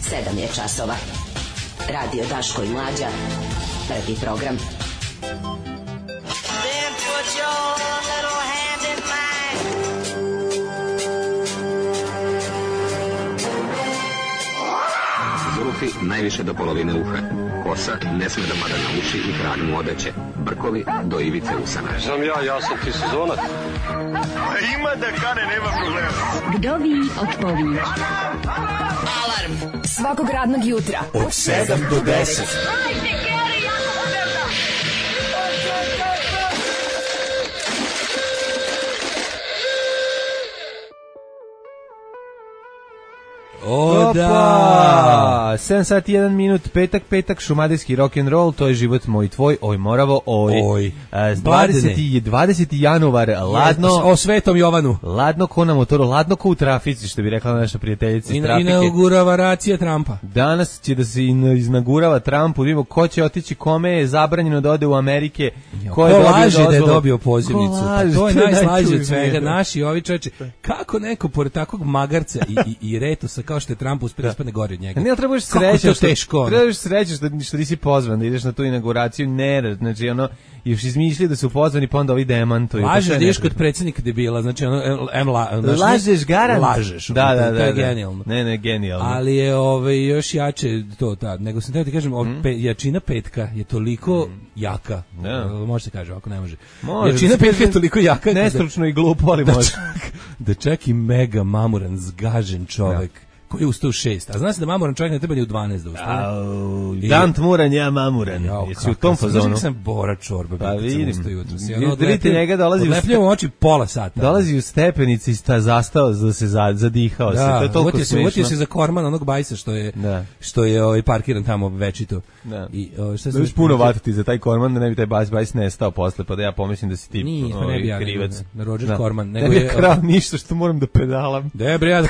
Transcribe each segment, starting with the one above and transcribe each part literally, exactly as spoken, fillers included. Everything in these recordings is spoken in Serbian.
sedam je časova. Radio Daško i Mlađa. Prvi program. Then put your little hand in mine. Zulufi najviše do polovine uha. Kosa ne sme da pada na uši i krag mu odeće. Brkovi do ivice usana. Znam ja, ja sam ti sezonac. Ima da kane, nema problema. Vdovi od pović. Alarm svakog radnog jutra od sedam do deset. O da, sedam sati i jedan minut, petak, petak, šumadijski rock'n'roll, to je život moj tvoj, oj moravo, oj. Oj. dvadeseti, dvadeseti januar, ladno. O Svetom Jovanu. Ladno ko na motoru, ladno ko u trafici, što bi rekla naša prijateljica iz trafike. Inauguravacija Trumpa. Danas će da se iznaugurava Trump, vidimo ko će otići, kome je zabranjeno da ode u Amerike. Ko, ko je laže da je dobio pozivnicu, pa to je najslađe od svega. Naši ovi čoveče, kako neko pored takvog magarca i, i, i retosa kao što je Trump uspio da ispadne gore od njega. Ne, trebaš sreće što teško. Trebaš sreće što što nisi pozvan da ideš na tu inauguraciju, ne, znači ono još izmišljaju da su pozvani pa onda ovi demantuju. Lažeš da ideš kod predsjednika debila, znači ono em la, znači, lažeš garant. Lažeš. Da, da, da, to je da. genijalno. Ne, ne, genijalno. Ali je ovaj još jače to tad. Nego sam teo ti kažem, mm. pe, jačina petka je toliko mm. jaka. Da. Može se kaže, ako ne može. može jačina petka je toliko jaka. Nestručno da, i glupo, ali da može. Čak, da čak i mega mamuran, zgažen čovek. Da. Koji je ustao u šest. A zna se da mamuran čovjek ne treba ni u dvanaest da ustane. Dan tmuran, ja mamuran. Jao, jesi u tom fazonu? Znaš sam Bora Čorba. Pa vidim. Vidite njega dolazi odlepljamo oči pola sata. Dolazi u stepenici i sta zastao da se zadihao se. Da, to je toliko smiješno. Uvotio se za korman onog bajsa što je, da. što je ovaj, parkiran tamo večito. Da. I, o, šta da još puno vatiti za taj korman da ne bi taj bajs, bajs nestao posle, pa da ja pomislim da si ti Nije, ovaj, ne bi ja krivac. Ne, Roger da. Corman. Nego ne bi je krao ništa što moram da pedalam. Da je bre, ja da...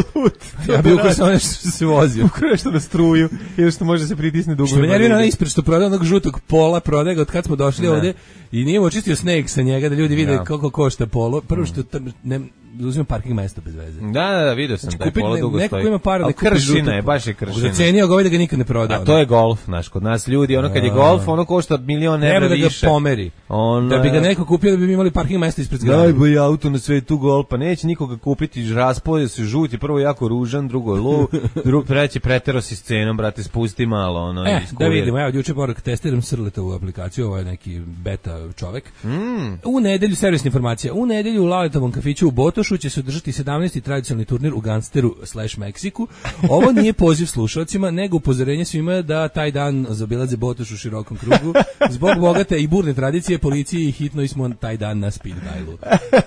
ja bi ukro samo nešto se vozio. Ukro nešto na struju, jer što može se pritisne dugo. Što me nervira onaj ispred što prodaje onog žutog pola, prodaje ga od kad smo došli ovde i nije mu očistio sneg sa njega da ljudi vide ja. koliko košta polo. Prvo što tam, ne, uzimam parking mesto bez veze. Da, da, da, vidio sam da je polo dugo neko stoji. Neko ima para da kupi kršina je, baš je kršina. Zacenio ga ovaj da ga nikad ne prodao. A to je golf, znaš, kod nas ljudi, ono kad je golf, ono košta milion evra više. Treba da ga pomeri. On, da bi ga neko kupio da bi imali parking mesto ispred zgrade. Najbolji auto na svetu golf, pa neće nikoga kupiti, raspodje se žuti, prvo jako ružan, drugo je luv, drugo treći pretero si scenom, brate, spusti malo, ono. E, da vidimo, evo, juče porak testiram Srleta u aplikaciju, ovo je neki beta čovek. Mm. U nedelju, servisna informacija, u nedelju u Laletovom kafiću u Botošu će se održati sedamnaesti tradicionalni turnir u Gangsteru slash Meksiku. Ovo nije poziv slušalcima, nego upozorenje svima da taj dan zaobilaze Botoš u širokom krugu. Zbog bogate i burne tradicije, policiji hitno smo taj dan na speed dialu.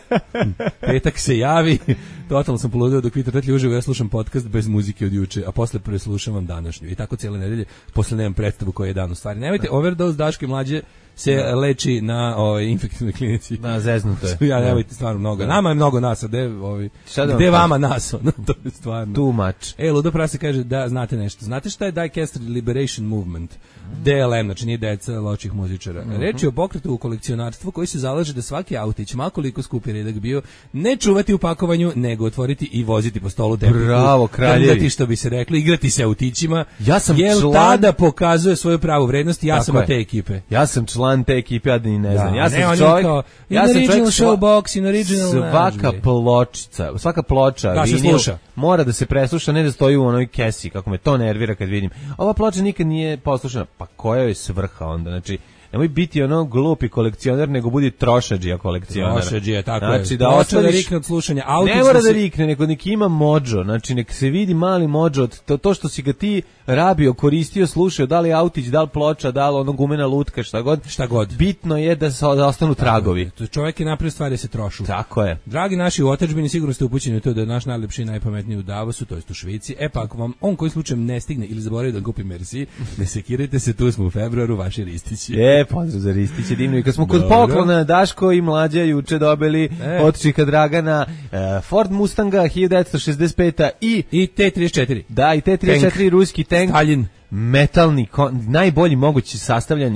Petak se javi, totalno sam poludeo dok vi trtli uživo, ja slušam podcast bez muzike od juče, a posle preslušavam današnju. I tako cijele nedelje, posle nemam predstavu koji je dan u stvari. Nemojte, overdose Daške Mlađe se da. leči na ovaj infektivnoj klinici. Da, zeznuto je. Ja nemojte stvarno mnogo. Nama je mnogo nas, a gde, ovaj, gde vama nas? Ono, to je stvarno. Too much. E, Ludo Prase kaže da znate nešto. Znate šta je Diecast Liberation Movement? D L M, znači nije deca loših muzičara. Mm -hmm. Reč je o pokretu u kolekcionarstvu koji se zalaže da svaki autić, makoliko skupi redak bio, ne čuvati u pakovanju, nego otvoriti i voziti po stolu tepihu. Bravo, kraljevi. Što bi se rekli, igrati se autićima. Ja sam jer član... tada pokazuje svoju pravu vrednost. Ja Tako sam je. od te ekipe. Ja sam član te ekipe, ja da ni ne znam. Da, ja sam ne, čovjek, kao, ja sam original čovjek sva, showbox, in original svaka lounge. pločica, svaka ploča, da vinil, se sluša. mora da se presluša, ne da stoji u onoj kesi, kako me to nervira kad vidim. Ova ploča nikad nije poslušana, pa koja je svrha onda, znači, nemoj biti ono glupi kolekcioner, nego budi trošadžija kolekcioner. Trošadžija, tako znači, je. Da ostaviš, da rikne od slušanja. Autić ne mora da se... rikne, nego nek ima mođo, znači nek se vidi mali mođo od to, to što si ga ti rabio, koristio, slušao, da li autić, da li ploča, da li ono gumena lutka, šta god. Šta god. Bitno je da se da ostanu tragovi. To čovjek je napravio stvari se trošu. Tako je. Dragi naši u otadžbini, sigurno ste upućeni u to da je naš najlepši i najpametniji u Davosu, to jest u Švici. E pa ako vam on koji slučajem ne stigne ili zaboravi da kupi Merci, ne sekirajte se, tu smo u februaru, vaši Ristići. E, pozdrav za Ristiće, divno. I kad smo kod poklona, Daško i Mlađa juče dobili e. od Čika Dragana uh, Ford Mustanga hiljadu devetsto šezdeset peta i i T trideset četiri. Da, i T trideset četiri tank. Ruski tank. Stalin. Metalni, kon, najbolji mogući sastavljanje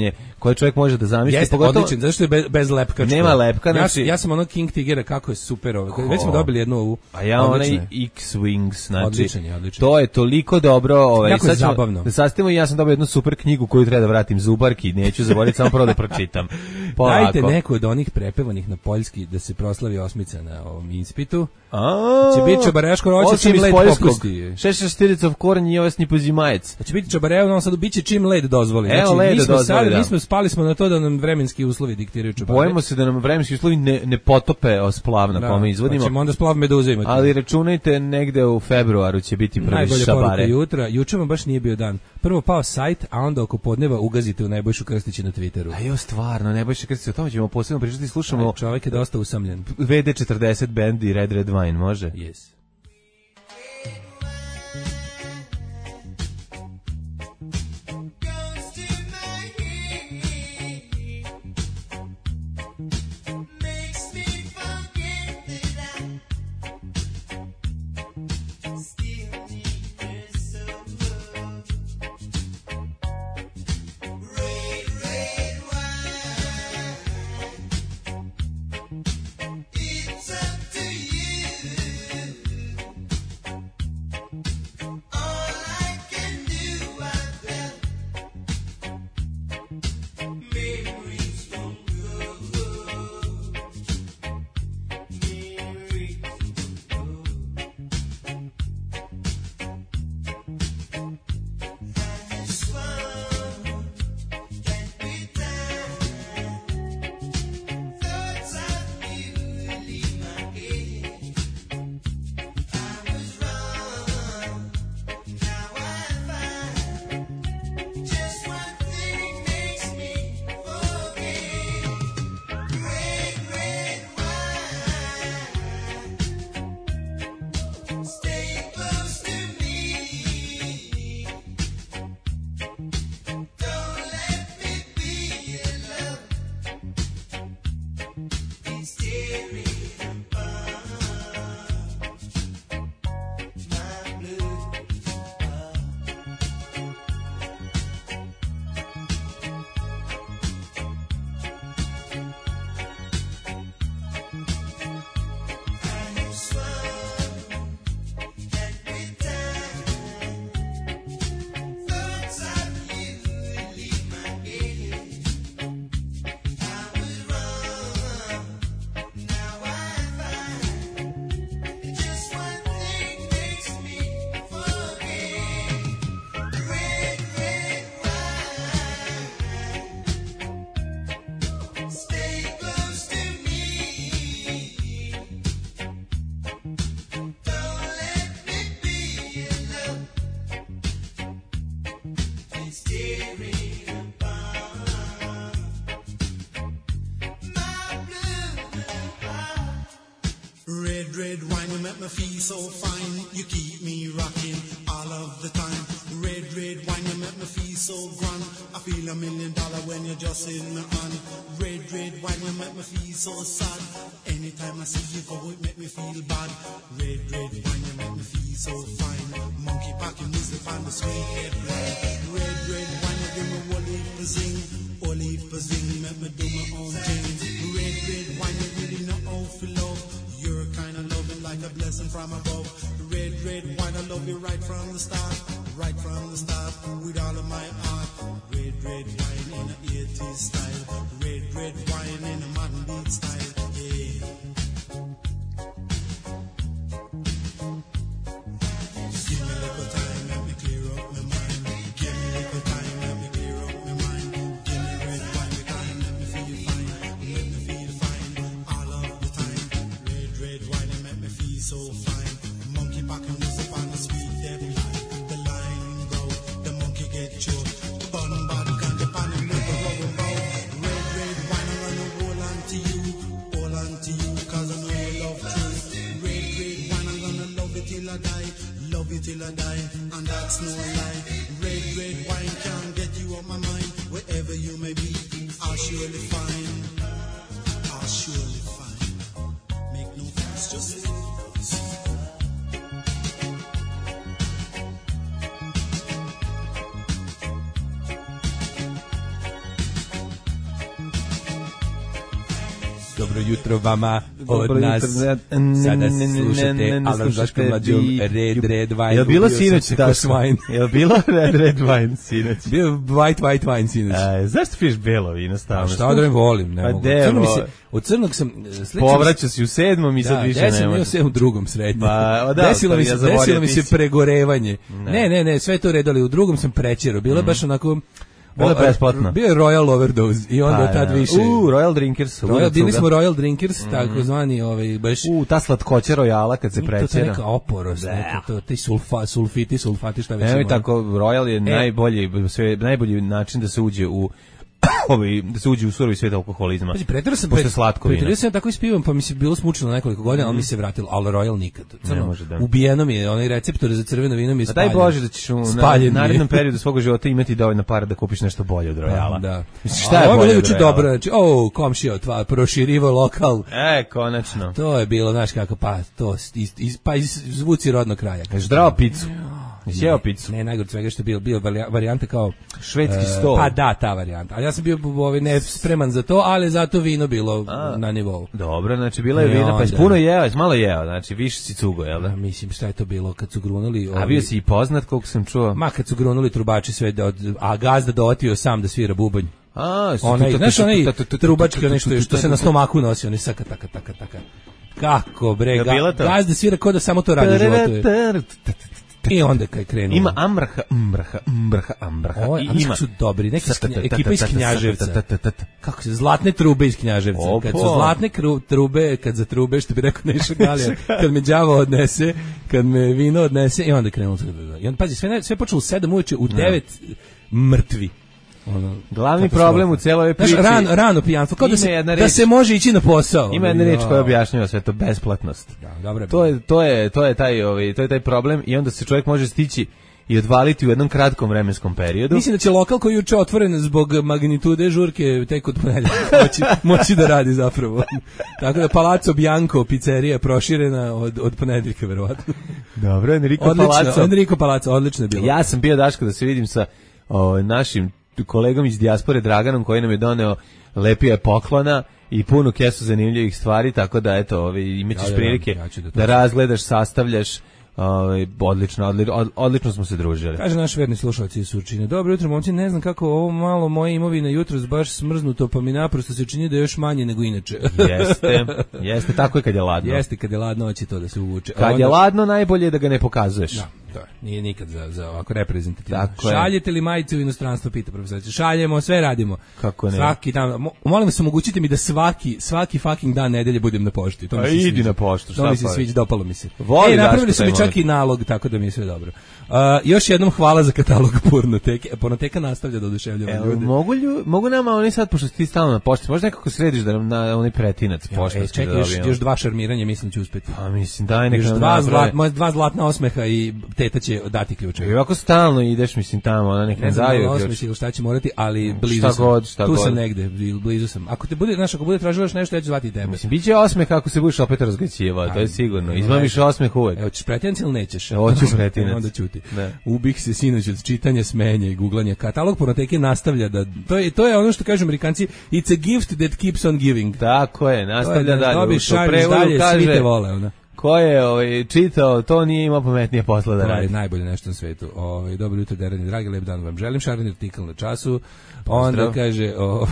koje čovjek može da zamisli. Jeste, pogotovo, odličan, zato što je bez, bez lepka. Nema lepka, ja, znači... ja sam ono King Tigera, kako je super ovo. Već smo dobili jednu ovu. A ja onaj X-Wings, znači, odličan je, odličan. to je toliko dobro. Ovaj, jako je sad ćemo, zabavno. Da sastavimo i ja sam dobio jednu super knjigu koju treba da vratim Zubarki, neću zaboraviti, samo prvo da pročitam. Polako. Dajte neku od onih prepevanih na poljski da se proslavi osmica na ovom ispitu. A, će biti čabareško roće čim led popusti. šest štiricov kornj i ovesni pozimajec. Će biti čabareo, no sad biće čim led dozvoli. Evo znači, led mi smo dozvoli, sad, da. mi smo spali smo na to da nam vremenski uslovi diktiraju čabare. Bojimo se da nam vremenski uslovi ne, ne potope o splav na da, kome izvodimo. Pa ćemo onda splav meduze imati. Ali računajte negde u februaru će biti prvi najbolje šabare. Najbolje poruka jutra. Juče vam baš nije bio dan. Prvo pao sajt, a onda oko podneva ugazite u Nebojšu Krstića na Twitteru. A jo, stvarno, Nebojša Krstić, o tome ćemo posebno pričati, slušamo. Aj, čovjek je dosta usamljen. V D četrdeset band i Red Red Wine, može? Yes. Red, red wine, you make me feel so fine. You keep me rocking all of the time. Red, red wine, you make me feel so grand. I feel a million dollar when you're just in my hand. Red, red wine, you make me feel so sad. Anytime I see you go, it make me feel bad. Red, red wine, you make me feel so fine. Monkey packing music on the sweet head wine. Red, red wine, you give me one leaf to zing. One leaf to zing, make me do my own thing. Red, red wine, you really know how to love. You're kind of loving like a blessing from above. Red, red wine, I love you right from the start. Right from the start, with all of my heart. Red, red wine in a eighties style. Red, red wine in a modern beat style. Yeah. Give me a little time, let me clear up my mind. Give me a little time, let me clear up my mind. Give me red wine, because let me feel fine. Let me feel fine all of the time. Red, red wine, it make me feel so fine. Monkey back and music on the sweet dead line. The line go, the monkey get choked. Bun bad gun, the pan and make a rubber bow. Red, red wine, I'm gonna hold on to you. Hold on to you, cause I know you love true. Red, red wine, I'm gonna love it till I die. Love you till I die, and that's no lie. Red, red wine can't get you off my mind. Wherever you may be, I'll surely find. I'll surely find. Make no fuss, just say yes. Dobro jutro vama od Dobro nas. jutro. Sada slušate Alan Daško Mlađom, Red Red Wine. Jel bilo Ubio sinoć sam se Daško? ko swine. Jel bilo Red Red Wine sinoć? Bio white white wine sinoć. A, zašto piješ belo vino stalno? A šta da ne volim, ne Pa mogu. de, Crno mi vo- se, od crnog sam... sledeći- Povraća si u sedmom i sad Da, više desilo ne mi može. se u drugom srednjem. Pa, o da, desilo to mi ja se, zaboravio, desilo mi ti se si- pregorevanje. Ne, ne, ne, sve to redali. U drugom sam prečero. Bilo je baš onako... Bilo je o, besplatno. Bio je Royal Overdose i onda Pa, od tad da. više... U, Royal Drinkers. Royal, bili cuga. smo Royal Drinkers, takozvani ovaj, baš... U, ta slatkoća Royala kad se To je prećera. neka oporost, neka, to, ti sulfa, sulfiti, sulfati, šta već Evo i ima. tako, Royal je najbolji, sve, najbolji način da se uđe u ovaj, da se uđe u surovi svet alkoholizma. Pazi, pretjerao sam Posle pre- slatko vino. pretjerao sam tako ispivam, pa mi se bilo smučilo nekoliko godina, ali mi se vratilo, ali Royal nikad. Crno, može da. ubijeno mi je, onaj receptor za crveno vino mi je A daj spaljen. Bože da ćeš u na, Spaljen mi je. narednom periodu svog života imati dovoljno para da kupiš nešto bolje od Royala. Da. Mislim, šta je A ovo bolje bilo od juče Royala? dobro, znači, o, komšija, tva, proširivo lokal. E, konačno. To je bilo, znaš kako, pa, to, iz, iz, pa iz zvuci rodnog kraja. Ješ zdravo picu? Jesi jeo picu? Ne, najgore od svega što je bilo, bio varija- varijanta kao... Švedski e, stol. Pa da, ta varijanta. Ali ja sam bio ovaj, ne spreman za to, ali zato vino bilo A. na nivou. Dobro, znači bila je I vina, pa jesi onda- puno jeo, jesi malo jeo, znači više si cugo, jel Ja, da? mislim, šta je to bilo kad su grunuli... A bio si i poznat, koliko sam čuo. Ma, kad su grunuli trubači sve, da od, a gazda dootio sam da svira bubanj. A, su- Onaj, tu- tu- znaš, tu- onaj tu- tu- tu- trubački, onaj što, tu- tu- što se na stomaku nosi, onaj saka, taka, taka, taka. Kako, bre, Jel ga, bila to? gazda svira ko da samo to radi u životu. je. I onda kad je krenulo. Ima ambraha, umbraha, umbraha, ambraha. Ovo, I a znaš ima kako su dobri, neki iz Knja- ekipa iz Ta- ta- ta- ta- Knjaževca. ta- ta- ta- ta- Kako se, zlatne trube iz Knjaževca. Opo. Kad su zlatne kru, trube, kad za trube, što bi rekao Neša Galija, kad me đavo odnese, kad me vino odnese, i onda je krenulo. I onda, pazi, sve, ne- sve počelo u sedam uveče, u devet mrtvi. Ono, Glavni katastrofa. problem u cijeloj ovoj Znaš, priči. rano, rano pijanstvo, kao da Ima se, jedna da reč- se može ići na posao. Ima jedna reč Ja. koja objašnjava sve to, besplatnost. Da, dobra je To je to je to je taj ovaj to je taj problem i onda se čovjek može stići i odvaliti u jednom kratkom vremenskom periodu. Mislim da će lokal koji je juče otvoren zbog magnitude žurke tek od ponedjeljka moći, moći da radi zapravo. Tako da Palazzo Bianco pizzerija je proširena od, od ponedjeljka verovatno. Dobro, Enrico Odlično, Palazzo. Enrico Palazzo, odlično je bilo. Ja sam bio Daško da se vidim sa o, našim kolegom iz dijaspore Draganom koji nam je doneo lepije poklona i punu kesu zanimljivih stvari, tako da eto, ovaj imaćeš Ja, ja, prilike ja ću da to- da razgledaš, sastavljaš. Ovaj odlično, odlično, od- odlično smo se družili. Kaže naš verni slušalci iz Surčina. Dobro jutro, momci, ne znam kako ovo malo moje imovine jutros baš smrznuto, pa mi naprosto se čini da je još manje nego inače. Jeste, jeste, tako je kad je ladno. Jeste, kad je ladno, hoće to da se uvuče. A Kad je onda- ladno, najbolje je da ga ne pokazuješ. Da, to je. Nije nikad za, za ovako reprezentativno. Tako je. Šaljete li majice u inostranstvo, pita profesorica. Šaljemo, sve radimo. Kako ne? Svaki dan. Mo- Molim vas, omogućite mi da svaki, svaki fucking dan nedelje budem na pošti. To mi A se idi sviđa. na poštu, šta To mi se pa? sviđa, dopalo mi se. Voli Ej, napravili Daško su mi taj čak moment. i nalog, tako da mi je sve dobro. Uh, još jednom hvala za katalog pornoteke. Pornoteka nastavlja da oduševljava Evo, ljude. mogu, lju, mogu nama oni sad, pošto si ti stalno na pošti, možda nekako središ da nam na onaj pretinac Ja, poštanski e, da čekaj, još, dobijemo. još dva šarmiranja, mislim da ću uspeti. Pa mislim, daj neka Još nam dva, naprave. zlat, moje dva zlatna osmeha i teta će dati ključe. I ovako stalno ideš, mislim, tamo, ona nek Ne ne znam daju. da li ključ. osmesi ili šta će morati, ali blizu Šta sam. god, šta tu god. sam negde, bli- blizu sam. Ako te bude, znaš, ako bude tražila još nešto, ja ću zvati i tebe. Mislim, bit će osmeh kako se budeš opet razgaćivao, to je sigurno. Izmamiš osmeh uvek. Evo, ćeš pretinac ili nećeš? Hoću pretinac. Onda ćuti. Da. Ubih se sinoć od čitanja, smenja i guglanja. Katalog pornoteke nastavlja da... To je, to je ono što kažu Amerikanci, it's a gift that keeps on giving. Tako je, To je nastavlja da dalje. dobiš, U šalješ prevodu dalje, svi te kaže, vole. Ona. ko je ovaj, čitao, to nije imao pametnije posla da To je radi. najbolje nešto na svetu. Ovaj dobro jutro, Derani, dragi, lep dan vam želim. Šareni artikl na času. Onda Pozdrav. kaže... O,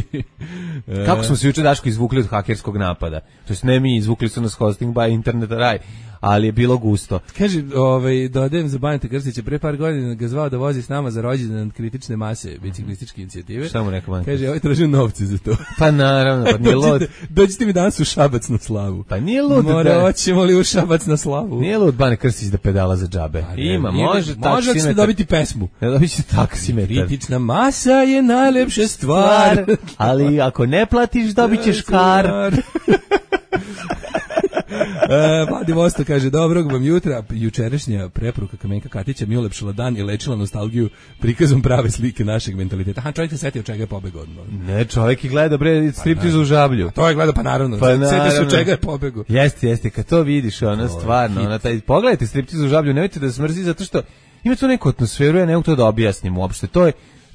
Kako smo se juče Daško izvukli od hakerskog napada? To jest ne mi, izvukli su nas hosting by Internet Raj, ali je bilo gusto. Kaže, ovaj, dodajem za Baneta Krstića, pre par godina ga zvao da vozi s nama za rođendan kritične mase biciklističke inicijative. Šta mu rekao Baneta? Kaže, ovaj traži novce za to. Pa naravno, pa nije lud. Dođite, dođite mi danas u Šabac na slavu. Pa nije lud. Mora, da- hoćemo li u Šabac na slavu? Nije lud Bane Krstić da pedala za džabe. Pa ne, Ima, nije- može Može ako ćete taksimetar. dobiti pesmu. Ne dobit će taksimetar. Kritična masa je najlepša stvar. Ali ako ne platiš, dobit ćeš kar. E, Vadim Osto kaže, dobrog vam jutra. Jučerašnja preporuka Kamenka Katića mi ulepšala dan i lečila nostalgiju prikazom prave slike našeg mentaliteta. Aha, čovjek se setio čega je pobegao. Ne, čovjek i gleda bre striptiz u žablju. To je gleda, pa naravno. Pa Setio se naravno. od čega je pobegao. Jeste, jeste, kad to vidiš, ona stvarno, ona taj, pogledajte striptiz u žablju, nemojte da smrzi zato što ima tu neku atmosferu, ja ne mogu to da objasnim uopšte. To je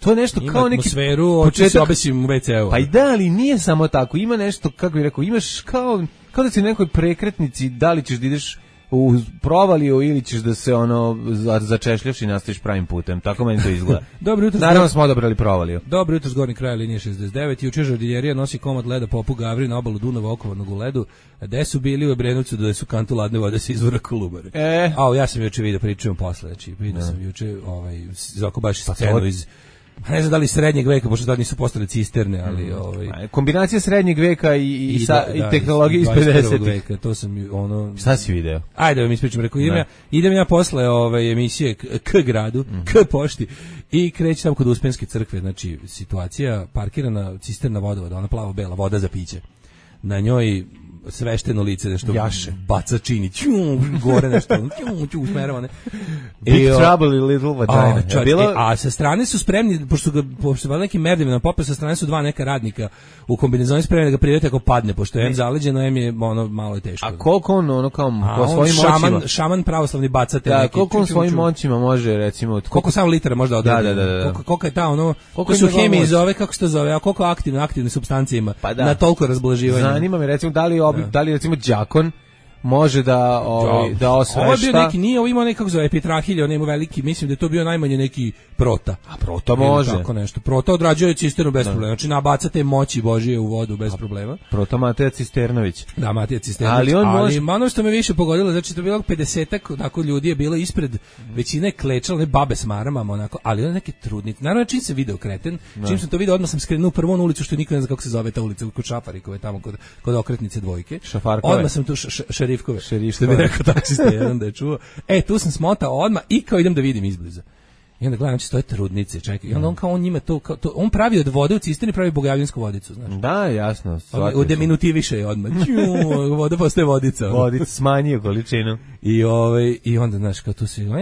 To je nešto ima kao neki atmosferu, hoće se obesim u ve ce u. Pa i da, ali nije samo tako. Ima nešto, kako bih rekao, imaš kao, kao da si na nekoj prekretnici, da li ćeš da ideš u provaliju ili ćeš da se ono začešljaš i nastaviš pravim putem. Tako meni to izgleda. Dobro jutro. Naravno smo odabrali provaliju. Dobro jutro, zgornji kraj linije šezdeset devet. Juče žardinjerija nosi komad leda Popu Gavri na obalu Dunava okovanog u ledu. Gde su bili u Obrenovcu da su kantu ladne vode sa izvora Kolubare. E. A ja sam juče vidio, pričujem posle. Znači, vidio sam juče ovaj, Zoko baš pa scenu iz... Ne znam da li srednjeg veka, pošto tad nisu postale cisterne, ali ovaj kombinacija srednjeg veka i i, i, sa, da, i da, tehnologije iz pedesetih veka, to sam ono. Šta si video? Ajde da vam ispričam, rekao idem ja, idem ja posle ove emisije k, k gradu, mm-hmm. k pošti i kreće tamo kod Uspenske crkve, znači situacija parkirana cisterna vodovoda, ona plavo bela voda za piće. Na njoj svešteno lice nešto jaše baca čini ću, gore nešto ću, ću usmeravane Big Trouble in Little Vagina. A, bilo... e, a sa strane su spremni, pošto ga pošto va neki merdivim na popa, sa strane su dva neka radnika u kombinezonu spremni da ga privete ako padne, pošto je em zaleđeno, em je ono malo je teško. A koliko on ono kao po svojim šaman, moćima šaman pravoslavni bacate da, neki. Koliko on svojim moćima može recimo koliko, koliko samo litara može da odredi. Da, da, da, da. Koliko, koliko je ta ono koliko su hemije zove, kako se to zove, a koliko aktivne aktivne supstance ima pa da. Na toliko razblaživanja. Zanima me recimo da li obi, da. da li recimo đakon može da ovaj da osvešta. Ovo je bio neki, nije, ovo ima nekako zove Petrahilje, on ima veliki, mislim da je to bio najmanje neki Prota. A Prota može. Tako nešto. Prota odrađuje cisternu bez problema. Znači nabacate moći Božije u vodu bez problema. Prota Mateja Cisternović. Da, Mateja Cisternović. Ali on ali može... ono što me više pogodilo, znači to je bilo pedesetak tako ljudi je bilo ispred, većine klečale babe s maramama onako, ali one neke trudnice. Naravno čim se video kreten, no. čim sam to video odmah sam skrenuo prvo na ulicu što niko ne zna kako se zove ta ulica, kod Šafarikove tamo kod kod okretnice dvojke. Šafarkove. Odmah sam tu š, š, šerifkove. Šerifkove. Mi rekao taksista jedan da je čuo. E, tu sam smotao odmah i kao idem da vidim izbliza. I onda gledam, znači stoje trudnice, čekaj. I onda on kao on njima to, kao, to on pravi od vode u cisterni, pravi bogojavljansku vodicu, znaš. Da, jasno. U diminutiviše je odmah. Ću, voda postaje vodica. Vodica smanjio količinu. I ovaj i onda znaš kao tu se,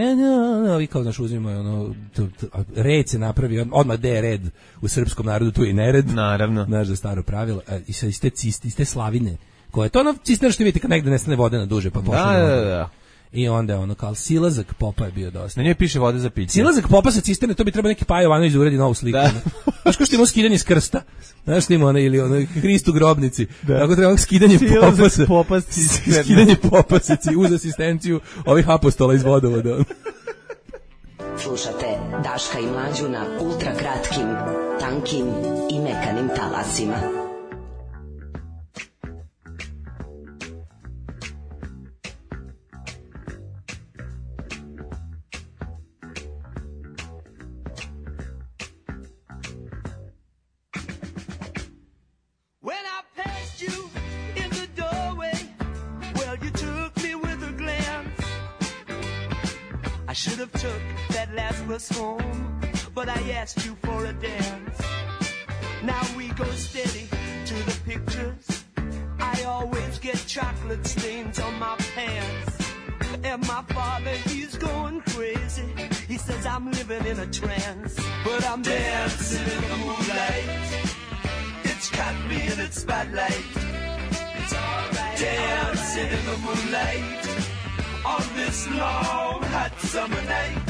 i kao znaš uzimaju ono to, to, red se napravi odmah da je red u srpskom narodu, tu i nered. Naravno. Znaš da staro pravilo. I sa iste ciste, iste slavine. Koje to ono cisterna što vidite kad negde nestane vode na duže pa pošle. Da, da, da. I onda je ono kao silazak popa je bio dosta. Na njoj piše vode za piće. Silazak popa sa cisterne, to bi trebao neki Paja Jovanović da uredi novu sliku. Znaš ko što ima skidanje s krsta? Znaš što ima ona ili ono Hrist u grobnici. Da. Tako treba skidanje popa sa popa skidanje popa sa uz asistenciju ovih apostola iz vodovoda. Slušate Daška i Mlađu na ultra kratkim, tankim i mekanim talasima. I should have took that last bus home, but I asked you for a dance. Now we go steady to the pictures. I always get chocolate stains on my pants. And my father, he's going crazy. He says I'm living in a trance, but I'm dancing in the moonlight. It's caught me in its spotlight. It's alright. Dancing in the moonlight on this long hot summer night.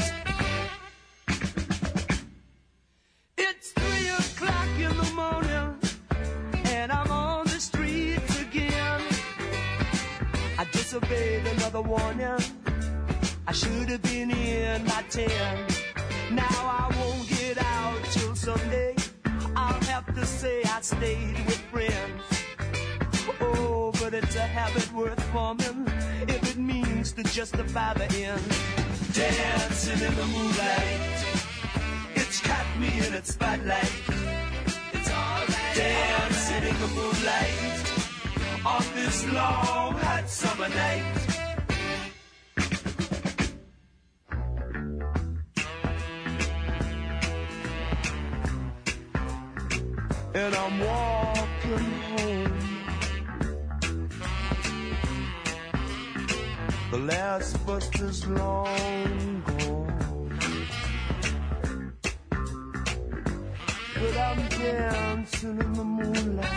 It's three o'clock in the morning and I'm on the streets again. I disobeyed another warning. I should have been in by ten. Now I won't get out till Sunday. I'll have to say I stayed with friends. Oh, but it's a habit worth forming if it means to justify the end. Dancing in the moonlight, it's caught me in its spotlight. It's alright. Dancing in the moonlight on this long hot summer night. And I'm walking home. The last bus is long gone, but I'm dancing in the moonlight.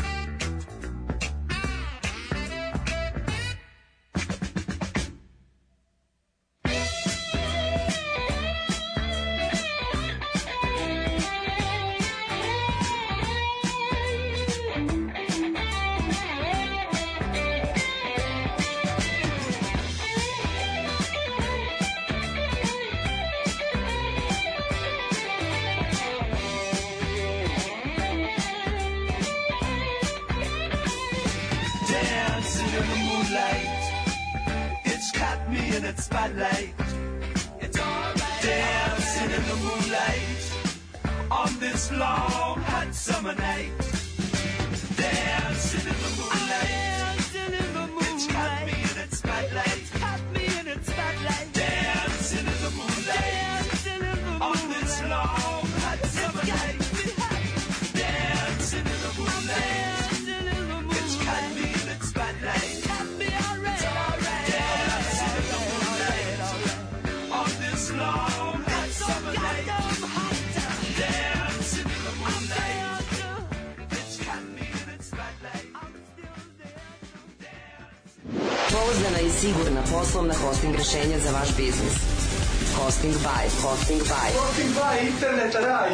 its spotlight. It's alright. Dancing in the moonlight on this long hot summer night. Dancing in the moonlight. Dancing in the moonlight. It's got me in its spotlight. It's got me in its spotlight. Dancing in the moonlight. Dancing in the moonlight on this long hot summer night. Dancing in the moonlight. Dancing in the moonlight. It's got me in its spotlight. It's got me alright. It's alright. Dancing in the moonlight on this long hot summer night. Dancing in the moonlight. It's got me in its spotlight. Pouzdana i sigurna poslovna hosting rešenja za vaš biznis. Hosting by. Hosting by. Hosting by interneta raj.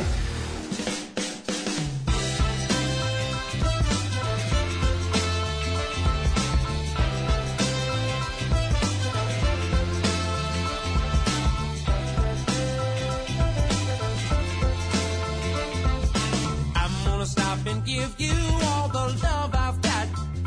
I'm gonna stop and give you all the love I've got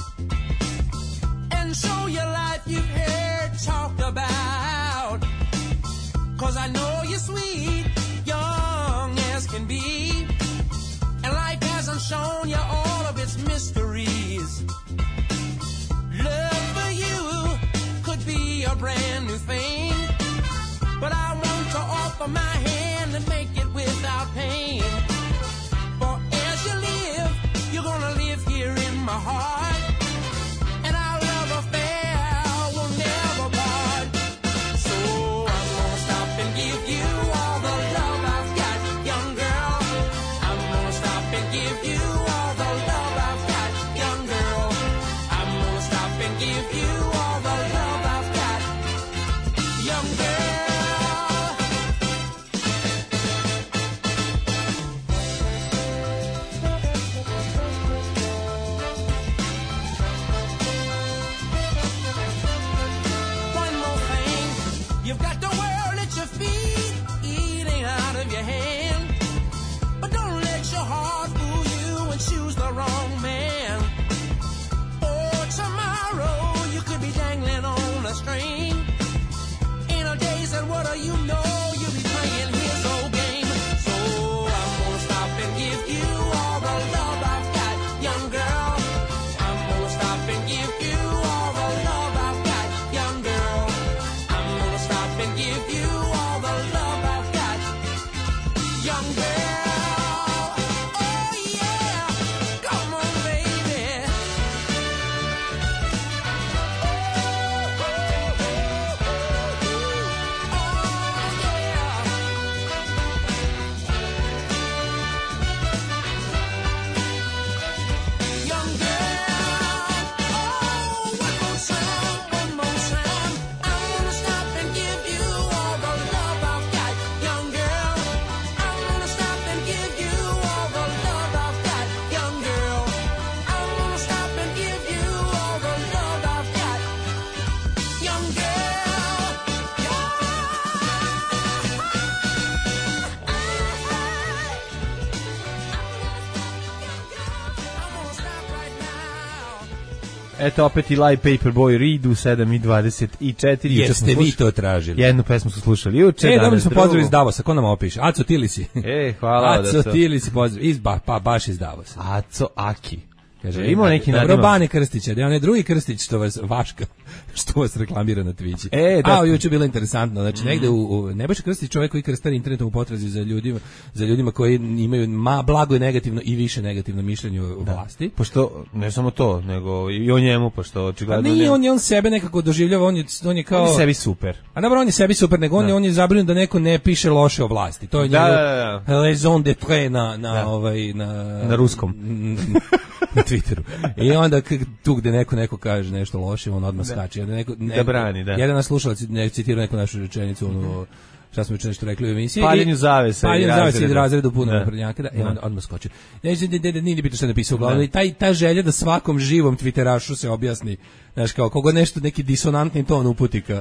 and show you life you've heard talked about. Cause I know you're sweet, young as can be, and life hasn't shown you all of its mysteries. Love for you could be a brand new thing, but I want to offer my hand and make it without pain. For as you live, you're gonna live here in my heart, and our love affair will never part. So I'm gonna stop and give you all the love I've got, young girl. I'm gonna stop and give you all the love I've got, young girl. I'm gonna stop and give you all the love I've got, young girl. One more thing, you've got the world at your feet, eating out of your hand. But don't let your heart fool you and choose the wrong man. For tomorrow you could be dangling on a string. In a days and what do you know, you'll be playing his old game. So I'm gonna stop and give you all the love I've got, young girl. I'm gonna stop and give you all the love I've got, young girl. I'm gonna stop and give you all the love I've got, young girl. Oh yeah, come on baby. Young girl, oh, one more time, one more time. I'm gonna stop and give you all the love I've got, young girl. I'm gonna stop and give you all the love I've got, young girl. I'm gonna stop and give you all the love I've got, young girl. I'm gonna stop right now. Eto opet i Live Paperboy Reed u sedam i dvadeset četiri. Juče smo Jeste vi slušali- to tražili. Jednu pesmu su slušali juče. E, dobili danas smo drugu. pozdrav iz Davosa, ko nam opiše? Aco Tilisi. E, hvala da Aco to. Tilisi pozdrav, iz, ba, pa baš iz Davosa. Aco Aki. Kaže, Imao neki Dobro, nadimak. Bane Krstića, da je onaj drugi Krstić što vas, Vaška, što vas reklamira na Twitchi. E, da. A, juče je bilo interesantno, znači negde u, u Nebojša Krstić, čovjek koji krstari internetom u potrazi za ljudima, za ljudima koji imaju ma blago i negativno i više negativno mišljenje o vlasti. Pošto, ne samo to, nego i o njemu, pošto A očigledno... nije, ne- on je on sebe nekako doživljava, on je, on je kao... On je sebi super. A dobro, on je sebi super, nego on je, on je zabrinut da neko ne piše loše o vlasti. To je Da, njegov da, da. raison d'être na, na, Da. ovaj, na... Na ruskom. na Twitteru. I onda k- tu gde neko neko kaže nešto loše, on odmah skače. Onda neko, neko, Da brani, da. Jedan nas slušalac ne citirao neku našu rečenicu, ono, šta smo juče nešto rekli u emisiji. Paljenju i- zavesa i Paljenju zavesa i razreda. razredu puno Da. naprednjaka, da, i Da. onda odmah skoči. Neće, ne, ne, ne, nije ni bitno šta je napisao uglavnom. Da. I taj, ta želja da svakom živom Twitterašu se objasni, znaš, kao kogo nešto, neki disonantni ton uputi ka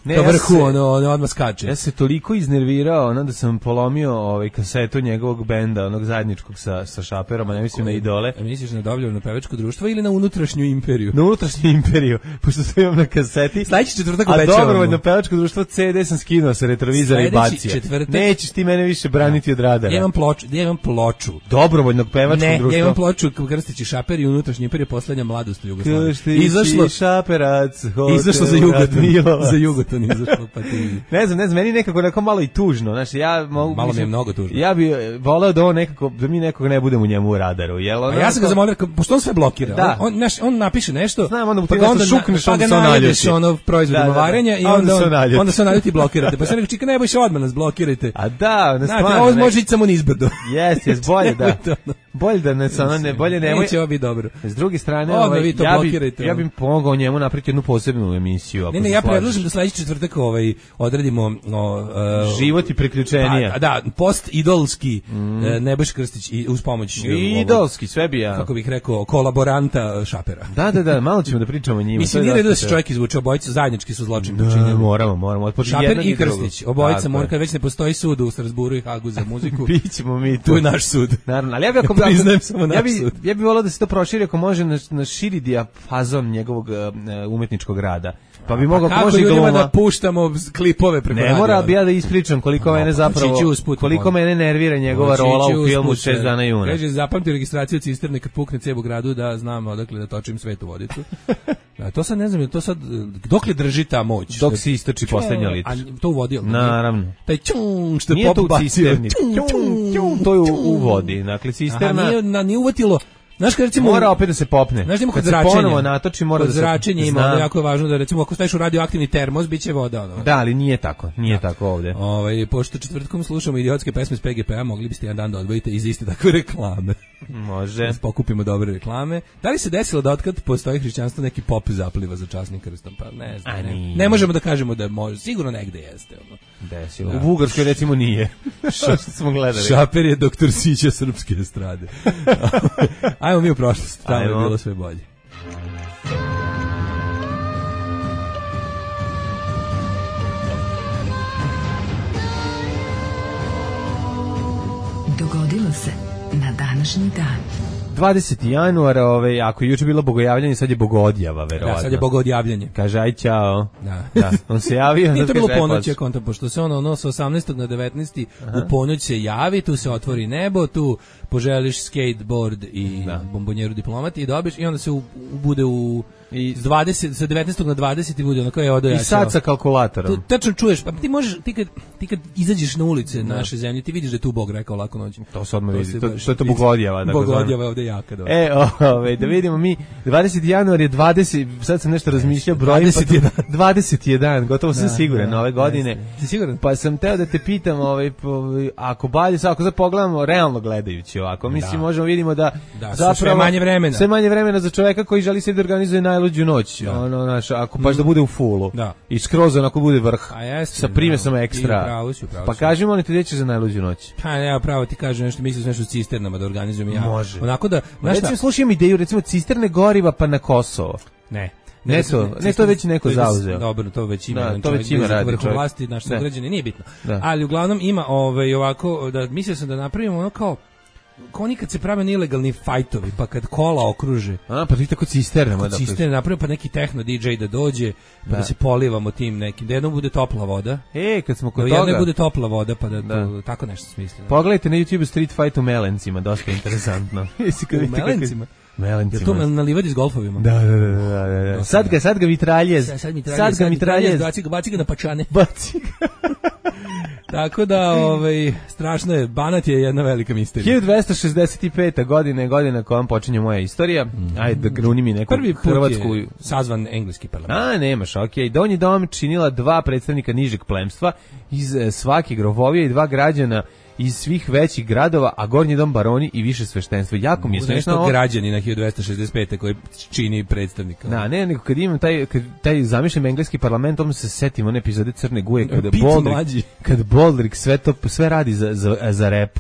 Ne, to ja vrhu, se- ono, ono odmah skače. Ja se toliko iznervirao, ono da sam polomio ovaj kasetu njegovog benda, onog zajedničkog sa sa Šaperom, a ne mislim na Idole. A misliš na dobljeno pevačko društvo ili na unutrašnju imperiju? Na unutrašnju imperiju, pošto to imam na kaseti. Sledeći četvrtak A obećavamo. dobrovoljno pevačko društvo C D sam skinuo sa retrovizora i Sledeći bacio. četvrtak- Nećeš ti mene više braniti od radara. Ja imam ploču, ja imam ploču. Dobrovoljnog pevačkog Ne, društva. ja imam ploču Krstić i Šaper i unutrašnji imperiju poslednja mladost u Jugoslaviji. Krstić Izašlo, i Šaperac, hotel izašlo za Jugoton, Radmilovac. za Jugoton izašlo, pa ti... Ne znam, ne znam, meni nekako nekako malo i tužno, znači ja mogu Malo mi je mislim, mnogo tužno. Ja bih e, voleo da on nekako da mi nekog ne budemo u njemu u radaru, jel? A ono ja sam ga kao- zamolio, kao, pošto on sve blokira, Da. on, on, naš, on napiše nešto, Znam, onda mu ti pa ga nešto onda, šukneš, pa onda ga se on najdeš naljuti. ono proizvod Da, da, da. umovarenja i A onda onda, se on, naljuti. onda se naljuti i blokirate. Pa sam rekao, čika, ne bojš odmah nas blokirajte. A da, ne Znate, stvarno. ovo ne- može ići samo nizbrdo. Jeste, jes bolje da. Nemojte ono. Bolje da ne sa ne bolje nemoj. Neće ovo biti dobro. S druge strane, Odmah ovaj, vi to ja bi blokirajte, ja ono. bih pomogao njemu napraviti jednu posebnu emisiju, ako Ne, ne, se ja slažeš. predlažem da sledeći četvrtak ovaj odredimo no, uh, Život i priključenija. Pa, da, post idolski mm. Nebojša Krstić i uz pomoć uh, I ovog, idolski, sve bi ja. kako bih rekao, kolaboranta uh, Šapera. Da, da, da, malo ćemo da pričamo o njima. Mislim, to je nije redu da se dosta- čovjek izvuče, obojica zajednički su zločin Da, počinili. moramo, moramo. Od Šaper jednog i drugog. Krstić, obojica Tako je. mora, kad već ne postoji sud u Strasburu i Hagu za muziku. Bićemo mi tu. Tu je naš sud. Naravno, ali ja bih ako Ja priznajem samo naš ja bi sud. ja bih voleo da se to proširi ako može na, na širi dijapazon njegovog uh, umetničkog rada. Pa bi mogao Kako može i ljudima gluma. da puštamo z- klipove preko Ne radija? mora bi ja da ispričam koliko No, mene pa zapravo će ići usput, koliko molim. mene nervira njegova Hoće rola ići u filmu usput, šest dana juna. Kaže, zapamti registraciju cisterne kad pukne cebu gradu da znam odakle da točim svetu vodicu. A to sad ne znam, je to sad, dokle drži ta moć? Dok Da- se istoči poslednja litr. A to uvodi, jel? Naravno. Taj čung što je Nije to pop u bacio. cisterni. Čung, Čung, čung, čung, to je u, čung. u vodi. Dakle, Aha, cisterna nije, na, nije uvatilo. Znaš kad recimo mora opet da se popne. Znaš da ima kod Kad se zračenja. ponovo natoči, mora kod da se... zračenja ima, Znam. onda jako je važno da recimo ako staviš u radioaktivni termos, biće voda. Ono. Da, ali nije tako. Nije tako ovde. Ovaj, pošto četvrtkom slušamo idiotske pesme s P G P-a, mogli biste jedan dan da odvojite iz iste takve reklame. Može. Da pokupimo dobre reklame. Da li se desilo da otkad postoji hrišćanstvo neki pop zapliva za časnim krstom? Pa ne znam. A Ne, nije. ne možemo da kažemo da može. Sigurno negde jeste. Ono. Desilo. Da. U Bugarskoj recimo nije. Što smo gledali. Šaper je doktor Sića srpske estrade. Ajmo mi u prošlost. Tamo je Ajmo. bilo sve bolje. Dogodilo se na današnji dan. dvadeseti januar, ovaj, ako je juče bilo bogojavljanje, sad je bogodjava, verovatno. Da, sad je bogodjavljanje. Kaže, aj čao. Da. Da, on se javio. Nije to sad bilo kaže, aj, ponoć, pa- ja kontam, pošto se ono, ono sa osamnaestog na devetnaesti u ponoć se javi, tu se otvori nebo, tu poželiš skateboard i Da. bombonjeru diplomati i dobiš i onda se u, u, bude u I- s dvadeset, sa devetnaestog na dvadeseti bude ono kao je odo I ja sad čao. sa kalkulatorom. Tu tačno čuješ, pa ti možeš, ti kad, ti kad izađeš na ulice naše zemlje, ti vidiš da je tu Bog rekao lako noć. To se odmah vidi, se to- baš to je to vidi. bogodjava, tako zvano. Bogodjava je ovde jaka. Da. E, ove, da vidimo mi, dvadeseti januar je dvadeset, sad sam nešto razmišljao, brojim, dvadeset jedan. dvadeset jedan, gotovo sam Da, siguran da, ove godine. jeste. Si siguran? Pa sam teo da te pitam, ovaj, po- ako balje, sad, ako sad pogledamo realno gledajući ovako, mislim, Da. možemo vidimo da, Da, su zapravo sve manje vremena. Sve manje vremena za čoveka koji želi se da organizuje najluđu noć, Da. ono, naš, ako baš da bude u fulu. Da. I skroz onako bude vrh. A jeste, sa primesama da. ekstra. I upravo si, upravo Pa si. kaži molim te gde ćeš za najluđu noć. Pa ja pravo ti kažem nešto, mislim nešto s cisternama da organizujem ja. Može. Onako da, znaš šta? Recimo, slušam ideju, recimo, cisterne goriva pa na Kosovo. Ne. Ne to, ne, to je već neko to je da- zauzeo. Dobro, to već ima. Da, jedan to čovjek već ima, blizak radi vrhu čovjek. vlasti, naš Da. sugrađani, nije bitno. Da. Ali uglavnom ima ovaj ovako da mislio sam da napravimo ono kao kao oni kad se prave ilegalni fajtovi, pa kad kola okruže, A, pa ti tako cisternama. kod da, cisterne napravimo pa neki techno D J da dođe, pa da, Da. se polivamo tim nekim, da jednom bude topla voda, E, kad smo da kod jednom toga, bude topla voda, pa da, Da. to, tako nešto smislim. pogledajte na YouTube Street Fight u Melencima, dosta interesantno. Jesi kad U vidite kako- Melencima? Melencima. Je to na livadi s golfovima? Da, da, da, da, da, da. Sad ga, sad ga mitraljez. Sad, sad mi traje, Sad ga mitraljez. baci ga, baci ga na pačane. Baci ga. Tako da, ovaj, strašno je, Banat je jedna velika misterija. hiljadu dvesta šezdeset peta godina je godina kojom počinje moja istorija. Ajde da gruni mi neku Prvi put hrvatsku... je sazvan engleski parlament. A, nemaš, okej. Donji dom činila dva predstavnika nižeg plemstva iz e, svake grovovije i dva građana iz svih većih gradova, a gornji dom baroni i više sveštenstva. Jako mi je smešno Nešto ovo. građani na hiljadu dvesta šezdeset pete koji čini predstavnika. Da, ne, nego kad imam taj, kad, taj zamišljam engleski parlament, odmah se setim one epizode Crne guje, kada Pit Boldrik, mlađi. kad Boldrik sve to, sve radi za, za, za repu.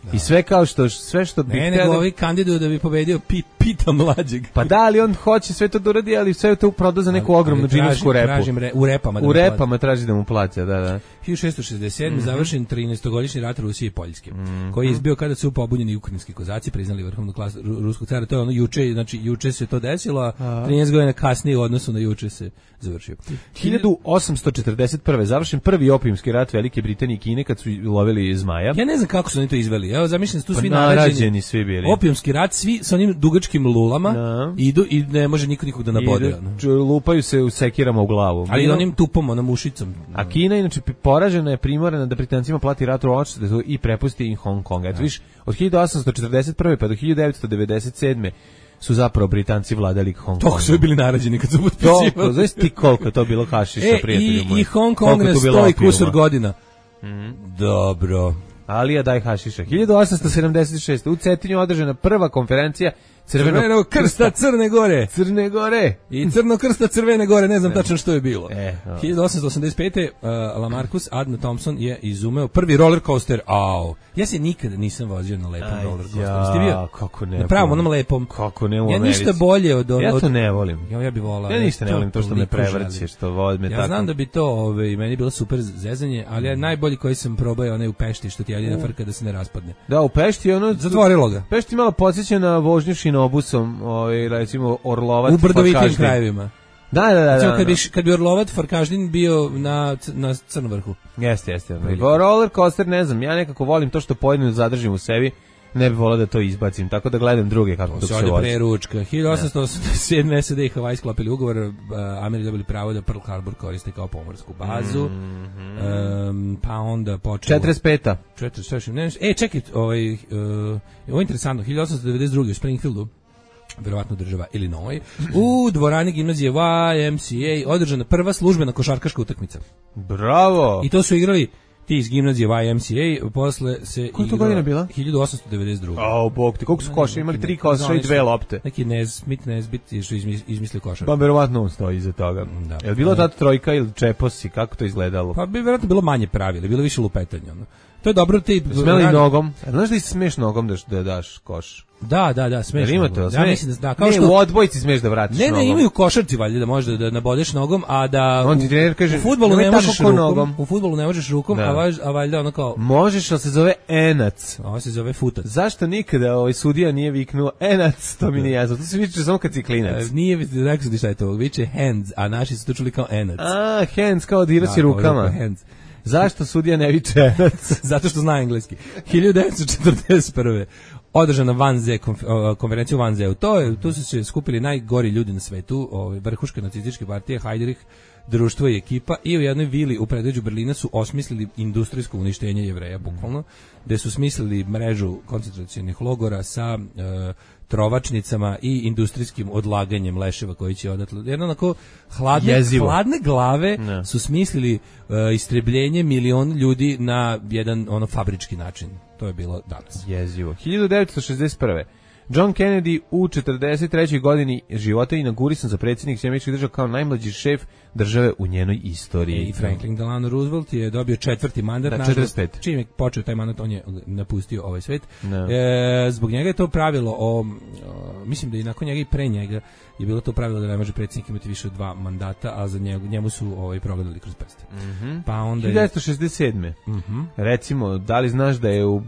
I sve kao što sve što bi ne, nego ovi kandiduju da bi pobedio Pit, Pita mlađeg. Pa da, ali on hoće sve to da uradi, ali sve to proda za neku ogromnu džinovsku repu. Tražim re, u repama da U repama traži da mu plati, da, da. hiljadu šessto šezdeset sedme. Mm-hmm. završen trinaestogodišnji rat Rusije i Poljske, mm-hmm. koji je izbio kada su pobunjeni ukrajinski kozaci priznali vrhovnu klasu ruskog cara. To je ono juče, znači juče se to desilo, a trinaest godina kasnije u odnosu na juče se završio. hiljadu osamsto četrdeset prve. završen prvi opijumski rat Velike Britanije i Kine kad su lovili zmaja. Ja ne znam kako su oni to izveli. Evo zamišljam tu pa svi narađeni svi bili. Opijumski rat, svi sa onim dugačkim lulama no. idu i ne može niko nikog da nabode. I lupaju se u sekirama u glavu. Ali onim tupom, onom ušicom. A Kina inače poražena je, primorana da Britancima plati ratnu odštetu i prepusti im Hong Kong. Eto viš, od hiljadu osamsto četrdeset prve pa do hiljadu devetsto devedeset sedme su zapravo Britanci vladali Hong Kongom. To su bili narađeni kad su potpisivali. To, znaš ti koliko to bilo hašiša, e, prijatelju moj. I Hong Kong na sto i kusur godina. Mm. Dobro. Alija daj hašiša. hiljadu osamsto sedamdeset šeste. u Cetinju održana prva konferencija Crvenog, Crvenog krsta Crne Gore. Crne Gore. I Crno krsta Crvene Gore, ne znam ne. tačno što je bilo. E, hiljadu osamsto osamdeset pete. Uh, Lamarcus Adna Thompson je izumeo prvi roller coaster. Au. Ja se nikada nisam vozio na lepom Aj, roller coasteru. Ja, Ste bio? Kako ne. Na pravom, onom lepom. Kako ne u Ja ništa bolje od... od ja to ne volim. Ja, ja bih volao. Ja ništa ne volim to što me prevrće, što vod me ja tako. Ja znam da bi to, ove, meni bilo super zezanje, ali ja najbolji koji sam probao je onaj u Pešti, što ti jedina frka da se ne raspadne. Da, u Pešti ono... Zatvorilo ga. Pešti malo podsjeća na vožnju šinobusom, ovaj recimo Orlovat u brdovitim krajevima. Da, da, da, da, recimo, da. kad bi kad bi Orlovat Farkaždin bio na na Crnom vrhu. Jeste, jeste. Roller coaster, ne znam, ja nekako volim to što pojedino zadržim u sebi. Ne bih volao da to izbacim, tako da gledam druge kako to, to se vozi. Preručka. hiljadu osamsto osamdeset sedme. S A D i Havaji sklopili ugovor, uh, Ameri dobili pravo da Pearl Harbor koriste kao pomorsku bazu. Mm-hmm. Um, pa onda počelo... četrdeset peta. četrdeset šesta. E, čekaj, ovaj, uh, ovo je interesantno. hiljadu osamsto devedeset druge. u Springfieldu, verovatno država Illinois, u dvorani gimnazije Y M C A održana prva službena košarkaška utakmica. Bravo! I to su igrali ti iz gimnazije Y M C A, posle se koja to godina bila? hiljadu osamsto devedeset druge. Au, bog ti, koliko su koša, imali tri koša i dve lopte. Neki Nez, Smith Nesbit je što izmislio košarku. Pa verovatno on stoji iza toga. Da. Je li bilo tada trojka ili čeposi, kako to izgledalo? Pa bi verovatno bilo manje pravila, bilo više lupetanja. Ono. To je dobro ti... Smeli rani... nogom. A znaš da i smeš nogom da, da daš koš? Da, da, da, smeš. Ima to, ja mislim da, da kao ne, što u odbojci smeš da vratiš ne, ne, nogom. Ne, ne, imaju košarci valjda da možeš da nabodeš nogom, a da on ti trener kaže, u fudbalu ne možeš rukom, nogom. U fudbalu ne možeš rukom, da. a, važ, a valjda ono kao možeš, ali se zove enac. A ovo se zove futac. Zašto nikada ovaj sudija nije viknuo enac? To mi nije jasno. To se viče samo kad si klinac. E, nije, rekao sam ti šta je to. Viče hands, a naši su to čuli kao enac. A, hands, kao da igra si rukama. Hands. Zašto sudija ne viče enac? Zato što zna engleski. hiljadu devetsto četrdeset prve. održana Vanze, konferencija u Vanzeu. To je, tu su se skupili najgori ljudi na svetu, ovaj, vrhuška nacističke partije, Heydrich, društvo i ekipa, i u jednoj vili u predgrađu Berlina su osmislili industrijsko uništenje Jevreja, bukvalno, gde su smislili mrežu koncentracionih logora sa e, trovačnicama i industrijskim odlaganjem leševa koji će odatle. Jedno onako hladne, hladne glave ne. su smislili e, istrebljenje milion ljudi na jedan ono fabrički način. To je bilo danas. Jezivo. hiljadu devetsto šezdeset prve. John Kennedy u četrdeset trećoj godini života inaugurisan za predsjednik Sjedinjenih Američkih Država kao najmlađi šef države u njenoj istoriji. I Franklin Delano Roosevelt je dobio četvrti mandat. Da, četrdeset pet. Čim je počeo taj mandat, on je napustio ovaj svet. No. E, zbog njega je to pravilo o, o, mislim da i nakon njega i pre njega je bilo to pravilo da ne može predsjednik imati više od dva mandata, a za njegu, njemu su ovaj progledali kroz prste. Mm-hmm. Pa onda hiljadu devetsto šezdeset sedme. Mm-hmm. Recimo, da li znaš da je u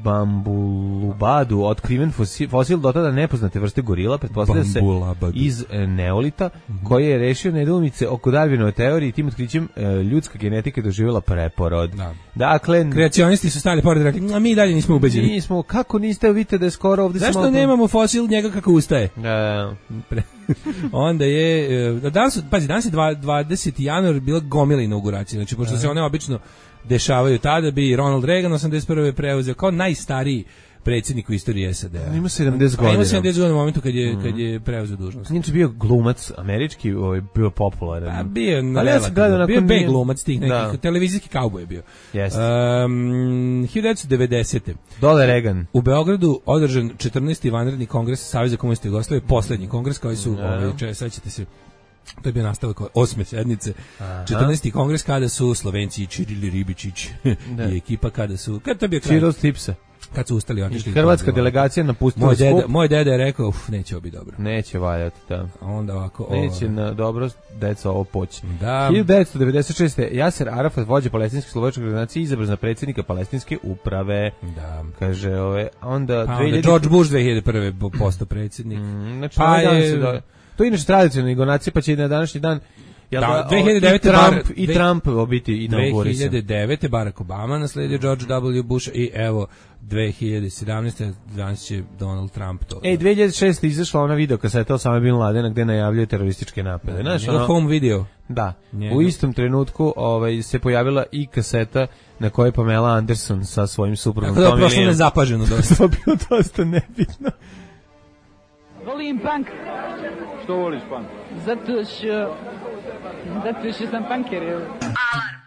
Bambulubadu otkriven fosil, fosil do tada nepoznate vrste gorila, pretpostavlja se iz e, neolita, mm-hmm. koji je rešio nedoumice oko Darwinove teorije i tim otkrićem e, ljudska genetika je doživjela preporod. Da. Dakle, kreacionisti su stali pored i rekli, a mi dalje nismo ubeđeni. Nismo, kako niste, vidite da je skoro ovdje zašto samo... nemamo fosil njega kako ustaje? Da. Pre... Onda je, danas, pazi, danas je dvadeseti januar bila gomila inauguracija, znači pošto se one obično dešavaju tada, bi Ronald Reagan osamdeset prve preuzeo kao najstariji predsjednik u istoriji S A D-a. Ima sedamdeset godina. Ima sedamdeset godina u momentu kad je, mm. kad je preuzeo dužnost. Inače bio glumac američki, ovaj, bio popularan. Pa bio, na ja bio B glumac tih nekih, da. Televizijski kauboj je bio. Jeste. Um, hiljadu devetsto devedesete. Dole Reagan. U Beogradu održan četrnaesti vanredni kongres Saveza komunista Jugoslavije, poslednji kongres koji su, no. ovaj, sećate se, to je bio nastavak osme sednice. Aha. četrnaesti kongres kada su Slovenci Čirili Ribičić i ekipa kada su, kada to je bio kraj. Čiro Stipsa. kad su ustali otišli. Hrvatska delegacija napustila moj deda, skup. moj deda je rekao, uf, neće ovo biti dobro. Neće valjati, da. A onda ovako... Neće ovo... na dobro, deca, ovo poći. Da. hiljadu devetsto devedeset šeste. Jaser Arafat, vođa palestinske slovačke organizacije, izabran za predsjednika palestinske uprave. Da. Kaže, ove, onda... Pa dve hiljade... onda George Bush dve hiljade prve postao predsjednik. Mm, znači, pa je... je... To je inače tradicionalni gonacije, pa će i na današnji dan... Da, da, dve hiljade devete i Trump, bar, i Trump biti inaugurisan. dve hiljade devete Barack Obama nasledio George W. Bush i evo dve hiljade sedamnaeste danas će Donald Trump to. Ej, dve hiljade šeste izašla ona video kaseta Osama Bin Ladena gde najavljuje terorističke napade. Znaš, ono, home video. Da. Njega. U istom trenutku ovaj se pojavila i kaseta na kojoj Pamela Anderson sa svojim suprugom Tommy Lee. Tako da je prošlo nezapaženo dosta. To je bilo dosta nebitno. Volim punk. Što voliš punk? Zato što... Zato što sam punker. Alarm.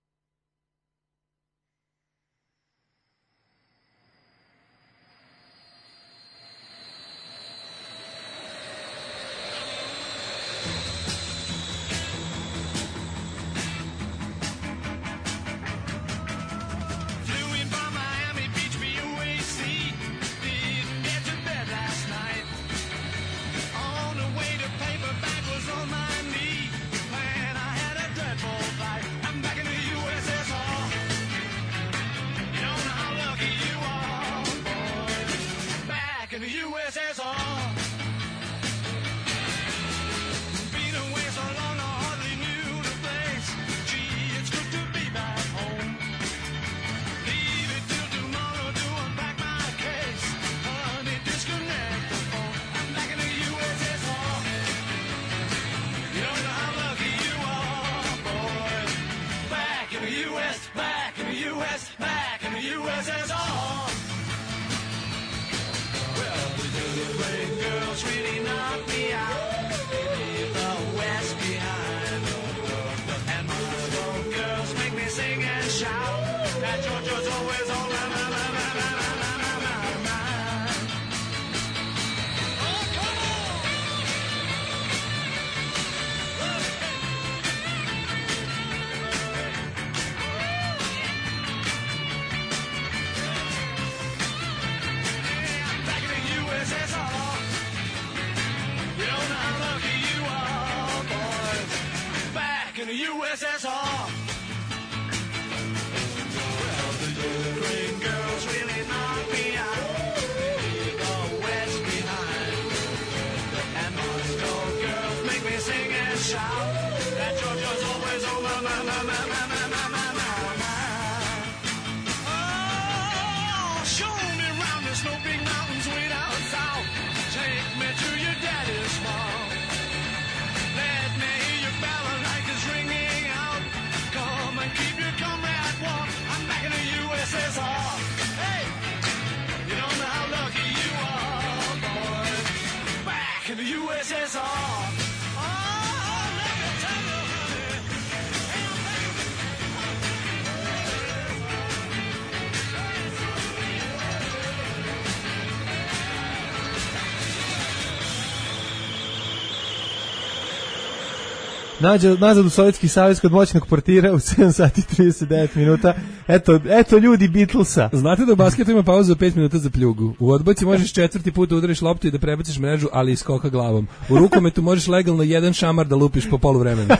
Nađe, nazad u Sovjetski savez kod moćnog portira u sedam sati i trideset devet minuta. Eto, eto ljudi Beatlesa. Znate da u basketu ima pauzu za pet minuta za pljugu. U odbojci možeš četvrti put da udariš loptu i da prebaciš mrežu, ali i skoka glavom. U rukometu možeš legalno jedan šamar da lupiš po poluvremenu.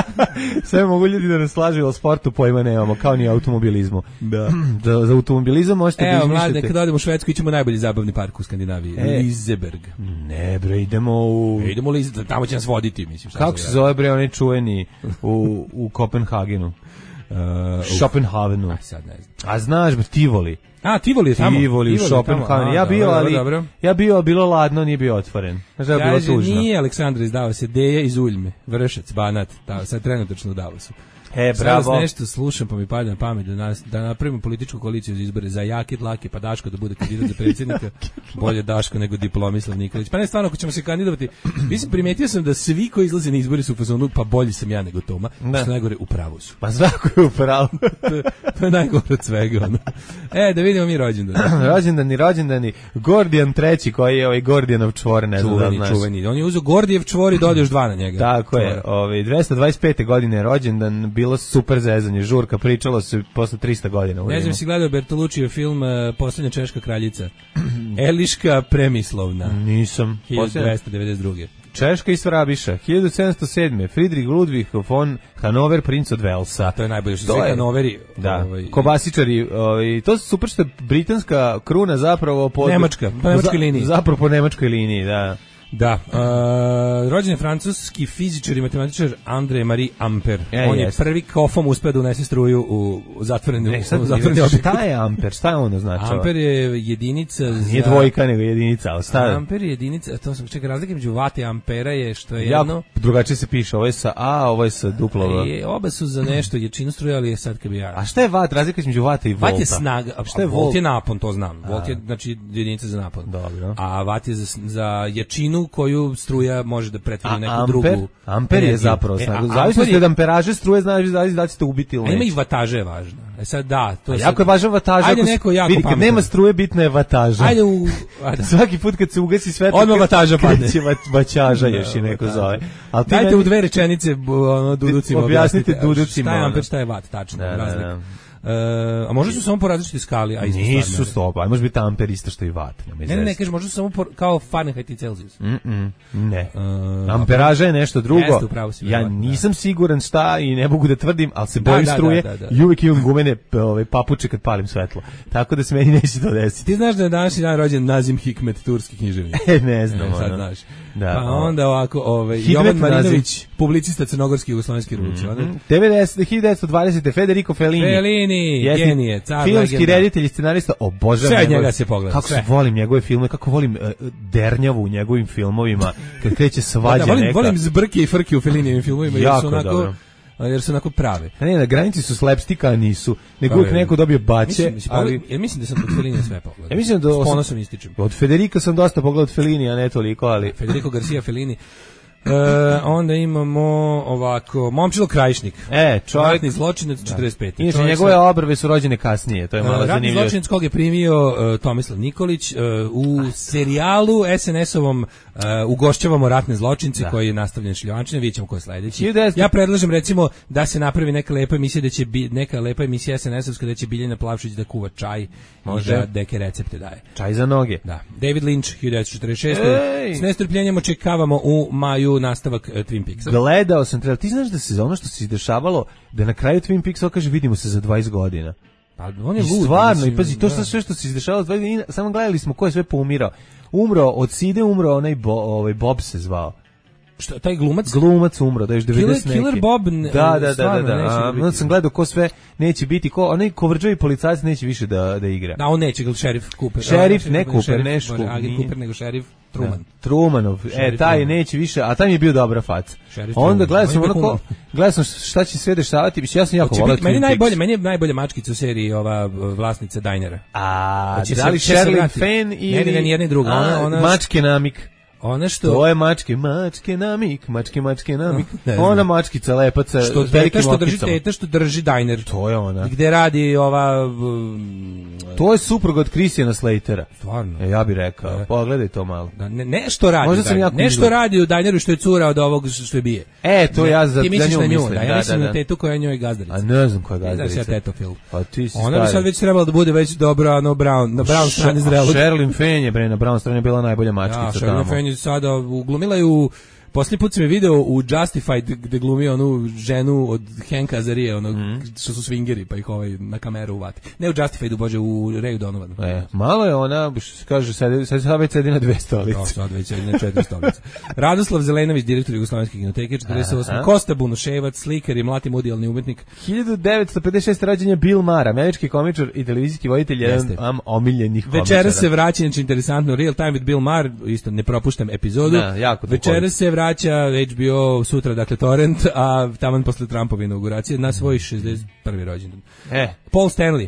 Sve mogu ljudi da nas slažu, o sportu pojma nemamo, kao ni automobilizmu. Da. da za automobilizam možete Evo, da izmišljate. Evo, mlade, kad odemo u Švedsku, ićemo najbolji zabavni park u Skandinaviji. E. Liseberg. Ne bre, idemo u... E, idemo u Liseberg, tamo će nas voditi, mislim. Kako se zove bre, onaj čuveni u, u Kopenhagenu? Uh, Schopenhavenu. A sad ne znam. A znaš, Tivoli. A, Tivoli je tamo. Tivoli u Schopenhavenu. Ja bio, ali dobro. Ja bio, bilo ladno, nije bio otvoren. Znaš da je bilo tužno. Nije Aleksandra izdao se, Deja iz Uljme, Vršac, Banat, ta, sad trenutačno u Davosu. E, bravo. Sada nešto slušam pa mi pada na pamet da, nas, da napravimo političku koaliciju za izbore za Jaki Dlake, pa Daško da bude kandidat za predsjednika. Bolje Daško nego Diplomislav Nikolić. Pa ne, stvarno, ako ćemo se kandidovati, mislim, primetio sam da svi koji izlaze na izbori su u fazonu, pa bolji sam ja nego Toma, da. Što najgore, u pravu su. Pa svako je u pravu. to, to je najgore od svega. Ono. E, da vidimo mi rođendani. rođendani, rođendani. Gordijan treći, koji je ovaj Gordijanov čvor, ne znam čuveni, da znaš. Čuveni, on je uzeo Gordijev čvor i dodao još dva na njega. Tako je, ovaj, dvesta dvadeset pete godine je rođendan bilo super zezanje, žurka, pričalo se posle trista godina. Ne znam si gledao Bertoluccijev film uh, Poslednja češka kraljica. Eliška Premislovna. Nisam. hiljadu dvesta devedeset druge. Češka i Svrabiša, hiljadu sedamsto sedme. Friedrich Ludwig von Hanover, princ od Velsa. To je najbolje što sve Hanoveri. Da, ovaj, kobasičari, ovaj, to su super što je britanska kruna zapravo pod... Nemačka, po nemačkoj liniji. Zapravo po nemačkoj liniji, da. Da, uh, rođen je francuski fizičar i matematičar André Marie Ampère. E, on jest. je prvi kofom uspeo da unese struju u zatvoreni Ne, sad, objekat. šta je amper? Šta je ono znači? Amper je jedinica za... Nije dvojka, nego jedinica, ali šta je? Amper je jedinica, to sam čekaj, razlika među vate i ampera je što je jako jedno... drugačije se piše, ovo je sa A, ovo je sa duplo V. Je, oba su za nešto jačinu struje, ali je sad kad bi ja... A šta je vat? Razlika između vata i volta? Vat je snaga, a šta je volt? Volt je napon, to znam. Volt je, znači, jedinica za napon. Dobro. A vat je za, za jačinu koju struja može da pretvori u neku amper, drugu. Amper je zapravo snaga. E, Zavisno od amperaže struje, znači da li ćete ubiti ili neće. A ima i neće. vataže je važno. E sad da, to je... Jako je važna vataža. Ajde ako neko jako vidi, kad pametan. nema struje, bitna je vataža. Ajde u... Ajde. Svaki put kad se ugasi svetlo, odmah vataža padne. kreće vaćaža još i neko zove. Ali Dajte meni... u dve rečenice ono, duducima objasnite objasnite. duducima. Šta je amper, šta je vat, tačno, Da, da, razlika. da. Uh, a možda su samo po različitoj skali, a isto Nisu stopa, aj može biti amper isto što i vat. Ne, ne, ne, kažeš, možda su samo po, kao Fahrenheit i Celsius. Mm -mm, ne. Uh, Amperaža je nešto drugo. Jeste, upravo si, ja verovatno, nisam siguran šta i ne mogu da tvrdim, ali se Da, bojim da, struje da, da, da. i uvijek imam gumene ove, papuče kad palim svetlo. Tako da se meni neće to desiti. Ti znaš da je današnji dan rođen Nazim Hikmet, turski književnik? E, ne znam. E, sad ono. znaš. Da, pa o. onda ovako, ovaj, Hikmet Jovan Marinović, Nazim. publicista crnogorski jugoslovenski revolucionar. Mm -hmm. hiljadu devetsto dvadesete. Federico Fellini. Fellini, Jeste genije, car, filmski legenda. reditelj i scenarista, obožavam Sve od njegove- njega se pogleda, Kako sve. volim njegove filme, kako volim uh, dernjavu u njegovim filmovima, kad kreće svađa Da, da, volim, neka. volim zbrke i frke u Fellinijevim filmovima, jer Jako su onako, dobro. jer su onako prave. A ne, na granici su slapstika, a nisu. Nego Pa, uvijek je. neko dobije baće, Mislim, mislim, ali... ja mislim da sam od Fellinija sve pogledao. Ja mislim da... S ponosom ističem. Od Federica sam dosta pogledao od Fellini, a ne toliko, ali... Federico Garcia Fellini. E, onda imamo ovako, Momčilo Krajišnik. E, čovjek... Ratni zločinac četrdeset pete. Inače, Čovjek njegove sa- obrve su rođene kasnije, to je malo Ratni zanimljivo. zločinac kog je primio uh, Tomislav Nikolić uh, u serijalu es en es-ovom uh, Ugošćavamo ratne zločince, Da. koji je nastavljen šljivančine, vidjet ćemo ko je sledeći. hiljadu devetsto Ja predlažem recimo da se napravi neka lepa emisija, da će bi, neka lepa emisija es en es-ovska, da će Biljana Plavšić da kuva čaj Može. i da neke recepte daje. Čaj za noge. Da. David Lynch, hiljadu devetsto četrdeset šeste. Ej! S nestrpljenjem očekavamo u maju nastavak uh, Twin Peaksa. Gledao sam, treba, ti znaš da se za ono što se izdešavalo, da na kraju Twin Peaksa kaže vidimo se za dvadeset godina. Pa on je I lud. stvarno, mislim, i pazi, to da. što sve što se izdešavalo, dvadeset godina, samo gledali smo ko je sve poumirao. Umro, od Side umro onaj bo, ovaj Bob se zvao. Šta, taj glumac? Glumac umro, da je još devedeset Killer- Killer neki. Bob, ne- Da, da, da, da, stvarno da. neće A, biti. onda sam gledao ko sve neće biti, ko, onaj kovrđavi policajac neće više da, da igra. Da, on neće, gal šerif Cooper. Šerif, A, ne Cooper, šerif, ne bože, Škup, Agent nije. Cooper, nego šerif Truman. Da. Trumanov, e, Šerif taj Truman. neće više, a taj mi je bio dobra faca. Šerif Onda Truman. gledao sam On je ono bio ko, human. gledao sam šta će sve dešavati, mislim, ja sam jako Hoće volao biti- meni Twin najbolje, Peaks. meni je najbolja mačkica u seriji ova uh, vlasnica Dinera. A, Hoće da se- li će se Sherilyn vratiti. Fenn Ne, ili... ne, ne, nijedna i druga. Ona- A, ona- mačke namik. Ona što To je mačke, mačke namik, mačke, mačke namik. Ne znam. Ona mačkica lepaca što s velikim teta što drži okicama. teta što drži Diner. To je ona. I gde radi ova um, To je suprug od Christiana Slatera. stvarno. E, ja bih rekao, E. pogledaj to malo. Da, ne, nešto radi. Možda u sam Diner- jako nešto izgledao. radi u Dineru što je cura od ovog što je bije. E, to Ne, ja za, ti misliš za nju na nju, mislim. da, ja mislim na tetu koja je njoj gazdarica. A ne znam koja je Ne znam se ja gazdarica. tetofil. Pa ti si Ona bi sad stari. već trebala da bude već dobra, no Brown, na Brown strani zrelog. Sherilyn Fenn je, bre, na Brown strani bila najbolja Ja, mačkica Sherilyn tamo. Fenn je sada uglumila je u posljednji put sam je video u Justified gde glumi onu ženu od Hanka Azarije, onog Mhm. što su swingeri, pa ih ovaj na kameru uvati. Ne u Justified, bože, u Rayu Donovanu. E, malo je ona, što se kaže, sad, sad, sad već sedi na dve stolice. Da, sad već je na četiri stolice. Radoslav Zelenović, direktor Jugoslovenske kinoteke, četrdeset osme. Aha. Kosta Bunuševac, slikar i mlati mudijalni umetnik. hiljadu devetsto pedeset šeste. rođen je Bill Maher, američki komičar i televizijski voditelj, jedan Jeste. am omiljenih komičara. Večeras se vraća, znači interesantno, Real Time with Bill Maher, isto ne propuštam epizodu. Da, jako to Večeras se vraća H B O, sutra, dakle, Torrent, a taman posle Trumpove inauguracije, na svoj šezdeset prvi rođendan. E, Paul Stanley,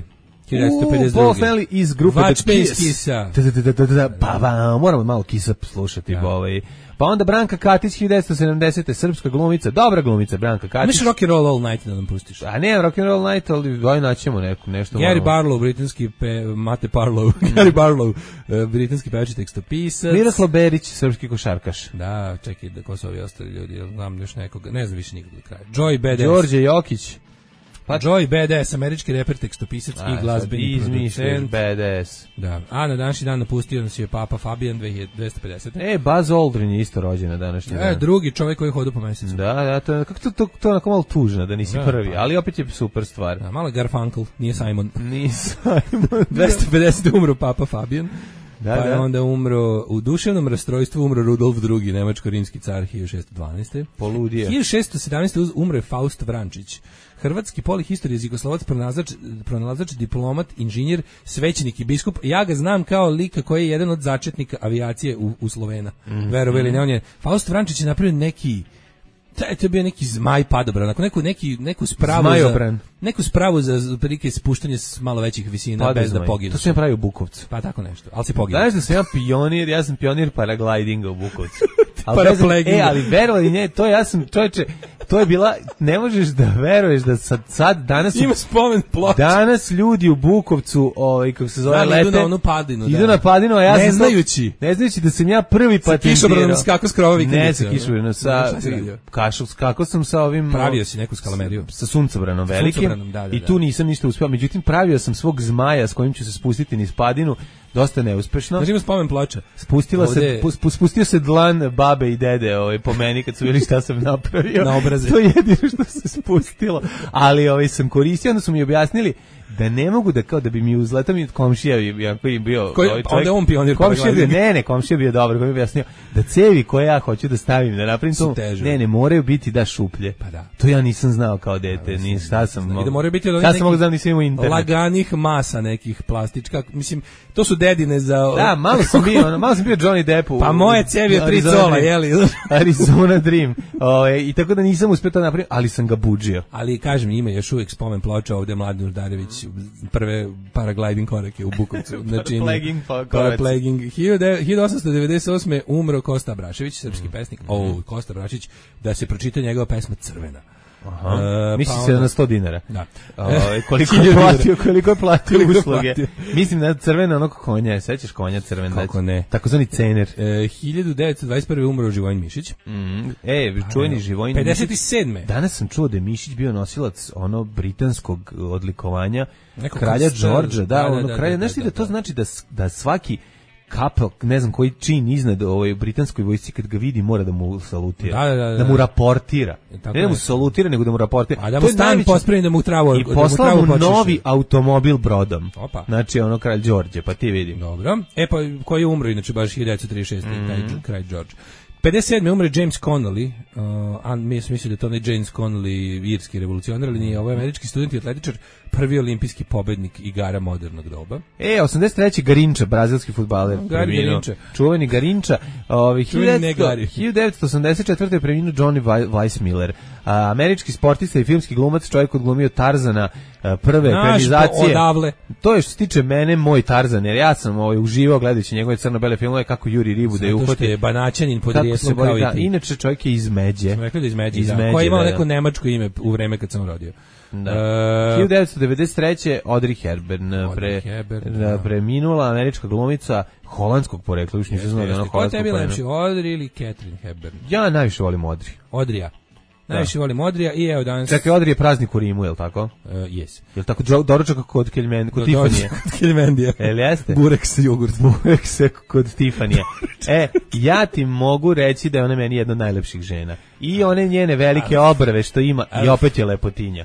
hiljadu devetsto pedeset Paul druge. Stanley iz grupe Watch The Me Kiss. Kissa. Da, da, da, da, da, pa, pa, moramo malo Kissa slušati. Ja. Ovaj. Pa onda Branka Katić, hiljadu devetsto sedamdesete srpska glumica, dobra glumica Branka Katić. Imaš Rock and Roll All Night da nam pustiš? A ne, Rock and Roll Night, ali daj naćemo neku, nešto. Gary Barlow, britanski pe, Mate Parlow, Gary Barlow, uh, britanski pevač i tekstopisac. Miroslav Berić, srpski košarkaš. Da, čekaj, da ko su ovi ostali ljudi, jel znam još nekoga, ne znam više nikog do kraja. Joy Badass. Đorđe Jokić. Pa Joy Badass, američki reper, tekstopisac A, i glazbeni producent. Badass. Da. A na današnji dan napustio nas je Papa Fabijan dve hiljade dvesta pedeset. E, Buzz Aldrin je isto rođen na današnji dan. E, drugi čovjek koji hoda po mesecu. Da, da, to, kako to, to, to je onako malo tužno da nisi Da, prvi, pa. ali opet je super stvar. Da, malo Garfunkel, nije Simon. Nije Simon. dvesta pedeset umro Papa Fabijan. Da, pa je da. onda umro, u duševnom rastrojstvu umro Rudolf drugi, nemačko-rimski car hiljadu šessto dvanaeste. Poludio. hiljadu šessto sedamnaeste umro je Faust Vrančić. Hrvatski polihistorij, jezikoslovac, pronalazač, pronalazač, diplomat, inženjer, svećenik i biskup. Ja ga znam kao lika koji je jedan od začetnika avijacije u, u Slovena. Mm-hmm. Verovali ne, on je, Faust Vrančić je napravio neki, taj, to je bio neki zmaj padobran, neku, neki, neku spravu Zmajobran. za, neku spravu za prilike spuštanje s malo većih visina Pada bez zmaj. da pogineš. To se ja pravi u Bukovcu. Pa tako nešto, ali si poginuo. Znaš da sam ja pionir, ja sam pionir paraglidinga u Bukovcu. Parapleginga. E, ali verovali ne, to ja sam, čovječe, to je bila, ne možeš da veruješ da sad, sad danas... Ima spomen ploča. Danas ljudi u Bukovcu, ovaj, kako se zove, Da, lete... idu na onu padinu. Idu Da. na padinu, a ja ne sam... znajući. Ne znajući da sam ja prvi Sa patentirao. kišobranom skako s krova vikendice. Ne, sa kišobranom, sa... Šta si radio? Kašu, kako sam sa ovim... Pravio si neku skalameriju. Sa suncobranom velikim. suncobranom, da, da, I da. tu nisam ništa uspeo. Međutim, pravio sam svog zmaja s kojim ću se spustiti niz padinu, dosta neuspešno. Znači ima spomen ploča. Spustila Ovde... se, pu- spustio se dlan babe i dede ovaj, po meni kad su vidjeli šta sam napravio. Na obraze. To je jedino što se spustilo. Ali ovaj, sam koristio, onda su mi objasnili da ne mogu da kao da bi mi uzletao mi komšija iako je bio Koji, ovaj pa onda je on pionir komšija bio, paraglidinga. ne ne komšija bio dobar koji mi objasnio da cevi koje ja hoću da stavim da napravim Su to teže. ne ne moraju biti da šuplje Pa da. to ja nisam znao kao dete ni šta sam I da moraju biti od onih ja sam mogu nekih da nisam imao internet laganih masa nekih plastička. Mislim, to su dedine za... da malo sam bio ono, malo sam bio Johnny Depp u, Pa moje cevi od tri Arizona cola, Dream. jeli? Arizona Dream ovaj, i tako da nisam uspio to napraviti ali sam ga budžio. Ali kažem, ima još uvijek spomen ploča ovdje Mladen Urdarević, prve paragliding korake u Bukovcu. Znači, Paragliding pa- koraci. paragliding. hiljadu osamsto devedeset osme umro Kosta Brašević, srpski pesnik. O, Kosta Brašić, da se pročita njegova pesma Crvena. Aha. E, Misli pa se onda- na sto dinara. Da. Ovaj, koliko je Hiljadu platio, dinara. koliko je platio Koliko je usluge. platio. Mislim na crvena onog konja, sećaš konja crven? Kako ne. Takozvani cener. E, hiljadu devetsto dvadeset prve umro Živojin Mišić. Mm. E, čuveni Živojin pedeset Mišić. sedme Danas sam čuo da je Mišić bio nosilac ono britanskog odlikovanja Nekog kralja krsta, Đorđa, da, da, da, ono da, kralja, da, znaš ti da, da to da. znači da s- da svaki kapel, ne znam koji čin iznad ovoj britanskoj vojsci kad ga vidi mora da mu salutira. Da, da, da, da. mu raportira. tako Ne da mu nešto. salutira, nego da mu raportira. A da To mu je stan najveći- pospremi da mu travu I da mu poslao travu mu počeše. novi automobil brodom. Opa. Znači ono kralj Đorđe, pa ti vidi. Dobro. E pa koji je umro inače baš hiljadu devetsto trideset šeste Mhm. taj kralj George. pedeset sedme umre James Connolly, uh, a mi smo mislili da je to ne James Connolly, irski revolucionar, ali nije, ovo je američki student i atletičar, prvi olimpijski pobednik igara modernog doba. E, osamdeset treći Garinča, brazilski fudbaler. Gari preminuo. Garinča. Čuveni Garinča. Ovi, Čuveni ne Gari. hiljadu devetsto osamdeset četvrte je preminuo Johnny Wei- Weissmuller. A, američki sportista i filmski glumac, čovjek odglumio Tarzana a, prve Naš ekranizacije. odavle. To je što se tiče mene, moj Tarzan, jer ja sam ovaj, uživao gledajući njegove crno-bele filmove kako juri ribu da je Zato što uhvati. je banaćanin pod Kako se rijetlom bori, kao i da, ti. inače čovjek je iz Međe. Smo rekli da iz Međe, Iz da. Međe, Koji je imao da, da. neko nemačko ime u vreme kad sam rodio. Da. E, hiljadu devetsto devedeset treće Audrey Hepburn Audrey pre, Hepburn, da, da. preminula američka glumica holandskog porekla, još nisam znao da je ona Ko je holandskog tebi porekla. lepši, Audrey ili Catherine Hepburn? Ja najviše volim Audrey. Odrija. Najviše volim Odrija i evo danas... Čekaj, Audrey je praznik u Rimu, je li tako? Uh, yes. Je li tako džo- doručak kod Kelmen, kod Do- Tifanije? Kod Kilimendija. E, li jeste? Burek sa jogurtom. Burek se kod Tifanije. E, ja ti mogu reći da je ona meni jedna od najlepših žena. I one njene velike obrve što ima, i opet je lepotinja.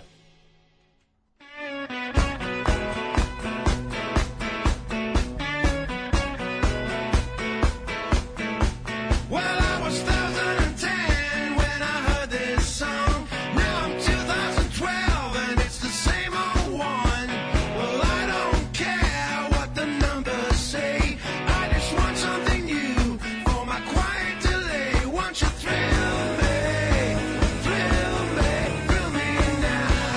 Well, I was one thousand ten when I heard this song. Now I'm two thousand twelve and it's the same old one. Well, I don't care what the numbers say. I just want something new for my quiet delay. Won't you thrill me, thrill me, thrill me now?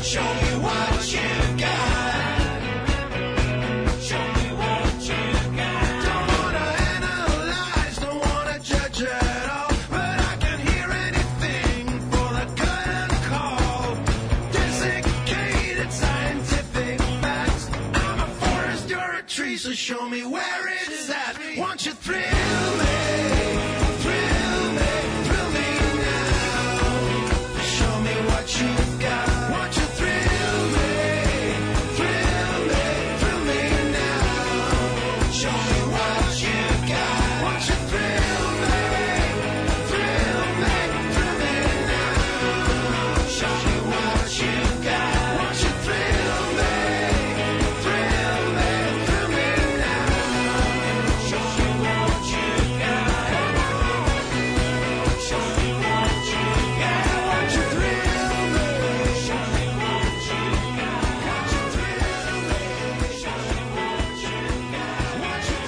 Show me what you got. Show me what you got. Don't wanna analyze, don't wanna judge at all, but I can hear anything for the curtain call. Desiccated scientific facts. I'm a forest, you're a tree, so show me where it's at. Won't you thrill me? Thrill me, thrill me now. Show me what you've got. Won't you thrill me? Thrill me, thrill me now. Show me what you've got. Won't you thrill me? Thrill me, thrill me now. Show me what you've got. Won't you thrill me? Thrill me, thrill me now. Show me what you've got. Show me what you've got. Won't you thrill me? Show me what you've got. Won't you thrill me? Show me what you've got. Won't you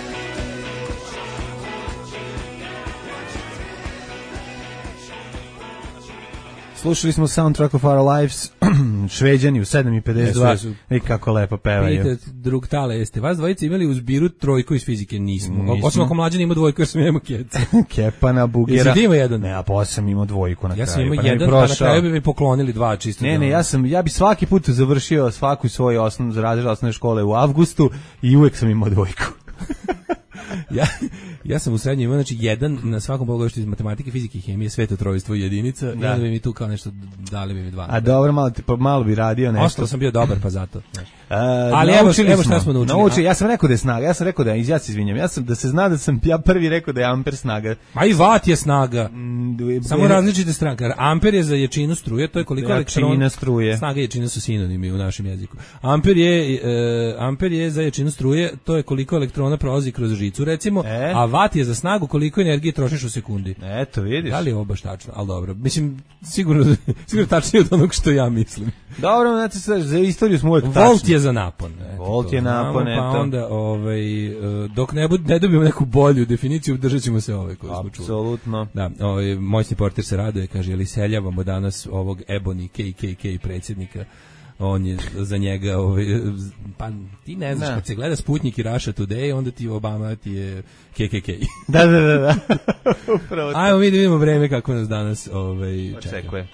Slušali smo Soundtrack of Our Lives, Šveđani u sedam i pedeset dva, Jesu, jesu. i kako lepo pevaju. Vidite, drug tale, jeste vas dvojice imali u zbiru trojku iz fizike? Nismo. Nismo. Osim ako mlađan ima dvojku, jer sam imao keca. Kepana, Bugera. Jesi ti imao jedan? Ne, a posle sam imao dvojku na kraju. Ja sam imao pa ne bi jedan, pa na prošao. kraju bi mi poklonili dva čisto. Ne, da- ne, ja sam, ja bi svaki put završio svaku svoju osnovnu razred osnovne škole u avgustu i uvek sam imao dvojku. ja, ja sam u srednjoj imao, znači, jedan na svakom polugodištu iz matematike, fizike i hemije, svetotrojstvo i jedinica, da. I onda bi mi tu kao nešto, dali bi mi dva. A dobro, malo, ti- pa malo bi radio nešto. Ostalo sam bio dobar, pa zato. znaš. E, Ali evo, naučili evo šta smo naučili. Naučili, ja sam rekao da je snaga, ja sam rekao da je, ja se izvinjam, ja sam, da se zna da sam ja prvi rekao da je amper snaga. Ma i vat je snaga. Mm, Samo različite stranke. Amper je za jačinu struje, to je koliko Jačina elektrona. struje. Snaga i jačina su sinonimi u našem jeziku. Amper je, e, amper je za jačinu struje, to je koliko elektrona prolazi kroz žicu, recimo, E? a vat je za snagu koliko energije trošiš u sekundi. Eto, vidiš. Da li je ovo baš tačno? Ali dobro. Mislim, sigurno, sigurno tačnije od onog što ja mislim. Dobro, znači, sad, za istoriju smo uvek tačni. Volt je za napon. Eto, Volt to je znamo, napon, pa eto. onda, ovaj, e, dok ne, bud, ne dobijemo neku bolju definiciju, držat ćemo se ove koje smo čuli. Apsolutno. Da, ovaj, moćni portir se raduje, kaže, jel iseljavamo danas ovog Ebony K K K predsjednika, on je za njega, ovaj, pa ti ne znaš, Da. kad se gleda Sputnik i Russia Today, onda ti Obama ti je K K K. Da, da, da, da. Upravo to. Ajmo mi da vidimo vreme kako nas danas ovaj, čeka. Očekuje.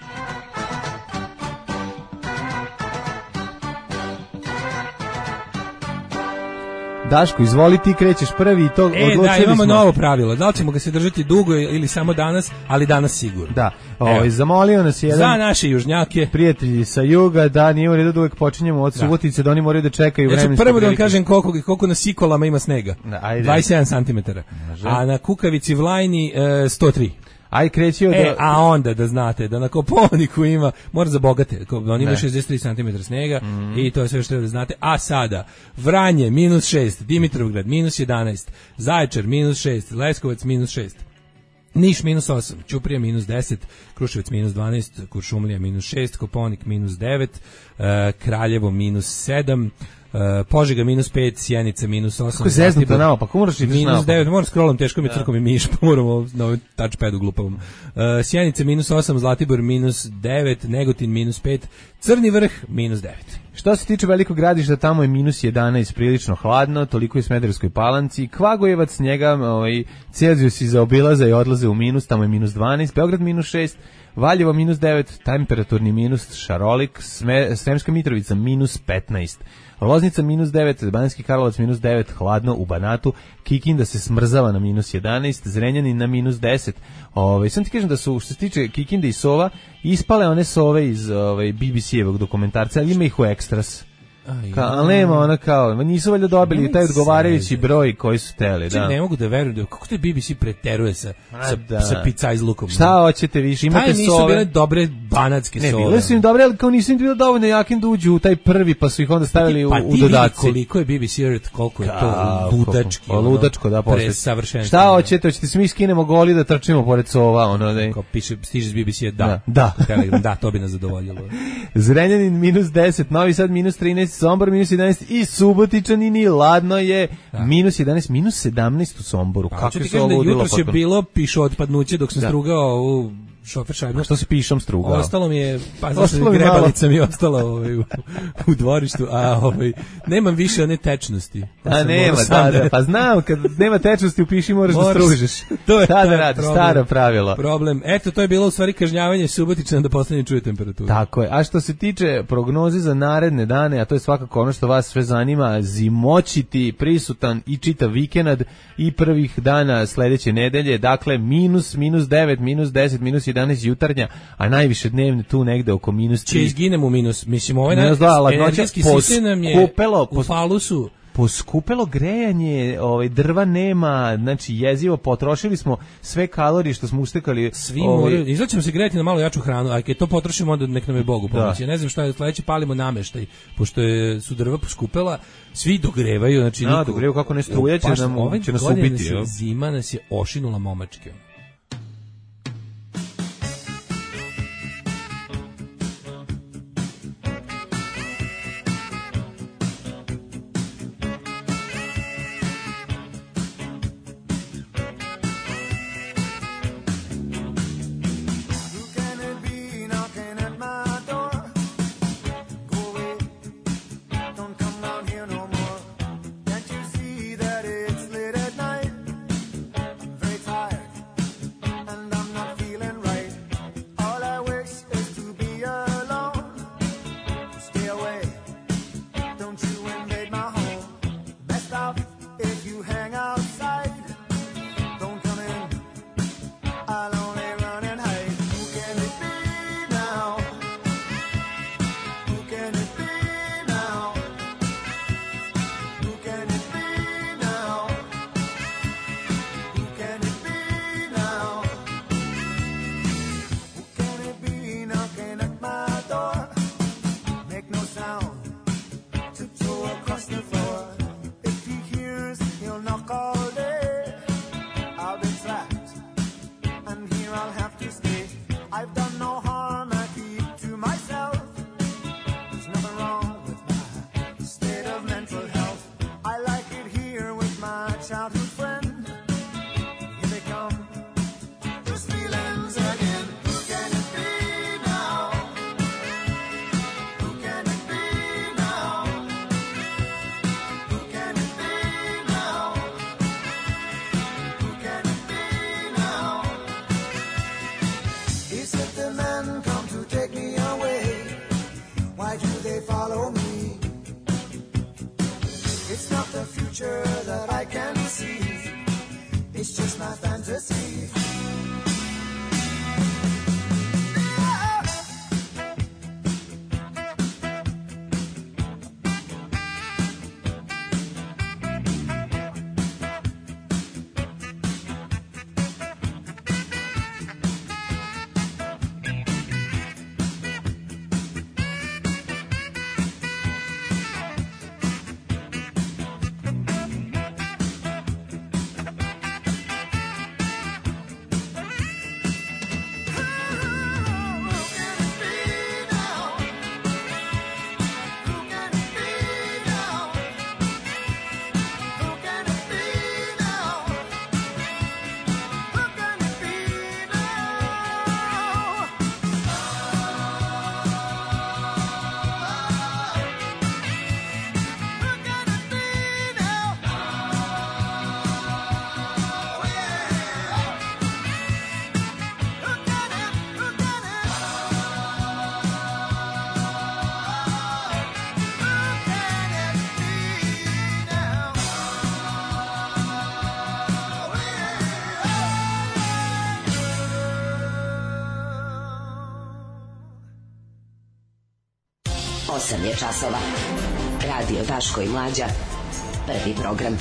Daško, izvoli, ti krećeš prvi i to E, odlučili da, imamo smo. novo pravilo. Da li ćemo ga se držati dugo ili samo danas, ali danas sigurno. Da, ovaj, zamolio nas jedan Za naše južnjake. prijatelji sa juga da nije u redu da uvek počinjemo od Subotice, da oni moraju da čekaju Ja ću vremenske prvo da vam prilike. kažem koliko, koliko na Sikolama ima snega. Da, ajde. dvadeset sedam centimetara. A na Kukavici Vlajni e, sto tri. Aj, kreći od... E, a onda da znate da na Koponiku ima, mora za bogate, ko- on ima Ne. šezdeset tri centimetra snega i to je sve što treba da znate. A sada, Vranje minus šest, Dimitrovgrad minus jedanaest, Zaječar minus šest, Leskovac minus šest. Niš minus osam, Ćuprija minus deset, Kruševac minus dvanaest, Kuršumlija minus šest, Koponik minus devet, e, Kraljevo minus sedam, e, Požega minus pet, Sjenica minus osam. Kako je zeznuto Zlatibor naopak, kako moraš ideš minus naopak? devet, moram scrollom, teško mi je crkom i miš, pa moramo na ovaj touchpadu glupavom. Uh, Sjenica minus osam, Zlatibor minus devet, Negotin minus pet, Crni vrh minus devet. Što se tiče velikog gradišta, tamo je minus jedanaest, prilično hladno, toliko je u Smederevskoj Palanci. Kvagojevac, njega ovaj, Celzijus i zaobilaze i odlaze u minus, tamo je minus dvanaest, Beograd minus šest, Valjevo minus devet, temperaturni minus, Šarolik, Sme, Sremska Mitrovica minus petnaest, Loznica minus devet, Banjski Karlovac minus devet, hladno u Banatu, Kikinda se smrzava na minus jedanaest, Zrenjanin na minus deset. Ovaj, sam ti kažem da su, što se tiče Kikinde i sova, ispale one sove iz ovaj, B B C-evog dokumentarca, ali ima ih u Ekstras. Ka, ali nema ona kao, nisu valjda dobili Nemoj taj se odgovarajući zezati. broj koji su teli, Znači, da. ne mogu da verujem da kako te B B C preteruje sa, A, sa, da. sa pizza izlukom. Šta hoćete više, imate Taj nisu sove. bile dobre banatske Ne, sove. bile su im dobre, ali kao nisu im bile dovoljno jakim da uđu u taj prvi, pa su ih onda stavili u, pa u ti vidi dodaci. koliko je B B C Earth, koliko je to Kako? ludački. Pa ludačko, da, posle. Presavršenstvo. Šta hoćete, hoćete se mi skinemo goli da trčimo pored sova, ono da. Kao piše, stiže iz B B C, da. Da, da. Telegram, da, to bi nas zadovoljilo. Zrenjanin minus deset, Novi Sad minus trinaest, Sombor minus jedanaest i Subotičanini, ladno je minus jedanaest, minus sedamnaest u Somboru. Pa, Kako ću ti se ovo kažem da ludilo jutros je potpuno? bilo piše otpadnuće dok sam Da. strugao ovu šofer šajbnu. A što si pišom strugao? Ostalo mi je, pa znači grebalica mi je ostala ovaj, u, u dvorištu, a ovaj, nemam više one tečnosti. Pa a nema, da, da, pa znam, kad nema tečnosti u piši moraš, moraš da stružiš. To je Šta da radiš, staro pravilo. Problem. Eto, to je bilo u stvari kažnjavanje Subotičana da poslednje čuje temperaturu. Tako je. A što se tiče prognoze za naredne dane, a to je svakako ono što vas sve zanima, zimoćiti, prisutan i čitav vikend i prvih dana sledeće nedelje, dakle minus, minus devet, minus deset, minus jedanaest jutarnja, a najviše dnevne tu negde oko minus tri. Će izginemo u minus. Mislim, ovaj energetski sistem nam je poskupelo, u falusu. Poskupelo grejanje, ovaj, drva nema, znači jezivo, potrošili smo sve kalorije što smo ustekali. Svi ovaj, moraju, izlaćemo se grejati na malo jaču hranu, a kad to potrošimo onda nek nam je Bogu pomoći. Ja ne znam šta je sledeće, palimo nameštaj, pošto je, su drva poskupela, svi dogrevaju, znači niko. A, dogrevaju kako ne struja će, nam, ovaj će nas ubiti. Nas zima nas je ošinula momačke. osam je časova. Radio Daško i Mlađa. Prvi program.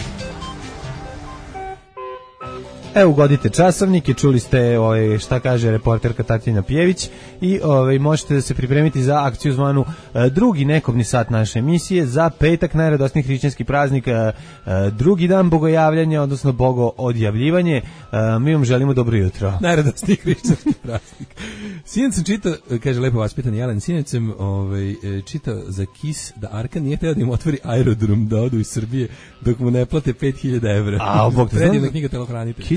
Evo, ugodite časovnike, čuli ste ovaj, šta kaže reporterka Tatjana Pjević i ovaj, možete da se pripremiti za akciju zvanu e, drugi nekobni sat naše emisije za petak, najradosniji hrišćanski praznik, e, e, drugi dan bogojavljanja, odnosno bogoodjavljivanje. E, mi vam želimo dobro jutro. Najradosniji hrišćanski praznik. Sinac sam čitao, kaže lepo vaspitan Jelen, sinac sam ovaj, čitao za Kis da Arkan nije htio da im otvori aerodrom da odu iz Srbije dok mu ne plate pet hiljada evra. A, bog te predivna knjiga telohranitelj. Kis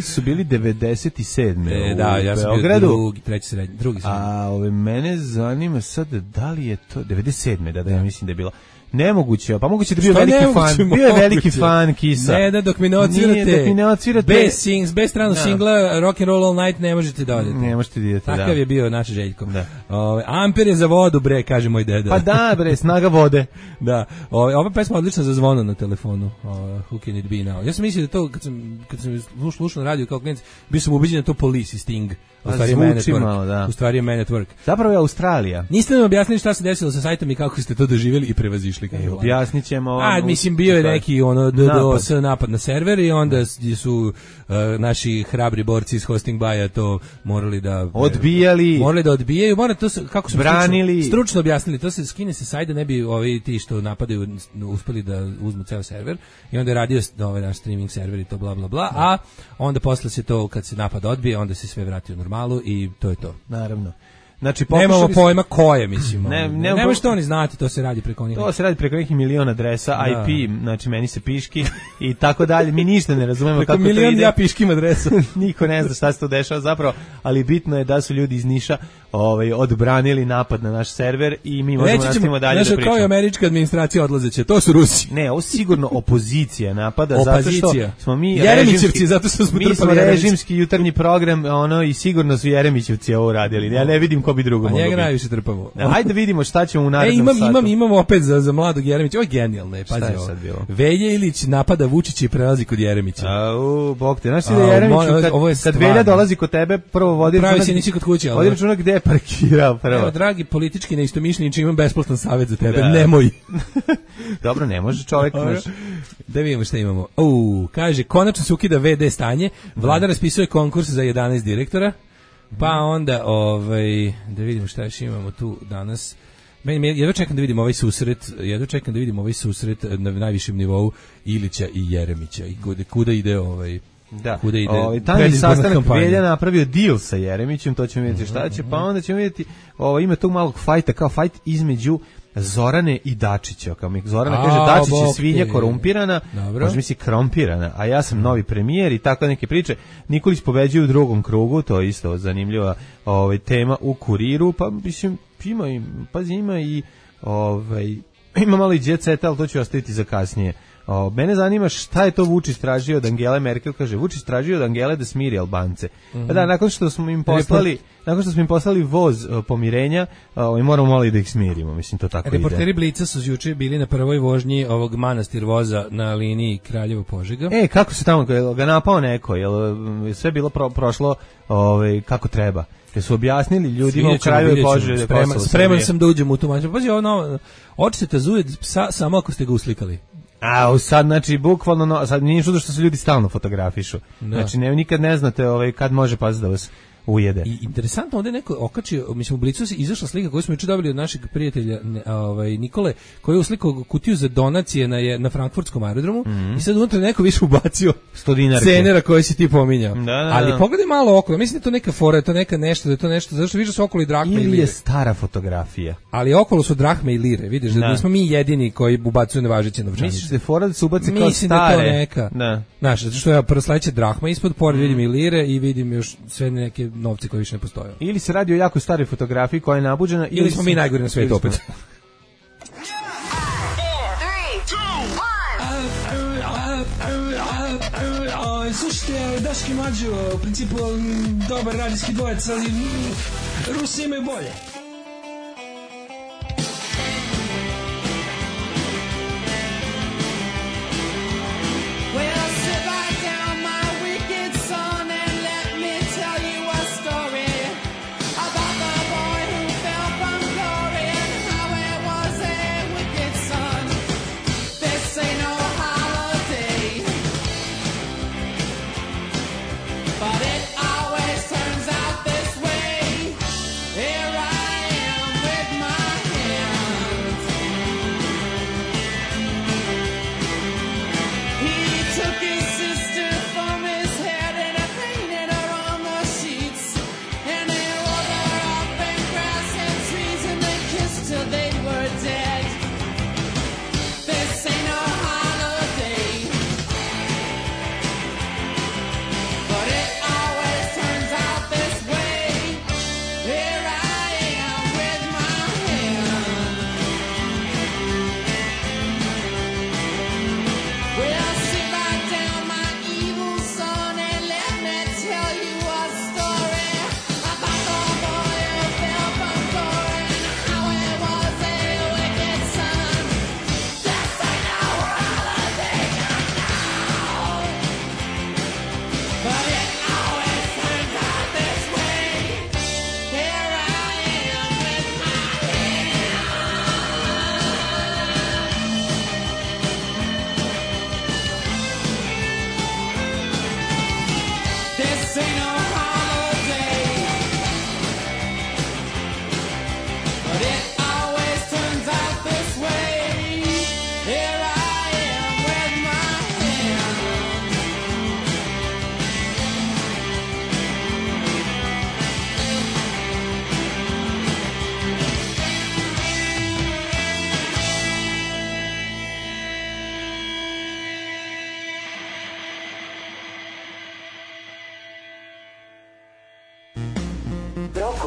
Beatlesi su bili devedeset sedme E, da, ja sam bio drugi, treći srednji, drugi srednji. A ove, mene zanima sad da li je to devedeset sedme da, da ja mislim da je bilo. Nemoguće, pa moguće da bio veliki nemoguće, fan, bio je veliki fan Kisa. Ne, da dok mi ne odsvirate, Nije, dok mi ne odsvirate bez, sings, bez stranu no. singla Rock and Roll All Night ne možete da odete. Ne možete da idete, da. Takav je bio naš Željko. Da. Ove, Amper je za vodu, bre, kaže moj deda. Pa da, bre, snaga vode. Da, ove, ova pesma odlična za zvono na telefonu. Ove, Who Can It Be Now? Ja sam mislio da to, kad sam, kad sam slušao na radio kao klinac, bio sam ubeđen da to Police i Sting. U stvari je Man at Work. Malo, da. U stvari je Man at Work. Zapravo je Australija. Niste nam objasnili šta se desilo sa sajtom i kako ste to doživjeli i prevazišli. E, objasnit ćemo. A, mislim, bio je neki ono DDoS napad. napad na server i onda su uh, naši hrabri borci iz Hosting Baja to morali da... Odbijali. Morali da odbijaju. Mora to, kako su branili. Stručno, stručno objasnili. To se skine se sajda, ne bi ovi ti što napadaju uspeli da uzmu ceo server i onda je radio ovaj naš streaming server i to bla bla bla, a onda posle se to, kad se napad odbije, onda se sve vrati u normalu i to je to. Naravno. Znači, nemamo pojma koje, mislimo. Ne, ne, ne možete oni znati, to se radi preko njih. To se radi preko nekih miliona adresa, da. I P, znači meni se piški i tako dalje. Mi ništa ne razumemo kako to ide. Milion ja piškim adresa. Niko ne zna šta se to dešava zapravo, ali bitno je da su ljudi iz Niša ovaj, odbranili napad na naš server i mi možemo nastavimo dalje naša, da pričamo. Kao i američka administracija odlazeće, to su Rusi. Ne, ovo sigurno opozicija napada, opozicija. Zato što smo mi Jeremićevci, zato što smo mi smo režimski jutarnji program, ono, i sigurno su Jeremićevci ovo radili. Ja ne vidim ko bi drugo mogao biti. Najviše trpavo. Hajde vidimo šta ćemo u narednom e, imam, satu. Imam, imamo opet za, za mladog Jeremića. Ovo je genijalno. Je, pazi ovo. Velja Ilić napada Vučića i prelazi kod Jeremića. Au, bog te. Znaš ti da Jeremiću, kad, kad Velja dolazi kod tebe, prvo vodi pravi se nisi kod kuće. Vodi računa gde je parkirao prvo. Evo, dragi politički neistomišljenici, imam besplatan savjet za tebe. Da. Nemoj. Dobro, ne može čovjek. Naš. Da vidimo šta imamo. U, kaže, konačno se ukida ve de stanje. Vlada raspisuje konkurs za jedanaest direktora. Pa onda, ovaj, da vidimo šta još imamo tu danas. Meni, jedva čekam da vidim ovaj susret, jedva čekam da vidim ovaj susret na najvišem nivou Ilića i Jeremića. I kuda, kuda ide ovaj... Da, kuda ide ovaj, tajni sastanak Velja napravio deal sa Jeremićem, to ćemo vidjeti šta će, pa onda ćemo vidjeti ovaj, ime tog malog fajta, kao fajt između Zorane i Dačića. Kao mi Zorana a, kaže Dačić je svinja korumpirana, može misli krompirana, a ja sam novi premijer i tako neke priče. Nikolić pobeđuje u drugom krugu, to je isto zanimljiva ovaj, tema u Kuriru, pa mislim, ima i, pazi, ima i ovaj, ima malo i jet set, ali to ću ostaviti za kasnije. O, mene zanima šta je to Vučić tražio od Angele Merkel, kaže Vučić tražio od Angele da smiri Albance. Mm-hmm. Pa da, nakon što smo im poslali, Report... nakon što smo im poslali voz o, pomirenja, o, moramo malo i da ih smirimo, mislim to tako Reporteri ide. Reporteri Blica su juče bili na prvoj vožnji ovog manastir voza na liniji Kraljevo-Požega. E, kako se tamo ga napao neko, jel sve bilo pro, prošlo ovaj kako treba? Jer su objasnili ljudima u kraju Požege. Spreman, spreman sam da uđem u tu manju. Pazi, ono, očiste zuje psa samo ako ste ga uslikali. A sad, znači, bukvalno, no, sad nije čudo što se ljudi stalno fotografišu. Da. Znači, ne, nikad ne znate ovaj, kad može paziti da vas ujede. I interesantno, ovdje neko okačio, mislim, u Blicu se izašla slika koju smo juče dobili od našeg prijatelja ovaj, Nikole, koji je uslikao kutiju za donacije na, na frankfurtskom aerodromu mm-hmm. i sad unutra neko više ubacio sto dinarke cenera koje si ti pominjao. Da, da, ali da. Pogledaj malo okolo, mislim da je to neka fora, to neka nešto, da je to nešto, zato što vidiš su okolo i drahme i lire. Ili je stara fotografija. Ali okolo su drahme i lire, vidiš, da, da nismo mi jedini koji ubacuju nevažeće novčanice. Misliš da je fora da se ubaci kao stare? Mislim da to neka. Da. Znaš, zato što ja prvo sledeće drahma ispod, pored vidim i lire i vidim još sve neke novce koji više ne postoje. Ili se radi o jako staroj fotografiji koja je nabuđena ili, ili smo mi najgori na svijetu opet. Slušajte, Daški Mađo, u principu dobar radijski dvojec, ali Rusi imaju bolje. But it always turns out this way. Here I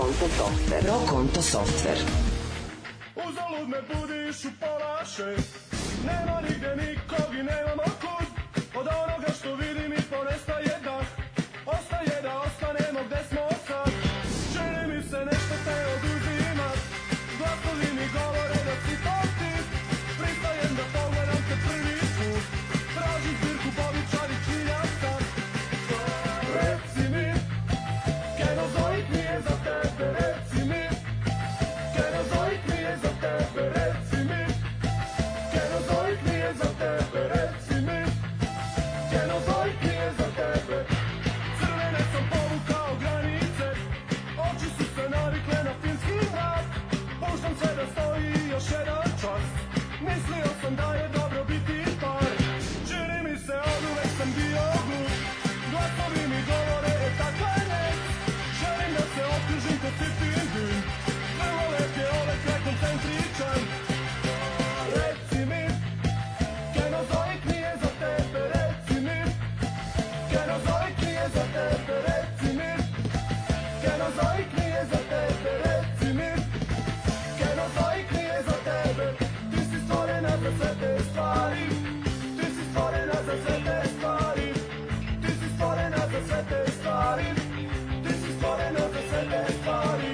Konto softver. Pro konto softver. Uzalud me budiš u pola šest. Nema nigde nikog i nemamo kud. Od onoga što vidim i ponestaje dah. Ostaje da ostanemo gde smo sad. Čini mi se nešto te oduzima. Glasovi mi govore da si to ti. Pristajem da pogledam te prvi put. Tražim zbirku bobičari činja sam. Reci mi, Kenozoik mi je za tebe. Reci mi, Kenozoik mi je za tebe. Reci mi, Kenozoik mi je za tebe. Reci mi, Kenozoik mi je za tebe. Crvene sam povukao granice. Oči su se navikle na finski mrak. Puštam se da stoji još jedan čas. Mislio sam da je dobro biti par. Čini mi se od uvek sam bio glup. Glasovi mi govore e takva je nek. Želim da se okružim kod sipim dim. Vrlo lep je ovaj kraj koncentričan. Reci mi, Kenozoik mi je za tebe. Reci mi, Kenozoik mi je za tebe. Reci mi, Kenozoik mi je za tebe. Reci mi, Kenozoik mi je za tebe. Ti si stvorena za sve te stvari. Ti si stvorena za sve te stvari. Ti si stvorena za sve te stvari. Ti si stvorena za sve te stvari.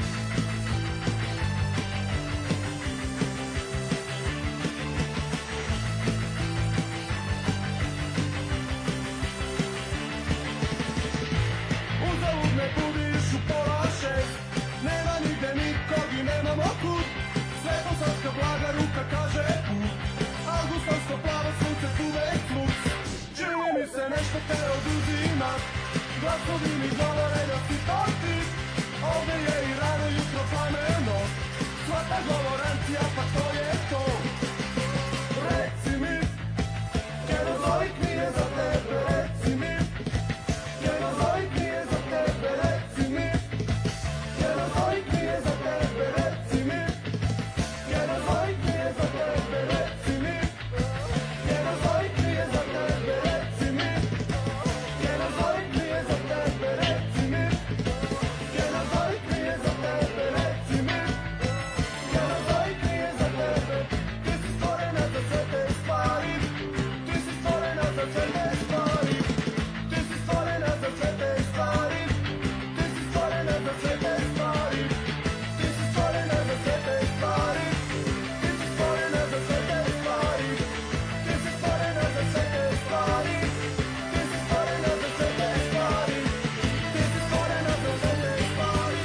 Uzalud me budiš u pola šest. Nema nigde nikog i nemamo kud. Svetosavska blaga ruka kaže put. Augustovsko plavo sunce uvek plus. Čini mi se nešto te oduzima. Glasovi mi govore da si to ti. Ovde je i rano jutro plameno. Sva ta govorancija pa to je to. Reci mi, Kenozoik mi je za tebe. Reci mi, Kenozoik mi je za tebe. Reci mi, Kenozoik mi je za tebe. Reci mi, Kenozoik mi je za tebe. Reci mi, Kenozoik mi je za tebe. Reci mi, Kenozoik mi je za tebe. Reci mi, Kenozoik mi je za tebe. Reci mi, Kenozoik mi je za tebe. Ti si stvorena za sve te stvari. Ti si stvorena za sve te stvari. Ti si stvorena za sve te stvari. Ti si stvorena za sve te stvari. Ti si stvorena za sve te stvari. Ti si stvorena za sve te stvari. Ti si stvorena za sve te stvari. Ti si stvorena za sve te stvari. Ti si stvorena za sve te stvari.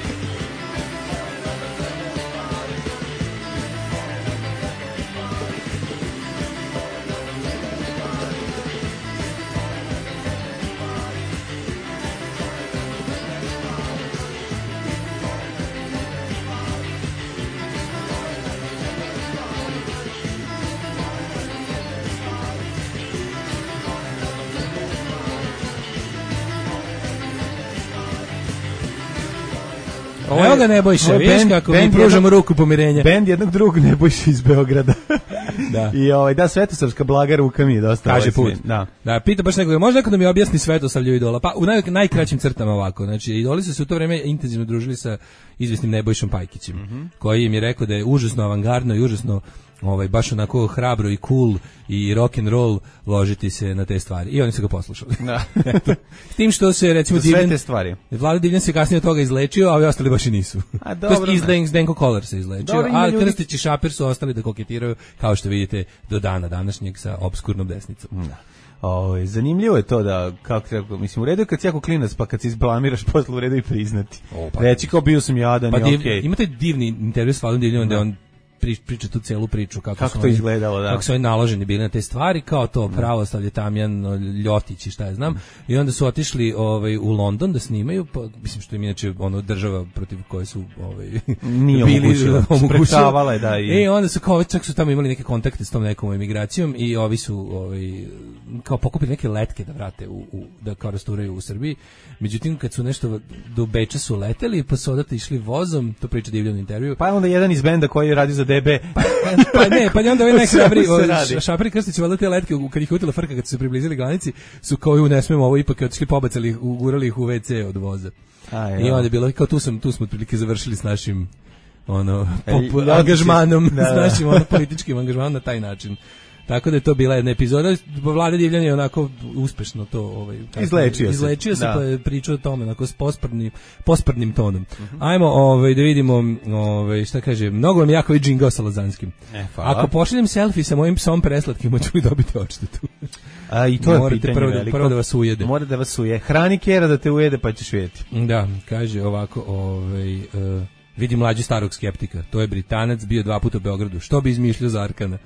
Evo ga Nebojša, vidiš kako mi pružamo ruku pomirenja. Bend jednog drugog Nebojša iz Beograda. Da. I ovaj, da, Svetosavska blaga ruka mi je dosta. Kaže ovaj, put. Da. Da, pita baš nekoga, može neko da mi objasni Svetosavlju idola? Pa u naj, najkraćim crtama ovako. Znači, idoli su se u to vreme intenzivno družili sa izvesnim Nebojšom Pajkićem, mm-hmm. koji im je rekao da je užasno avangardno i užasno ovaj baš onako hrabro i cool i rock and roll ložiti se na te stvari. I oni su ga poslušali. Da. S tim što se recimo Divljan, sve te stvari. Vlada Divljan se kasnije od toga izlečio, a ovi ostali baš i nisu. A dobro. Izdenk Zdenko Kolar se izlečio, dobro, a ljudi... Krstić i Šaper su ostali da koketiraju, kao što vidite, do dana današnjeg sa obskurnom desnicom. Da. O, zanimljivo je to da, kako treba, mislim, u redu je kad si jako klinac, pa kad se izblamiraš, posle u redu i priznati. O, pa, reći kao bio sam jadan pa i div, okej. Okay. Imate divni intervju s Vladom Divljanom, da on priča tu celu priču kako, kako su to oni, izgledalo, da. Kako su oni naloženi bili na te stvari, kao to Pravoslavlje, Tamjan, Ljotić i šta ja znam. I onda su otišli ovaj u London da snimaju, pa mislim što im inače ono država protiv koje su ovaj nije bili omogućavala da i E onda su kao čak su tamo imali neke kontakte s tom nekom emigracijom i ovi su ovaj kao pokupili neke letke da vrate u, u da kao rasturaju u Srbiji. Međutim kad su nešto do Beča su leteli, pa su odatle išli vozom, to priča Divljan u intervju. Pa onda jedan iz benda koji je radio za D B. Pa ne, pa onda ovaj najhrabri se Šapri Krstić, valjda te letke kad ih utila frka kad su se približili granici, su kao i ne smemo ovo ipak otišli pobacali, ugurali ih u ve ce od voza. A, I onda je bilo kao tu sam tu smo otprilike završili s našim ono pop, e, angažmanom, da, da. s našim ono, političkim angažmanom na taj način. Tako da je to bila jedna epizoda. Vlada Divljan je onako uspešno to ovaj izlečio, izlečio se, se pa je pričao o tome onako s posprdnim posprdnim tonom. Uh-huh. Ajmo ovaj da vidimo ovaj šta kaže, mnogo vam jako i džingao sa Lazanskim. E, ako pošaljem selfie sa mojim psom preslatkim, hoću li dobiti odštetu? A i to je pitanje prvo, veliko. Prvo da vas ujede. Mora da vas uje. Hrani kera da te ujede pa ćeš vidjeti. Da, kaže ovako, ovaj uh, vidi mlađi starog skeptika. To je Britanac, bio dva puta u Beogradu. Što bi izmišljao za Arkana?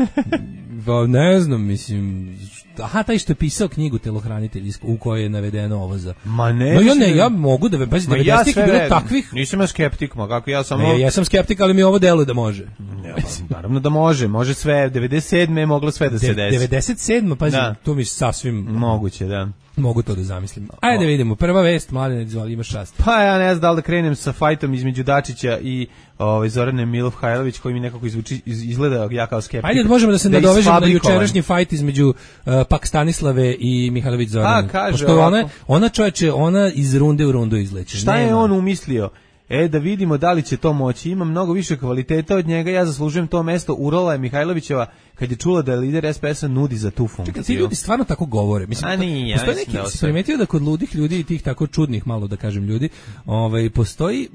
Pa ne znam, mislim... Aha, taj što je pisao knjigu Telohranitelj u kojoj je navedeno ovo za... Ma ne... No ja ne, ja mogu da... Pazi, devedesetih je bilo takvih... Nisam ja skeptik, ma kako ja samo... Ne, ja sam skeptik, ali mi ovo deluje da može. Ne, naravno da može. Može sve. devedeset sedme je moglo sve da se desi. devedeset sedma pazi, da. To mi sasvim... Moguće, da. Mogu to da zamislim. Ajde da vidimo. Prva vest, Mladene, izvoli, imaš čast. Pa ja ne znam da li da krenem sa fajtom između Dačića i ovaj Zorane Milofhajlović, koji mi nekako izvuči, iz, izgleda ja kao skeptik. Ajde, možemo da se da nadovežemo na jučerašnji fajt između uh, Pak Stanislave i Mihajlović Zorane. A, kaže Pošto ovako, ona, ona čoveče, ona iz runde u rundu izleće. Šta Nema. je on umislio? E, da vidimo da li će to moći. Ima mnogo više kvaliteta od njega, ja zaslužujem to mesto. Urala je Mihajlovićeva kad je čula da je lider es pe esa nudi za tu funkciju. Čekaj, ti ljudi stvarno tako govore. Mislim, A nije, postoji neki, da si primetio da kod ludih ljudi i tih tako čudnih, malo da kažem ljudi, ovaj, postoji...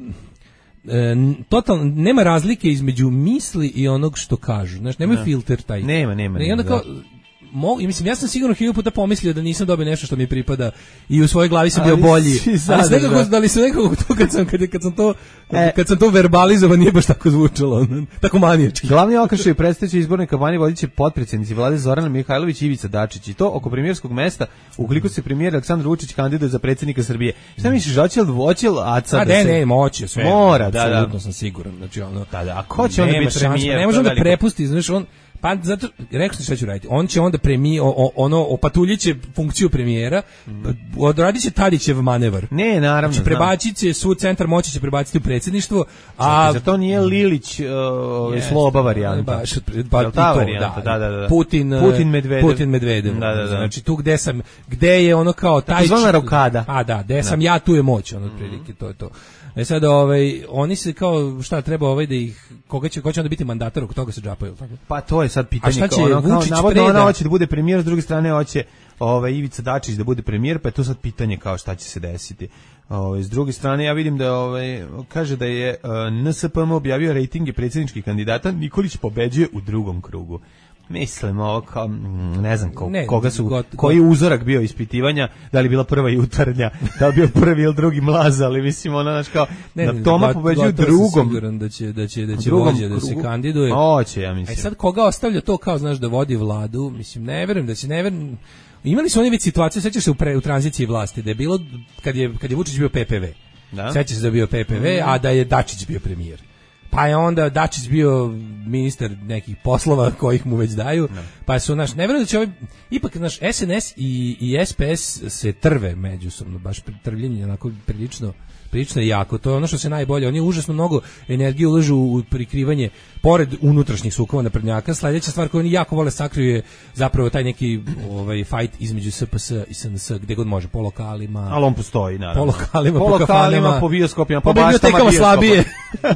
E, totalno, nema razlike između misli i onog što kažu. Znaš, nema ne. filter taj. Nema, nema. I onda kao... Mo, i mislim, ja sam sigurno hiljadu puta pomislio da nisam dobio nešto što mi pripada i u svojoj glavi sam bio bolji. Ali sve nekako, da li se nekako to kad sam, kad, kad sam to e, kad sam to verbalizovao nije baš tako zvučalo, tako manijački. Glavni okršaj predstojeće izborne kampanje vodit će potpredsjednici vlade Zorana Mihajlović i Ivica Dačić, i to oko premijerskog mesta ukoliko se premijer Aleksandar Vučić kandiduje za predsjednika Srbije. Šta misliš, hoće li hoće li Aca A da ne, se... ne, moće sve. Mora, da, da. Apsolutno sam siguran. Znači ono. Da, da. A ko će onda biti premijer? Ne možemo da prepusti, znači on pa zato rekao sam šta ću raditi. On će onda premi o, ono opatuljiće funkciju premijera, mm. odradiće Tadićev manevar. Ne, naravno. Znači prebacit će sud centar moći će prebaciti u predsjedništvo, a za to nije Lilić uh, yes, Sloba varijanta. Baš pa ta varijanta, da, da, da. Putin Putin Medvedev. Putin Medvedev. Da, da, da. Znači tu gde sam, gde je ono kao taj zvana rokada. A da, gde sam ja tu je moć, ono otprilike to je to. E sad, ovaj, oni se kao, šta treba ovaj da ih, koga će, ko će onda biti mandatar, oko toga se džapaju, tako? Pa to je sad pitanje. A šta će ono, Vučić kao, navodno preda? ona hoće da bude premijer, s druge strane hoće ovaj, Ivica Dačić da bude premijer, pa je to sad pitanje kao šta će se desiti. Ovaj, s druge strane, ja vidim da ovaj, kaže da je uh, en es pe em objavio rejtinge predsjedničkih kandidata, Nikolić pobeđuje u drugom krugu. Mislim, ovo kao, ne znam ko, ne, koga su, got, koji got. uzorak bio ispitivanja, da li bila prva jutarnja, da li bio prvi ili drugi mlaz, ali mislim, ona, znaš, kao, ne, na Toma got, pobeđuju got, drugom. Sam siguran da će, da će, da će vođe da se kandiduje. Oće, ja mislim. A sad koga ostavlja to kao, znaš, da vodi vladu, mislim, ne verujem da će, ne verujem, imali su oni već situaciju, sećaš se u, pre, u tranziciji vlasti, da je bilo, kad je, kad je Vučić bio pe pe ve, da? Sećaš se da je bio pe pe ve, mm. a da je Dačić bio premijer. Pa je onda Dačić bio ministar nekih poslova kojih mu već daju, no. Pa su naš, ne vjerujem da će ovaj, ipak naš es en es i, i es pe es se trve međusobno, baš trvljenje onako prilično, prilično je jako, to je ono što se najbolje, oni užasno mnogo energije ulažu u prikrivanje, pored unutrašnjih sukoba naprednjaka, sledeća stvar koju oni jako vole sakriju je zapravo taj neki ovaj, fight između es pe es i es en es, gde god može, po lokalima. Ali on postoji, naravno. Po lokalima, po, po lokalima, kafanama, po bioskopima, po, po bibliotekama slabije,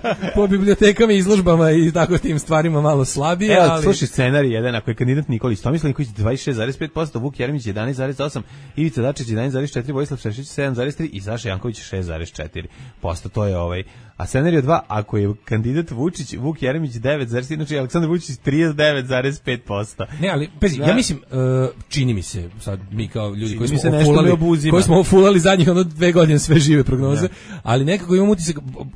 po bibliotekama i izložbama i tako tim stvarima malo slabije. Evo, ali... slušaj scenarij jedan, ako je kandidat Nikolić, Tomislav Nikolić dvadeset šest zarez pet posto, Vuk Jeremić jedanaest zarez osam, Ivica Dačić jedanaest zarez četiri, Vojislav Šešelj sedam zarez tri i Saša Janković šest zarez četiri posto. To je ovaj. A scenarij dva, ako je kandidat Vučić, Vuk Jeremić devet zarez tri, znači Aleksandar Vučić trideset devet zarez pet posto. Ne, ali pezi, ja mislim, uh, čini mi se, sad mi kao ljudi čini koji smo se ofulali, koji smo ofulali zadnjih ono dve godine sve žive prognoze, ja. Ali nekako imam utisak,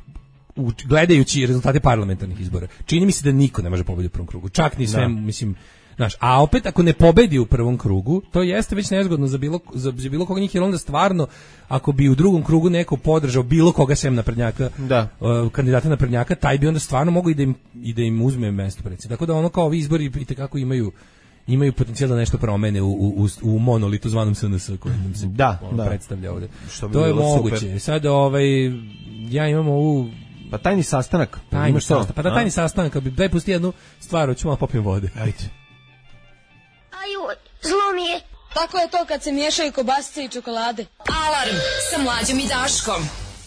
u, gledajući rezultate parlamentarnih izbora, čini mi se da niko ne može pobediti u prvom krugu. Čak ni sve, da. Mislim, znaš, a opet ako ne pobedi u prvom krugu, to jeste već nezgodno za bilo, za, za bilo koga njih, jer onda stvarno, ako bi u drugom krugu neko podržao bilo koga sem naprednjaka, da. uh, kandidata naprednjaka, taj bi onda stvarno mogao i da im, i da im uzme mesto predsjednika. Tako da ono kao ovi izbori itekako imaju imaju potencijal da nešto promene u, u, u monolitu zvanom es en es koji nam se da, ono, da. predstavlja ovde. Što bi to je bilo moguće. super. Sad ovaj, ja imam ovu Pa tajni sastanak. Tajni Imaš to? sastanak. Pa da tajni sastanak, kad bi daj pusti jednu stvar, hoću malo popijem vode. Ajde. Aju, zlo mi je. Tako je to kad se miješaju kobasice i čokolade. Alarm sa Mlađom i Daškom.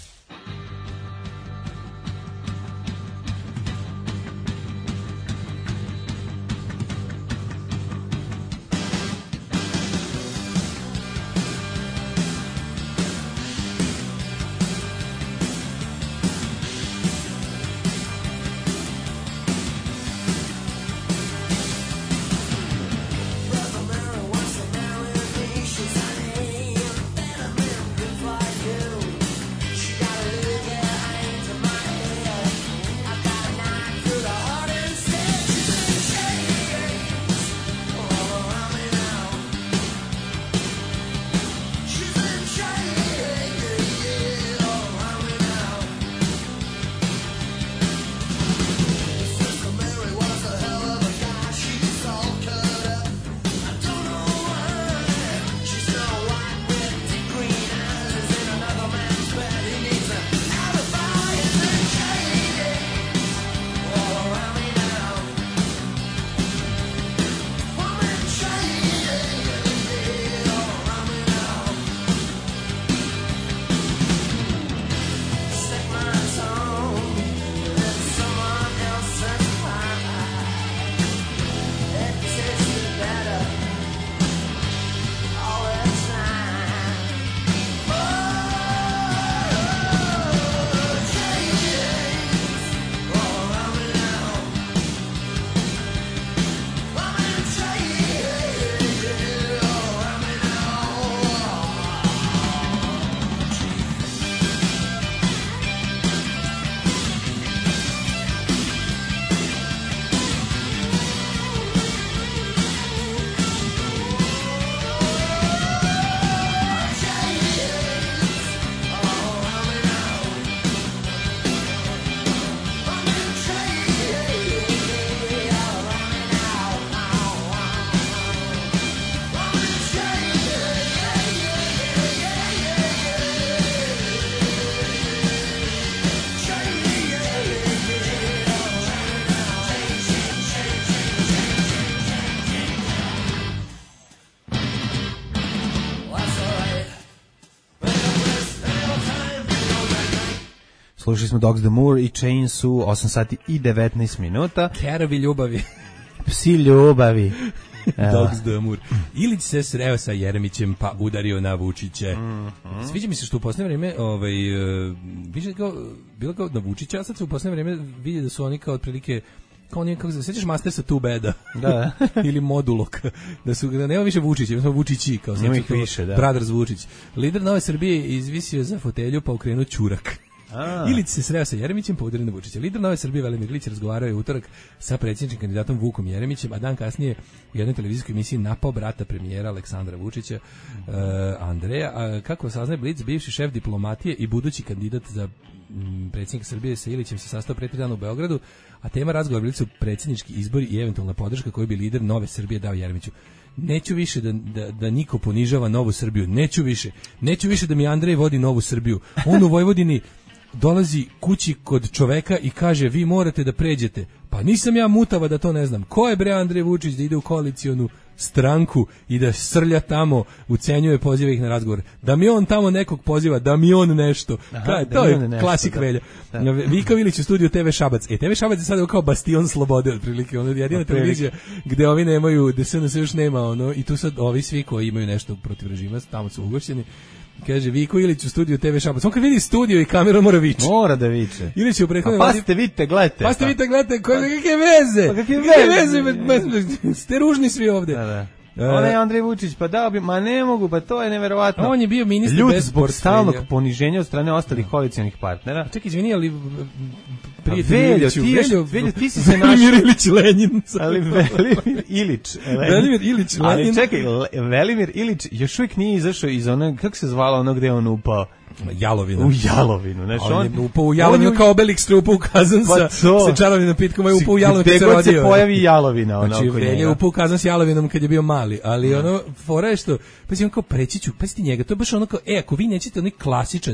Slušali smo Dogs the Moor i Chains u osam sati i devetnaest minuta. Kerovi ljubavi. Psi ljubavi. Dogs the Moor. Ilić se sreo sa Jeremićem pa udario na Vučiće. Mm-hmm. Sviđa mi se što u posljednje vrijeme ovaj, uh, više kao, bilo kao na Vučića, a sad se u posljednje vrijeme vidi da su oni kao otprilike kao oni, kako se sećaš Mastersa Too Bada? Da. Ili Modulok. Da su, da nema više Vučića, ima smo Vučići, kao nema ih više, da. Brothers Vučić. Lider Nove Srbije izvisio za fotelju pa okrenuo ćurak. A. Ilić se sreo sa Jeremićem pa udario na Vučića. Lider Nove Srbije Velimir Ilić razgovarao je u utorak sa predsjedničkim kandidatom Vukom Jeremićem, a dan kasnije u jednoj televizijskoj emisiji napao brata premijera Aleksandra Vučića, uh, Andreja. A kako saznaje Blic, bivši šef diplomatije i budući kandidat za m, predsjednika Srbije sa Ilićem se sastao pre tri dana u Beogradu, a tema razgovora bili su predsjednički izbori i eventualna podrška koju bi lider Nove Srbije dao Jeremiću. Neću više da, da, da niko ponižava Novu Srbiju, neću više. Neću više da mi Andrej vodi Novu Srbiju. On u Vojvodini dolazi kući kod čoveka i kaže vi morate da pređete. Pa nisam ja mutava da to ne znam. Ko je bre Andrej Vučić da ide u koalicionu stranku i da srlja tamo, ucenjuje, poziva ih na razgovor. Da mi on tamo nekog poziva, da mi on nešto. Aha, Kaj, to je nešto, klasik da. Velja. Da. Vika Vilić u studiju te ve Šabac. E, te ve Šabac je sad kao bastion slobode otprilike. Ono jedina televizija gde ovi nemaju, gde se nas još nema, ono, i tu sad ovi svi koji imaju nešto protiv režima, tamo su ugošćeni. Kaže Viko Ilić u studiju te ve Šabac. On kad vidi studio i kameru mora viče. Mora da viče. Ilić u prethodnom. Pa ste vidite, gledajte. Pa ste vidite, gledajte, koje kakve veze? Pa kakve veze? veze? Ste ružni svi ovde. Da, da. Ona je Andrej Vučić, pa dao bi, ma ne mogu, pa to je neverovatno. On je bio ministar Ljud bez zbog stalnog poniženja od strane ostalih koalicionih partnera. Čekaj, izvini, ali prijatelj Iliću, Veljo, Veljo, ti si se našao. Velimir Ilić Lenin. Ali Velimir Ilić. Velimir Ilić Lenin. Ali čekaj, Velimir Ilić još uvijek nije izašao iz onog, kako se zvalo ono gde on upao? Jalovina. U Jalovinu, znači on, on je upao u Jalovinu on, kao Obelix upao u kazan sa, sa čarovnim napitkom, je upao u Jalovinu kad se rodio. Gde god se pojavi Jalovina, ono znači, oko njega. Velje upao u kazan s Jalovinom kad je bio mali, ali mm. ono, fora je što, pa si on kao preći ću, pa si ti njega, to je baš ono kao, e, ako vi nećete onaj klasičan,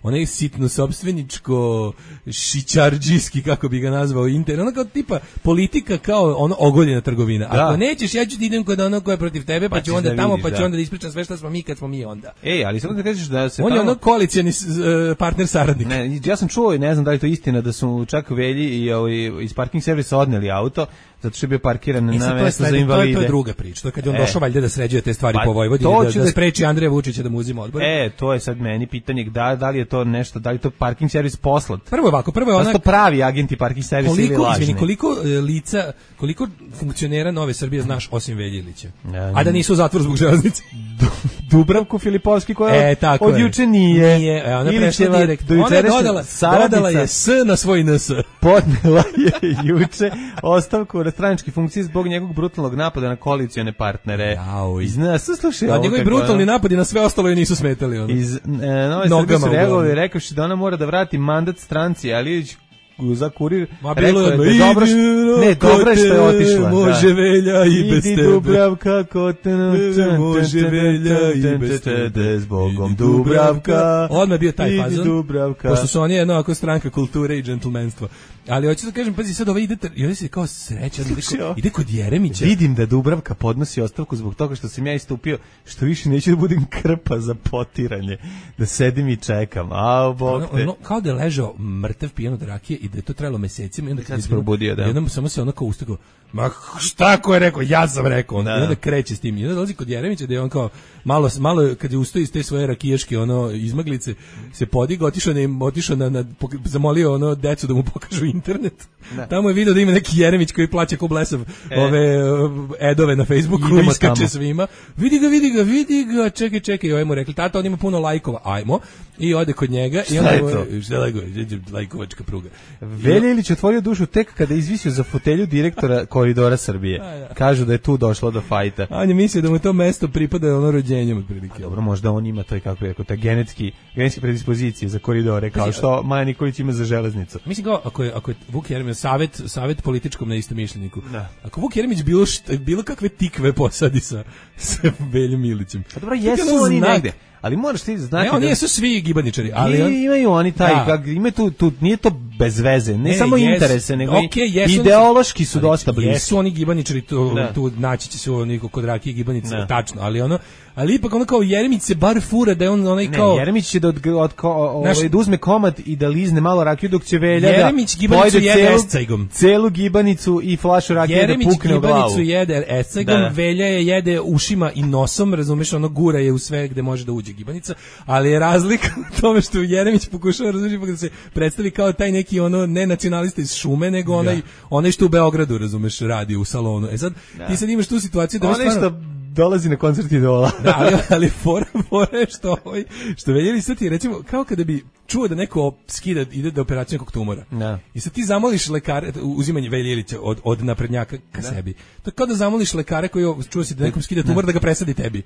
onaj sitno sopstveničko šićardžijski, kako bi ga nazvao, inter, ono kao tipa politika kao ono ogoljena trgovina. Da. Ako nećeš, ja ću ti idem kod ono ko je protiv tebe, pa, pa ću onda da tamo, vidiš, pa ću da. onda da ispričam sve što smo mi kad smo mi onda. Ej, ali samo da kažeš da se on tamo... je ono koalicijani uh, partner saradnik. Ne, ja sam čuo i ne znam da li to istina da su čak Velji i ovaj iz parking servisa odneli auto zato što je bio parkiran e, na mesto za invalide. To je druga priča. To je kad je on e. došao valjda da sređuje te stvari pa, po Vojvodini, da, da, da spreči Andreja Vučića da mu uzima odbor. E, to je sad meni pitanje da da li je to nešto, da li to parking servis poslat. Prvo je ovako, prvo je ona. Da to pravi agenti parking servisa ili lažni. Izvini, koliko e, lica, koliko funkcionera Nove Srbije znaš osim Veljilića? Ja, a da nisu u zatvoru zbog železnice. Dubravku Filipovski koja e, tako od juče nije. Nije, e, ona prešla direkt. Ona je dodala, dodala je S na svoj N S. Podnela je juče ostavku na stranačke funkcije zbog njegovog brutalnog napada na koalicione partnere. Iz nas, slušaj, da, njegovi brutalni napadi na sve ostalo je nisu smetali. Ono. Iz e, Nove Srbije su reagovali, rekavši da ona mora da vrati mandat stranci, ali za kurir ma bilo je da je dobro što, ne, dobro što je otišla. Može da. Velja i bez tebe. Idi Dubravka, ko te može Velja i bez tebe. Zbogom Dubravka. Odmah bio taj idi fazon. Dubravka. Pošto su oni jedno ako stranka kulture i džentlmenstva. Ali hoću da kažem, pazi, sad ovaj ide, i ovdje se kao sreća, ide, ko, ide kod Jeremića. Vidim da Dubravka podnosi ostavku zbog toga što sam ja istupio, što više neću da budem krpa za potiranje, da sedim i čekam, a bog te. Ono, ono, kao da je ležao mrtav pijan od rakije i da je to trajalo mesecima i onda kad se probudio, da. Jednom samo se ono kao ustakao, ma šta ko je rekao, ja sam rekao, da. I onda kreće s tim, i onda dolazi kod Jeremića da je on kao, malo, malo kad je ustao iz te svoje rakijaške ono, izmaglice, se podigao, otišao, ne, otišao na, na, zamolio ono decu da mu pokažu internet. Da. Tamo je video da ima neki Jeremić koji plaća ko blesav e. ove uh, edove na Facebooku, iskače tamo svima. Vidi ga, vidi ga, vidi ga, čekaj, čekaj, i ovaj mu rekli, tata, on ima puno lajkova, ajmo. I ode kod njega. Šta i onda je to? Šta je lajkova? Lajkovačka pruga. Velja Ilić otvorio dušu tek kada je izvisio za fotelju direktora Koridora Srbije. A, ja. Kažu da je tu došlo do fajta. On je mislio da mu to mesto pripada ono rođenjem otprilike. Dobro, možda on ima to i kako je rekao, te genetski, genetske predispozicije za koridore, kao mislim, što Maja Nikolić ima za železnicu. Mislim kao, ako je, ako je Vuk Jeremić savet, savet političkom neistomišljeniku. Da. Ako Vuk Jeremić bilo, šta, bilo kakve tikve posadi sa, sa Veljom Ilićem. Pa dobro, jesu oni negde. Ali moraš ti znati. Ne, oni da... su svi gibaničari, ali on... imaju oni taj, da. Kak, ima tu, tu, nije to bez veze, ne, ne samo jes, interese, nego okay, ideološki su dosta bliski. Jesu oni gibaničari, tu, tu naći će se oni kod Rakije gibanice, ne. Tačno, ali ono, ali ipak ono kao Jeremić se bar fura da je on onaj kao... Ne, Jeremić će da, od, od, od, naš... da uzme komad i da lizne malo rakiju dok će Velja Jeremić da gibanicu jede escajgom. Celu gibanicu i flašu rakije da pukne u glavu. Jeremić gibanicu jede escajgom, da. Velja je jede ušima i nosom, razumeš, ono gura je u sve gde može da uđe gibanica, ali je razlika u tome što Jeremić pokušava, razumiješ, da se predstavi kao taj neki ono ne nacionalista iz Šume, nego onaj, da. Onaj što u Beogradu, razumeš, radi u salonu. E sad, da. Ti sad imaš tu situaciju da... Onaj što dolazi na koncert Idola. Da, ali, ali fora, fora je što, ovaj, što Veljeli sad ti, recimo, kao kada bi čuo da neko skida, ide da operaciju nekog tumora. Da. I sad ti zamoliš lekare, uzimanje Veljelića od, od naprednjaka ka da. Sebi. To je kao da zamoliš lekare koji čuo si da nekom skida tumor, da, da ga presadi tebi.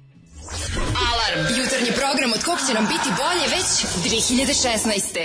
Alarm! Jutarnji program od kog će nam biti bolje već dve hiljade šesnaeste.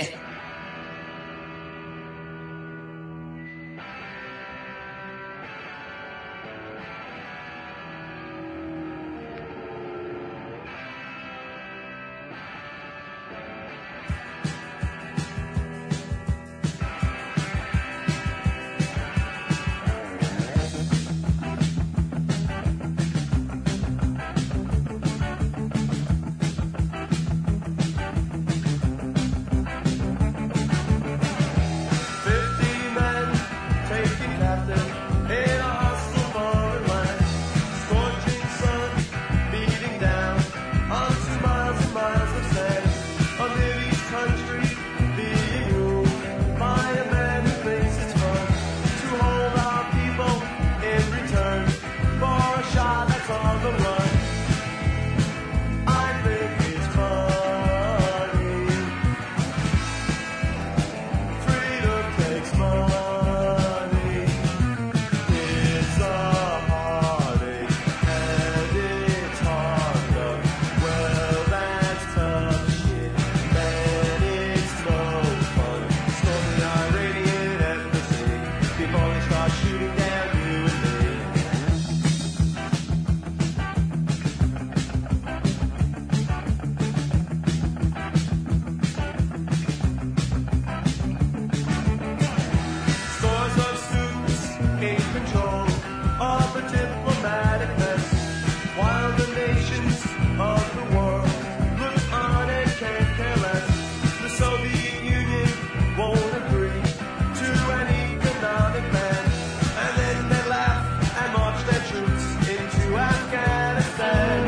of a diplomatic mess, while the nations of the world look on and can't care less. The Soviet Union won't agree to an economic ban, and then they laugh and march their troops into Afghanistan.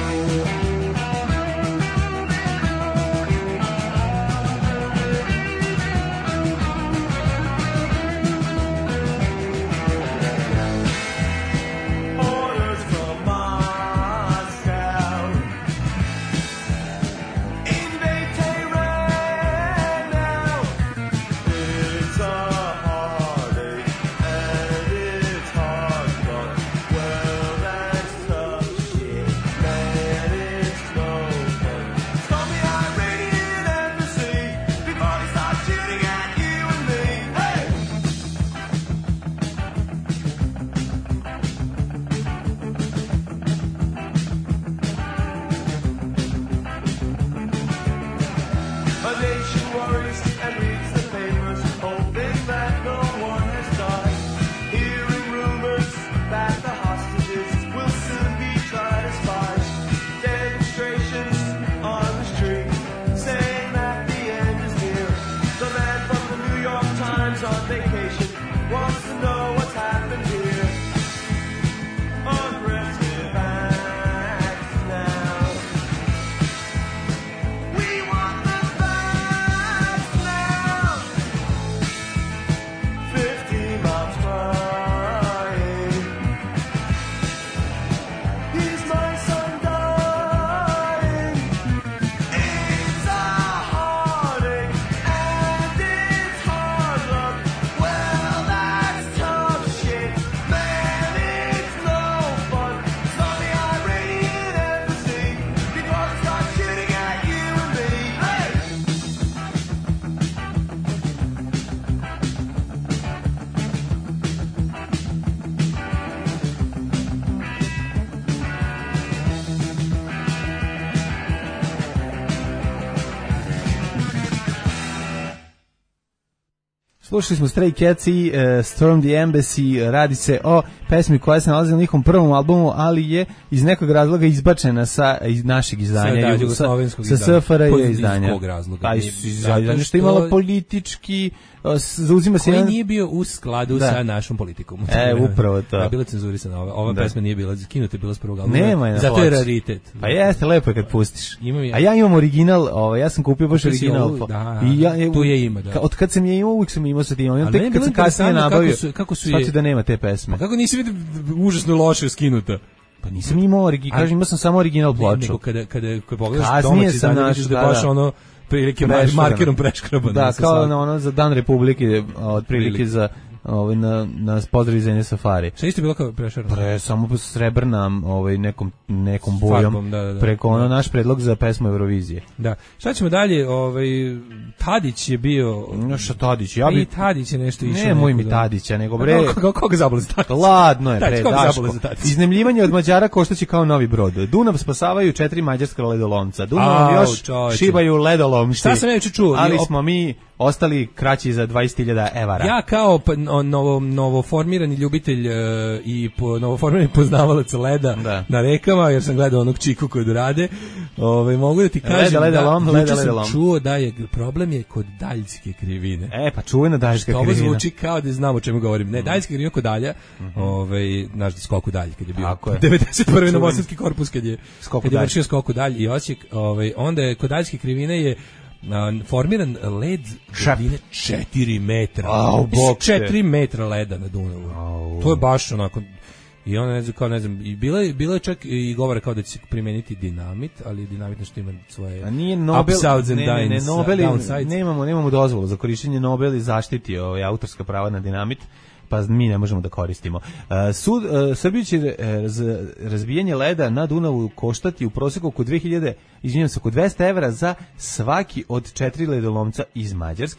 Orders from Moscow. Invade Tehran now. It's a heartache and it's hard, but well, that's tough shit, man, it's no fun. Storm the Iranian embassy before they start shooting at you and me. Hey! A nation worries and reads the papers, hoping that no one has died. Hearing rumors that the hostages will soon be tried as spies. Demonstrations on the street saying that the end is near. The man from the New York Times on vacation wants to know what's happened here. Aggressive acts now. We want the facts now. Fifty moms crying. Is my son dying? It's a heartache and it's hard luck. Well, that's tough shit, man, it's no fun. Storm the Iranian embassy before they start shooting at you and me. Hey! Slušali smo Stray Cats i uh, Storm the Embassy. Radi se o pesmi koja se nalazi na njihovom prvom albumu, ali je iz nekog razloga izbačena sa iz našeg izdanja, Sa, da, sa, jugoslovenskog sa izdanja. S F R J Po- izdanja. iz kog razloga? Pa iz Zato izdanja što što- je imalo politički, uh, s- zauzima se Koji jedan... nije bio u skladu Da. sa našom politikom. E, upravo to. Da, bila je cenzurisana ova. Ova Da. pesma nije bila, skinuta je bila s prvog albuma. Nema je na Zato je ploči. raritet. Pa jeste, lepo je kad pustiš. Imam ja. A ja imam original, ovaj, ja sam kupio baš Kupio si original. ovu, pa- da, I ja, tu je ima, da. ka- Od kad sam je imao, uvijek sam imao sa tim. Ali Tek meni je kad bilo sam kasnije interesantno kako nabavio, su- kako su je- shvatio da nema te pesme. Kako nisi vidio užasno loše skinuta? Pa nisam imao original, kažem, imao sam samo original Ne, ploču. nego kada, kada, kada pogledaš Kasnije domaći sam izdanje, našao, vidiš da je da, baš da. ono prilike mar- Preškrabano. markerom preškrabano. Da, sa kao svakog. na ono za Dan Republike, otprilike Prilike. za ovaj na na pozdrav iz zemlje Safari. Šta isto bilo kao prešarano? Pre samo srebrna, ovaj nekom nekom bojom Farbom, da, da, da. preko ono Da. naš predlog za pesmu Eurovizije. Da. Šta ćemo dalje? Ovaj Tadić je bio No šta Tadić, ja I bi Tadić je nešto išao. ne moj neko mi da- Tadića, nego Pa bre Koga, koga zabole za Tadić? Ladno je, Tadić, bre, koga Daško. zabole za Tadić? Iznemljivanje od Mađara koštaće kao novi brod. Dunav spasavaju četiri mađarska ledolomca. Dunav Au, još čoveče. šibaju ledolomci. Šta sam ja juče čuo? Ali Op- smo mi ostali kraći za dvadeset hiljada evara. Ja kao pa- no- novo, novoformirani ljubitelj e, i po, novoformirani poznavalac leda Da. na rekama, jer sam gledao onog čiku kod rade, ovaj, mogu da ti Leda, kažem leda, da lom, juče leda, sam leda, lom. čuo da je problem je kod daljske krivine. E, pa čuvena daljska Ovo krivina. zvuči kao da znam o čemu govorim. Ne, daljska krivina kod dalja, ovaj, naš skok u dalj, kad je bio Tako je. devedeset prve Čuven. novosadski korpus, kad je, Skok u kad je dalj. vršio skok u dalj i Osijek, ovaj, onda je kod daljske krivine je a, formiran led Šap. dubine četiri metra. Au, bog te. četiri metra leda na Dunavu. Au. To je baš onako. I ona ne znam, kao ne znam, i bilo je, bilo je čak i govora kao da će se primeniti dinamit, ali dinamit nešto ima svoje A nije Nobel, upsides and ne, ne, ne, downs- Nobel je- downsides. nemamo, nemamo dozvolu za korištenje Nobel i zaštiti ovaj, autorska prava na dinamit, pa mi ne možemo da koristimo. Uh, sud, uh, Srbiju će uh, raz, razbijanje leda na Dunavu koštati u prosjeku oko dve hiljade, izvinjam se, oko dvesta evra za svaki od četiri ledolomca iz Mađarske.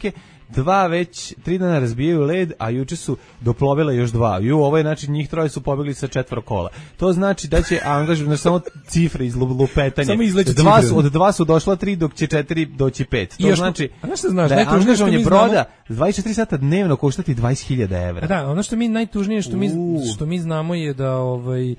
dva već tri dana razbijaju led, a juče su doplovila još dva. Ju, ovo je, znači, njih troje su pobegli sa četvoro kola. To znači da će angažovati samo cifre iz lupetanja. Samo izleće dva cifre. su, od dva su došla tri, dok će četiri doći pet. To znači a znaš šta znaš, da je najtužnije što angažovanje mi broda znamo, dvadeset četiri sata dnevno koštati dvadeset hiljada evra. A da, ono što mi najtužnije što mi U. što mi znamo je da ovaj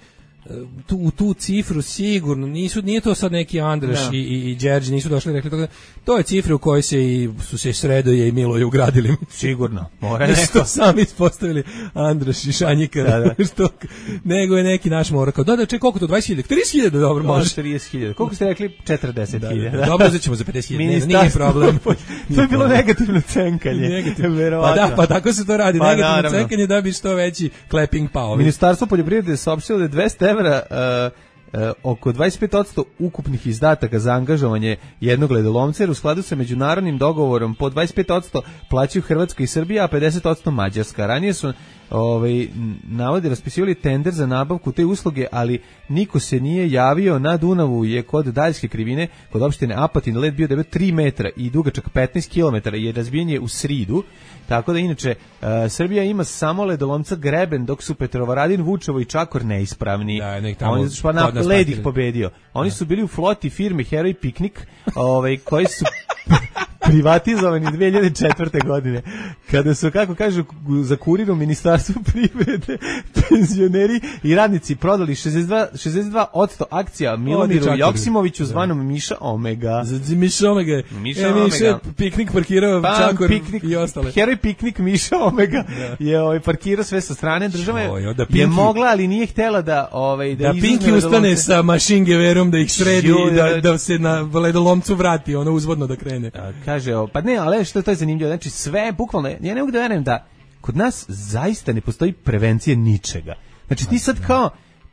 tu u tu cifru sigurno nisu, nije to sad neki Andraš Da. i i i Đerđi nisu došli i rekli to, to je cifra u kojoj se i su se Sredoje i Miloje ugradili. Sigurno, mora Nisu neko. to sami ispostavili Andraš i Šanjika, Da, da. što, nego je neki naš mora kao, da, da, čekaj, koliko to, dvadeset hiljada, trideset hiljada, dobro, može. Može trideset hiljada. Koliko ste rekli? četrdeset hiljada. Dobro, uzet ćemo za pedeset hiljada, ne, nije Ministarstvo- problem. To je bilo negativno cenkanje. Negativno. Pa Verovatno. da, pa tako se to radi, Pa negativno naravno. cenkanje da bi što veći clapping pao. Ministarstvo poljoprivrede je saopštilo da je dvesta evra uh, uh, oko dvadeset pet posto ukupnih izdataka za angažovanje jednog ledolomca, jer u skladu sa međunarodnim dogovorom po dvadeset pet posto plaćaju Hrvatska i Srbija, a pedeset posto Mađarska. Ranije su ovaj, navodi raspisivali tender za nabavku te usluge, ali niko se nije javio. Na Dunavu je kod Daljske krivine, kod opštine Apatin, led bio debel tri metra i dugačak petnaest kilometara, jer razbijen je u sridu. Tako da inače uh, Srbija ima samo ledolomca Greben, dok su Petrovaradin, Vučevo i Čakor neispravni. Da, nek tamo Oni su pa na kod nas led ih parkiraju. pobedio. Oni su bili u floti firme Heroj Piknik, ovaj koji su privatizovani dve hiljade četvrte. godine. Kada su, kako kažu, za kuriru Ministarstvu privrede penzioneri i radnici prodali šezdeset dva, šezdeset dva posto akcija Milomiru Čakori. Joksimoviću, Da. zvanom Miša Omega. Za Miša Omega. Miša e, Miša Omega. Piknik parkirao Pa, Čakor piknik, i ostale. Heroj Piknik Miša Omega je ovaj parkirao sve sa strane države. Joj, da je Pinky- mogla, ali nije htela da ovaj da, Da izuzme Pinky ustane ledolomce. sa mašingeverom da ih sredi Joj, i da, da- da se na ledolomcu vrati, ono uzvodno da krene. A, kaže, o, pa ne, ali što to je zanimljivo, znači sve, bukvalno, ja ne mogu da verujem da kod nas zaista ne postoji prevencija ničega. Znači ti sad kao,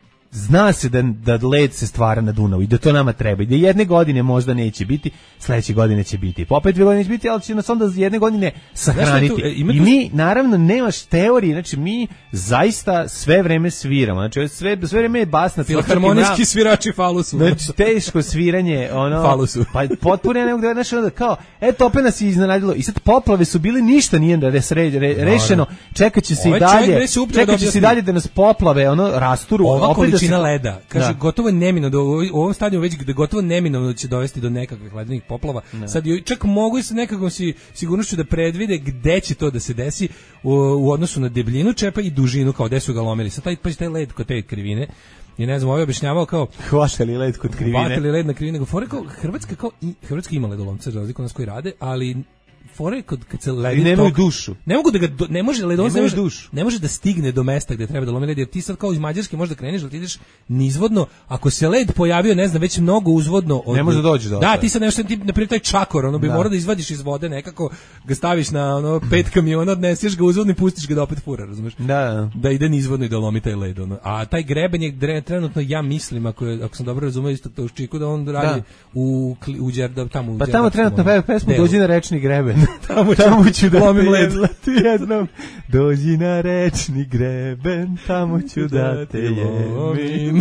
zna se da, da led se stvara na Dunavu i da to nama treba i da jedne godine možda neće biti, sledeće godine će biti, pa opet dve godine će biti, ali će nas onda jedne godine sahraniti. Znaš šta je tu, e, ima I tu- mi, naravno, nemaš teorije, znači mi zaista sve vreme sviramo, znači sve, sve vreme je basna. Filharmonijski svirači falusu. Znači, teško sviranje, ono... Falusu. Pa potpuno ja ne mogu da znaš, onda kao, eto, opet nas je iznenadilo. I sad poplave su bile, ništa nije da res, re, re, rešeno. Čekat će se Ovaj i dalje, čovjek gde se upravo čekat će se objasni. i dalje da nas poplave, ono, rasturu. Ova opet da se- količina leda, kaže, Da. gotovo neminovno, da u u ovom stadiju već da gotovo neminovno će dovesti do nekakvih ledenih poplava. Sad joj- čak mogu i sa nekakvom si, sigurnošću da predvide gde će to da se desi u, u odnosu na debljinu čepa i dužinu, kao gde su ga lomili. Sad taj, pa taj led kod te krivine, i ne znam, ovaj objašnjavao kao Hvatali led kod krivine. hvatali led na krivine, nego fore kao Hrvatska kao i, Hrvatska ima ledolomce za razliku od nas koji rade, ali fore kod kad se led I nemaju dušu. Ne mogu da ga do- ne može ledolac ne Nemaju može, dušu. ne može da stigne do mesta gde treba da lomi led, jer ti sad kao iz Mađarske možda kreneš, da ti ideš nizvodno, ako se led pojavio, ne znam, već mnogo uzvodno od, Ne može da dođe do Da, ostalih. ti sad nešto ti na primjer taj Čakor, ono bi Da. morao da izvadiš iz vode nekako, ga staviš na ono pet kamiona, odneseš ga uzvodno i pustiš ga da opet fura, razumeš? Da, Da ide nizvodno i da lomi taj led, ono. A taj greben je dre- trenutno, ja mislim, ako, je, ako sam dobro razumio isto to u Čiku, da on radi Da. u, kli- u Đerdap, tamo u Pa tamo Đerdapskom, trenutno ono, peva pesmu delu. Dođi na rečni greben. Tamo ću- tamo ću da lomim te led. jedlati jednom. Dođi na rečni greben, tamo ću da te jemim.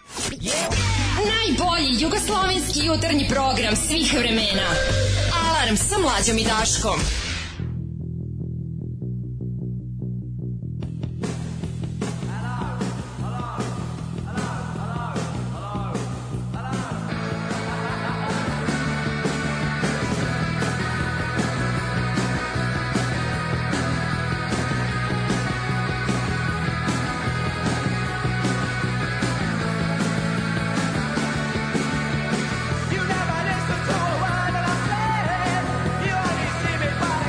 Najbolji jugoslovenski jutarnji program svih vremena. Alarm sa Mlađom i Daškom. You never listen to a word that I say. You only see me by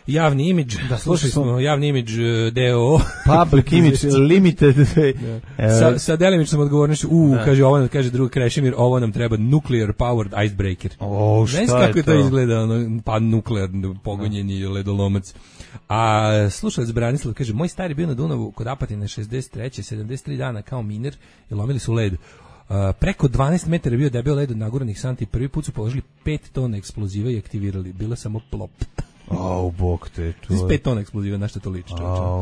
javni imidž, da slušali smo javni imidž D O O Public Image Limited sa, sa delimičnom odgovornošću. U, da. kaže ovo, kaže drug Krešimir, ovo nam treba nuclear powered icebreaker. O, šta Znaš je kako je to, to izgleda, ono, pa nuklearno pogonjeni da. ledolomac. A slušalac Branislav kaže, moj stari bio na Dunavu kod Apatine šezdeset treće sedamdeset tri dana kao miner i lomili su led. Uh, preko dvanaest metara je bio debel led od naguranih santi. Prvi put su položili pet tona eksploziva i aktivirali. Bilo samo plop. Au, bog te. To pet tona eksploziva, na što to liči?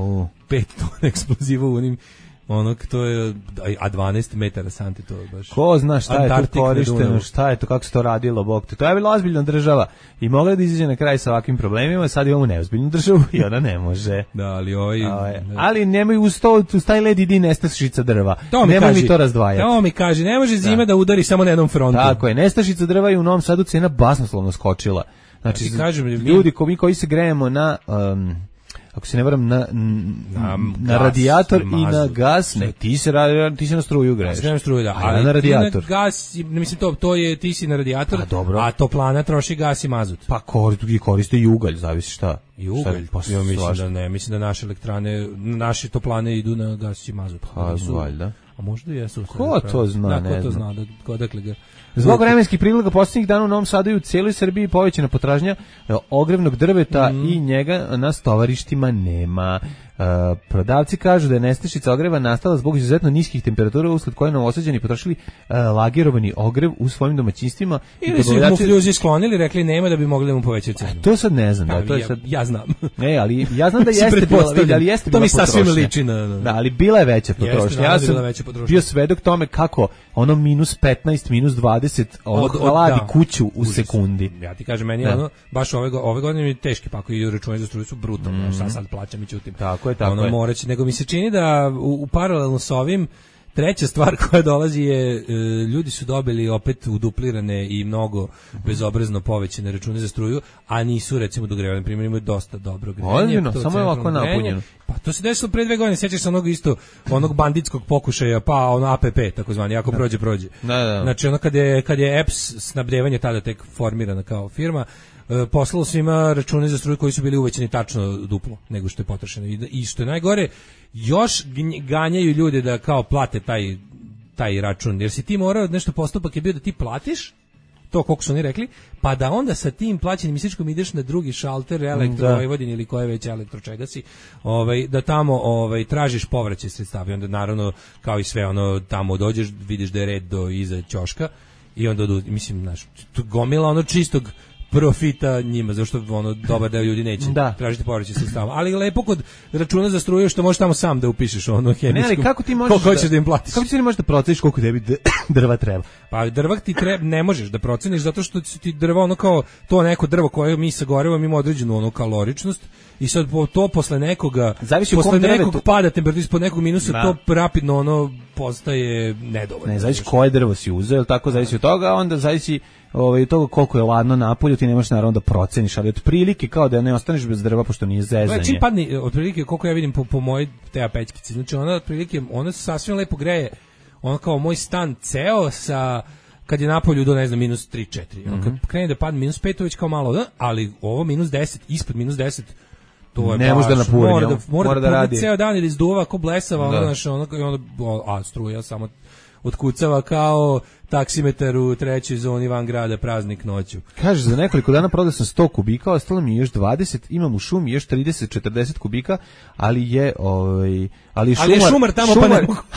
pet tona eksploziva u onim, onog, to je, a dvanaest metara santi, to je baš... Ko zna šta je to korišteno, šta je to, kako se to radilo, bog te. To je bila ozbiljna država i mogla da izađe na kraj sa ovakvim problemima, sad imamo neozbiljnu državu i ona ne može. Da, ali ovaj... Ali nemoj uz to, uz taj led idi nestašica drva. To mi nemoj kaži, mi to razdvajati. To mi kaže, ne može zima da, da udari samo na jednom frontu. Tako je, nestašica drva i u Novom Sadu cena basnoslovno skočila. Znači, ja kažem, ljudi ko, mi koji se grejemo na... Um, ako se ne varam na, na, na radijator i, i na gas, ne, ti se, ti se na struju greješ. Ja na struju, da. A, a na radijator. Na gas, mislim, to, to je, ti si na radijator, a, dobro. a toplana troši gas i mazut. Pa koriste, koriste i ugalj, zavisi šta. I ugalj? Pa, ja mislim da ne, mislim da naše elektrane, naše toplane idu na gas i mazut. Pa, valjda. A možda i jesu. Ko to zna, da, ne ko to znam. zna, da, odakle ga... Zbog vremenskih prilika posljednjih dana u Novom Sadu i u cijeloj Srbiji povećana potražnja ogrevnog drveta mm. i njega na stovarištima nema. Uh, prodavci kažu da je nestašica ogreva nastala zbog izuzetno niskih temperatura usled koje Novosađani potrošili uh, lagirovani ogrev u svojim domaćinstvima. Ili su ih mufljuzi sklonili, rekli nema da bi mogli da mu povećaju cenu. To sad ne znam. Da, to je ja, sad... ja znam. Ne, ali ja znam da jeste bila, ali jeste to bila mi sasvim potrošnja. liči na... Da, ali bila je veća potrošnja. Ja sam bio svedok tome kako ono minus petnaest, minus dvadeset hladi da. kuću u Užas. sekundi. Ja ti kažem, meni da. ono, baš ove, ove godine mi teški pako i računi za struju su brutalno. Mm. Šta sad plaćam i ćutim. Tako je, tako ono, je. Moreći, nego mi se čini da u, u paralelno s ovim treća stvar koja dolazi je e, ljudi su dobili opet uduplirane i mnogo bezobrazno povećane račune za struju, a nisu recimo dogrevani. Na primjer imaju dosta dobro grejanje. Ozbiljno, samo je ovako napunjeno. Pa to se desilo pre dve godine, sjećaš se onog isto, onog banditskog pokušaja, pa ono A P P, takozvani, ako da. prođe, prođe. Da, da. Znači ono kad je, kad je E P S snabdevanje tada tek formirana kao firma, e, poslalo svima račune za struju koji su bili uvećani tačno duplo nego što je potrošeno. I, i što je najgore, još ganjaju ljude da kao plate taj, taj račun, jer si ti morao, nešto postupak je bio da ti platiš, to koliko su oni rekli, pa da onda sa tim plaćenim mjesečkom ideš na drugi šalter Elektro Vojvodine ili koje već Elektro čega si, ovaj, da tamo ovaj, tražiš povraćaj sredstava i onda naravno kao i sve ono tamo dođeš, vidiš da je red do iza ćoška i onda do, mislim, znaš, gomila ono čistog profita njima, zašto ono dobar deo ljudi neće da. tražiti povraćaj sredstava. Ali lepo kod računa za struju što možeš tamo sam da upišeš ono hemijskom. Ne, ali kako ti možeš da, hoćeš da im platiš? Kako ti ne možeš da proceniš koliko tebi drva treba? Pa drva ti treba, ne možeš da proceniš zato što ti drva ono kao to neko drvo koje mi sagorevamo ima određenu ono kaloričnost i sad to posle nekoga zavisi posle nekog drvetu pada temperatura ispod nekog minusa da. to rapidno ono postaje nedovoljno. Ne, zavisi koje drvo si uzeo, tako zavisi od toga, onda zavisi ovaj od toga koliko je ladno napolju, ti ne možeš naravno da proceniš, ali otprilike kao da ne ostaneš bez drva pošto nije zezanje. Čim padne otprilike koliko ja vidim po po mojoj te A pećkici, znači ona otprilike ona se sasvim lepo greje. Ona kao moj stan ceo sa kad je napolju do ne znam minus tri četiri. Mm -hmm. Kad krene da padne minus pet, to već kao malo, da? Ali ovo minus deset, ispod minus deset to je ne može da napuni, mora da mora, mora da, da radi ceo dan ili izduva kao blesava, ono znači ono i onda a struja samo otkucava kao taksimetar u trećoj zoni van grada praznik noću. Kaže, za nekoliko dana prodao sam sto kubika, ostalo mi je još dvadeset, imam u šumi još trideset četrdeset kubika, ali je ovaj ali šumar, ali je šumar tamo šumar, pa ne mogu.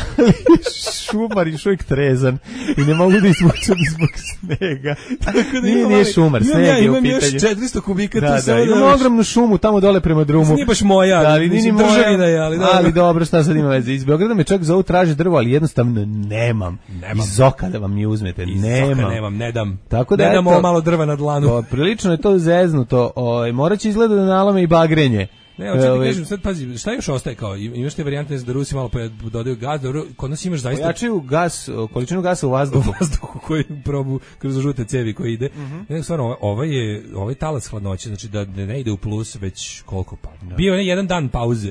šumar je šujek trezan i ne mogu da izvučem zbog snega. Tako da nije, nije šumar, sneg ja, je u imam pitanju. Još četiristo kubika, da, to se da, imam da ogromnu šumu tamo dole prema drumu. Nije baš moja, da, ali nije državina je, ali dobro. Ali dobro, šta sad ima veze? Iz Beograda me čak zovu traže drvo, ali jednostavno nemam. nemam. Iz Zoka da vam mi uzmete, nemam. nemam, ne dam. Tako da ne dam ovo malo drva na dlanu. To, prilično je to zeznuto. Ovaj moraće izgleda da nalame i bagrenje. Ne, hoćete ti kažem, sad pazi, šta još ostaje kao? Imaš te varijante da Rusi malo pre dodaju gas, dobro, kod nas imaš zaista pojačaju gas, količinu gasa u vazduhu, u vazduhu koji probu kroz žute cevi koji ide. Mm -hmm. Ne, stvarno, ovaj je ovaj talas hladnoće, znači da ne ide u plus već koliko pa. Da. Bio je jedan dan pauze.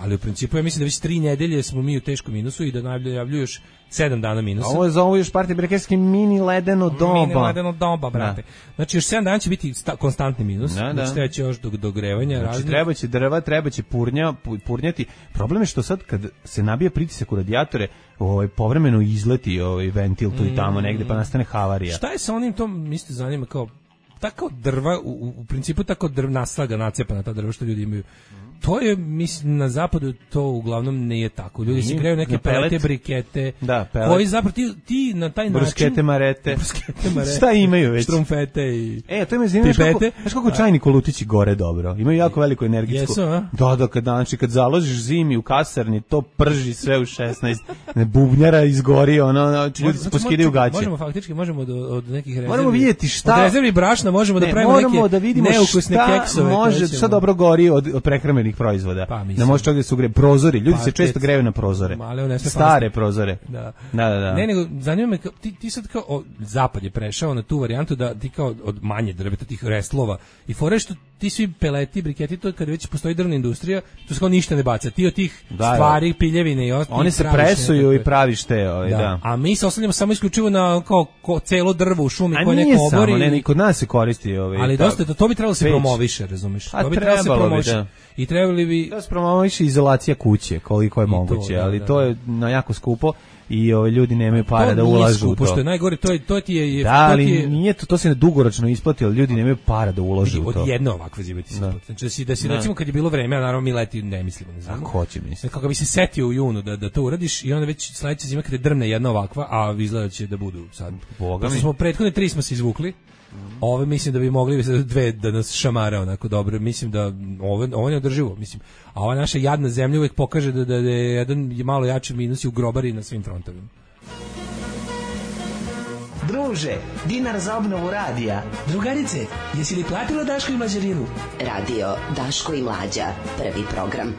Ali u principu ja mislim da već tri nedelje smo mi u teškom minusu i da najavljuju još sedam dana minusa. A ovo je za ovo još partija brekerski mini ledeno doba. Mini ledeno doba, brate. Da. Znači još sedam dana će biti sta, konstantni minus, da, da. Znači će još do dogrevanja. Znači razne. treba će drva, treba će purnja, purnjati. Problem je što sad kad se nabije pritisak u radijatore, ovaj povremeno izleti ovaj ventil tu i tamo negde pa nastane havarija. Šta je sa onim tom, mislite, zanima kao tako drva, u, u principu tako drvna snaga nacepana ta drva što ljudi imaju. To je, mislim, na zapadu to uglavnom nije tako. Ljudi se greju neke pelete, brikete, da, koji zapravo ti, ti na taj način... Bruskete, marete. Bruskete, marete. Šta imaju već? Štrumfete i E, to me zanima, znaš kako, znaš kako čajni kolutići gore dobro. Imaju jako veliku energetsku. Jesu, a? Da, da, kad, znači, kad založiš zimi u kasarni, to prži sve u šesnaest. Ne, bubnjara izgori, ono, znači, ljudi se poskidaju gaće. Možemo faktički, možemo od, od nekih rezervi... Možemo vidjeti šta... Od rezervi brašna možemo da pravimo neke da vidimo neukusne keksove. Može, šta dobro gori od, od prehrambenih proizvoda. Pa, da može čak da se ugre prozori, ljudi pa, se često greju na prozore. Stare prozore. Da. Da, da, da. Ne, nego zanima me ti, ti sad kao o, zapad je prešao na tu varijantu da ti kao od manje drveta tih restlova i fore što ti svi peleti, briketi, to kad već postoji drvna industrija, to se kao ništa ne baca. Ti od tih da, stvari, piljevine i ostalo. Oni se presuju nekakve. I praviš te, ovaj, da. da. A mi se oslanjamo samo isključivo na kao ko, celo drvo u šumi koje neko obori. A nije samo, ne, i kod nas se koristi ovaj. Ali dosta to, to bi trebalo se promoviše, razumeš? To bi trebalo se promoviše. I trebali bi da se promoviše izolacija kuće koliko je moguće, to, da, ali da, to je na jako skupo i ove ljudi nemaju para da ulažu u to. Što je najgore, to je to ti je da, ali je, nije to, to se dugoročno isplati, ali ljudi nemaju para da ulažu u to. Od jedne ovakve zime ti se isplati. Znači da si da si da. recimo kad je bilo vreme, a naravno mi leti ne mislimo, ne znam. Kako hoće misliti. Kako bi se setio u junu da da to uradiš i onda već sledeće zime kad je drvne jedna ovakva, a izgleda će da budu sad. Boga mi. Smo prethodne tri smo se izvukli. Ove mislim da bi mogli dve da nas šamara onako dobro. Mislim da ovo ovo ne održivo, mislim. A ova naša jadna zemlja uvek pokaže da da je jedan je malo jači minus i u grobari na svim frontovima. Druže, dinar za obnovu radija. Drugarice, jesi li platila Daško i Mlađarinu? Radio Daško i Mlađa, prvi program.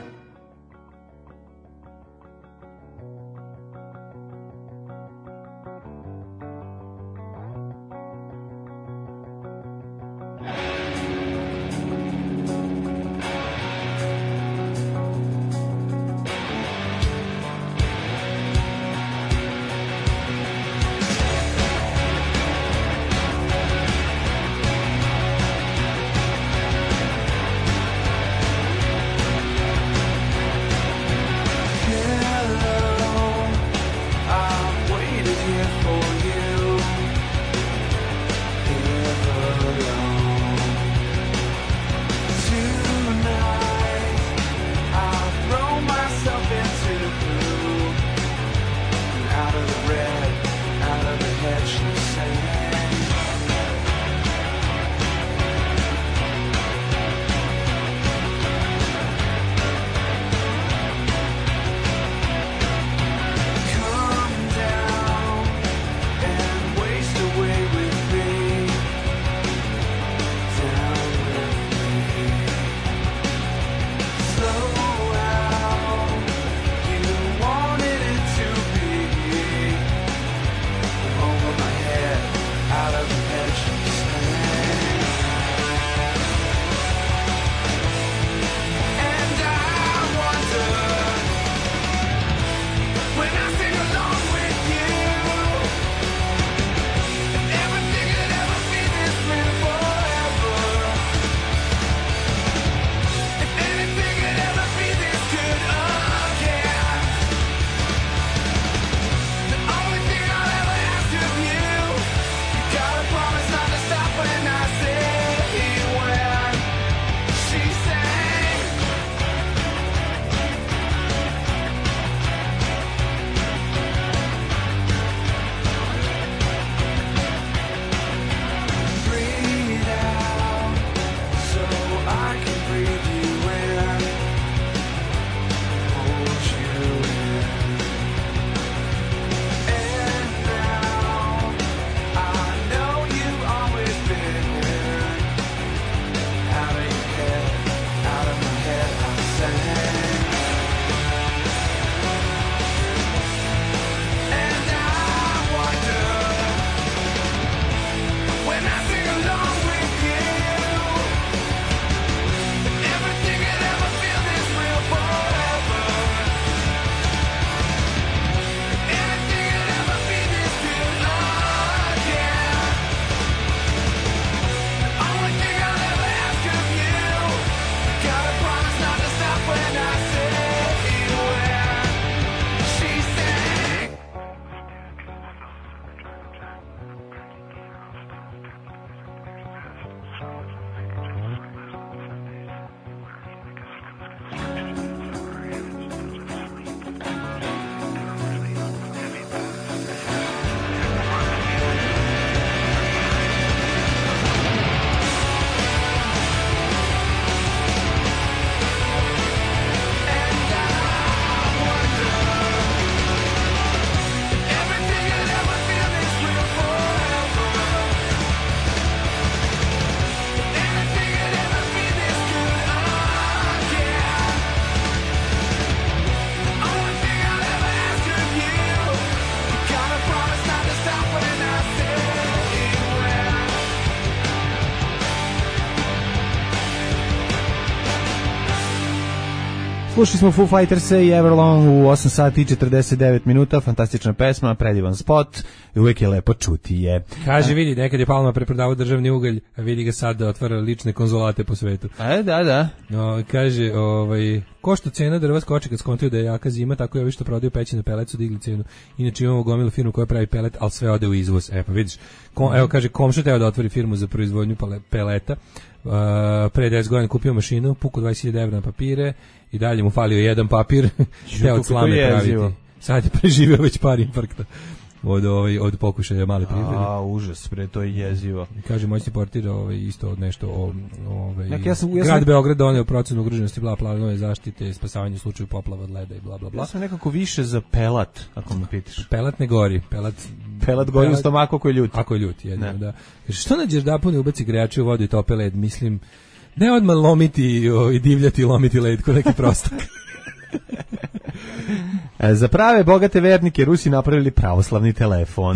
Slušali smo Foo Fighters-e i Everlong u osam sati i četrdeset devet minuta, fantastična pesma, predivan spot i uvijek je lepo čuti je. Kaže, vidi, nekad je Palma preprodavao državni ugalj, a vidi ga sad da otvara lične konzulate po svetu. E, da, da. O, kaže, ovaj, ko što cena drva skoči kad skontaju da je jaka zima, tako i ovi što prodaju peći na pelet su digli cenu. Inače imamo gomilu firmu koja pravi pelet, ali sve ode u izvoz. E, pa vidiš, kom, evo kaže, komšo teo da otvori firmu za proizvodnju peleta. Uh, pre deset godina kupio mašinu, puku dvadeset hiljada evra na papire i dalje mu falio jedan papir, te od slame praviti. Sad je preživio već par infarkta od ovaj od pokušaja male privrede. A, užas, bre, to je jezivo. Kaže moćni portir ovaj isto od nešto o ovaj Nek, ja sam, ja grad sam... Beograd doneo procenu ugroženosti bla bla nove zaštite, spasavanje u slučaju poplava od leda i bla bla bla. Ja sam nekako više za pelat, ako me pitaš. Pelat ne gori, pelat pelat gori pelat... u stomaku ako je ljut. Ako je ljut, jedino, da. Kaže što na đerdapu ne ubaci grejače u vodu i tope led, mislim ne odmah lomiti o, i divljati i lomiti led ko neki prostak. Za prave bogate vernike Rusi napravili pravoslavni telefon.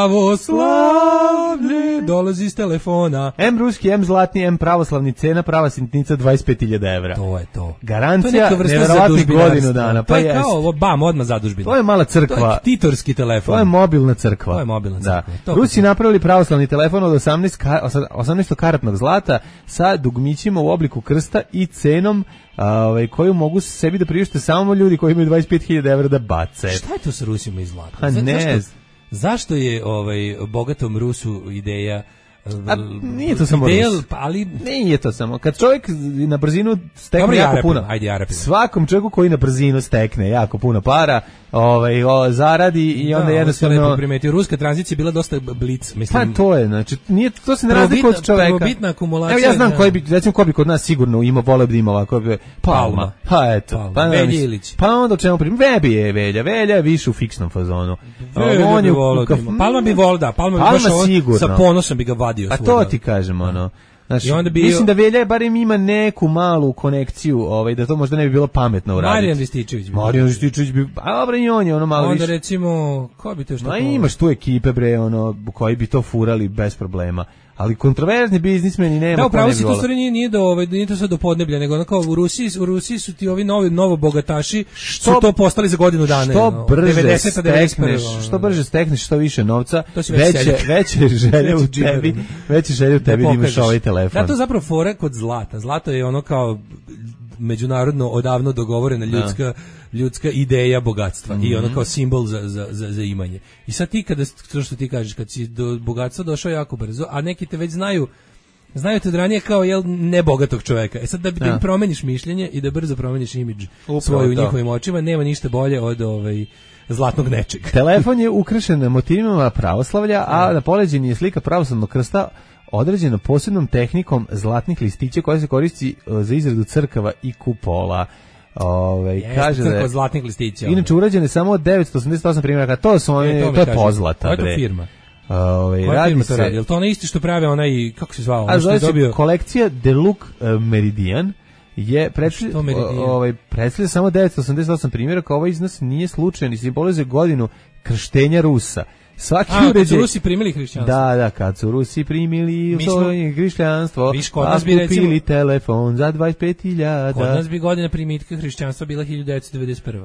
Pravoslavlje dolazi iz telefona. M ruski, M zlatni, M pravoslavni, cena prava sitnica dvadeset pet hiljada evra. To je to. Garancija nevjerovatnih godinu dana. Pa to je kao ovo, bam, odmah zadužbina. To je mala crkva. To je titorski telefon. To je mobilna crkva. To je mobilna crkva. Da. Rusi napravili pravoslavni telefon od osamnaest karatnog zlata sa dugmićima u obliku krsta i cenom a, ovaj, koju mogu sebi da priušte samo ljudi koji imaju dvadeset pet hiljada evra da bace. Šta je to sa Rusima i zlatom? A ne. Zašto, zašto je ovaj bogatom Rusu ideja A nije to samo ideja, Rus. ali nije to samo. Kad čovjek na brzinu stekne Dobri jako Arapima, puno. Ajde Arapima. Svakom čovjeku koji na brzinu stekne jako puno para, ovaj o, zaradi i onda da, jednostavno lepo primetio. Ruska tranzicija bila dosta blic, mislim. Pa to je, znači nije to se ne razlikuje od čoveka. Prvobitna akumulacija. Evo ja znam da. koji bi, recimo ko bi kod nas sigurno imao, voleo bi da ima ovako Palma. Palma. Pa eto. Palma. Pa Velja Ilić. Pa onda o čemu pričam? Vebi je Velja, Velja je više u fiksnom fazonu. Velja on je u kaf... Palma bi volio, da, Palma bi Palma baš sigurno. Sa ponosom bi ga vadio. A to ti kažem, ono. Znači, bi mislim da Velja barem ima neku malu konekciju, ovaj, da to možda ne bi bilo pametno uraditi. Marijan Rističević bi. Marijan Rističević bi, a dobro i on je ono malo onda više. Onda recimo, ko bi to što... Ma imaš tu ekipe, bre, ono, koji bi to furali bez problema. Ali kontroverzni biznismeni nema. Da, upravo ne si to stvari nije, nije do ovaj nije to sad do podneblja, nego onako u Rusiji, u Rusiji su ti ovi novi novo bogataši što, su to postali za godinu dana. Što no, brže devedeseta, devedeset prva, stekneš, što brže stekneš, što više novca, veće veće želje u tebi, veće želje u tebi da imaš ovaj telefon. Da, to zapravo fora kod zlata. Zlato je ono kao međunarodno odavno dogovorena ljudska da. ljudska ideja bogatstva mm-hmm. i ono kao simbol za, za, za, za imanje. I sad ti kada, to što ti kažeš, kad si do bogatstva došao jako brzo, a neki te već znaju znaju te od ranije kao jel nebogatog čoveka. E sad da, da im promeniš mišljenje i da brzo promeniš imidž svoj u njihovim očima, nema ništa bolje od ovaj zlatnog nečeg. Telefon je ukrašen motivima pravoslavlja, a na poleđini je slika pravoslavnog krsta određena posebnom tehnikom zlatnih listića koja se koristi za izradu crkava i kupola. Ove, Jeste, kaže da je zlatnih listića. Inače urađene samo od devetsto osamdeset osam primjeraka. To su oni, e, to, to je pozlata. Koja je to firma? Ove, Koja radi firma to se, radi? Jel to ona isti što prave onaj, kako se zvao? A zove se dobio... kolekcija Deluxe uh, Meridian je predstavlja ovaj predstavlja samo devetsto osamdeset osam primjeraka. Ovaj iznos nije slučajan i simbolizuje godinu krštenja Rusa. Svaki A, uređaj... kad su Rusi primili hrišćanstvo. Da, da, kad su Rusi primili Mi smo... hrišćanstvo, Viš, kod nas bi recimo... kupili telefon za dvadeset pet hiljada. Kod nas bi godina primitka hrišćanstva bila hiljadu devetsto devedeset prva.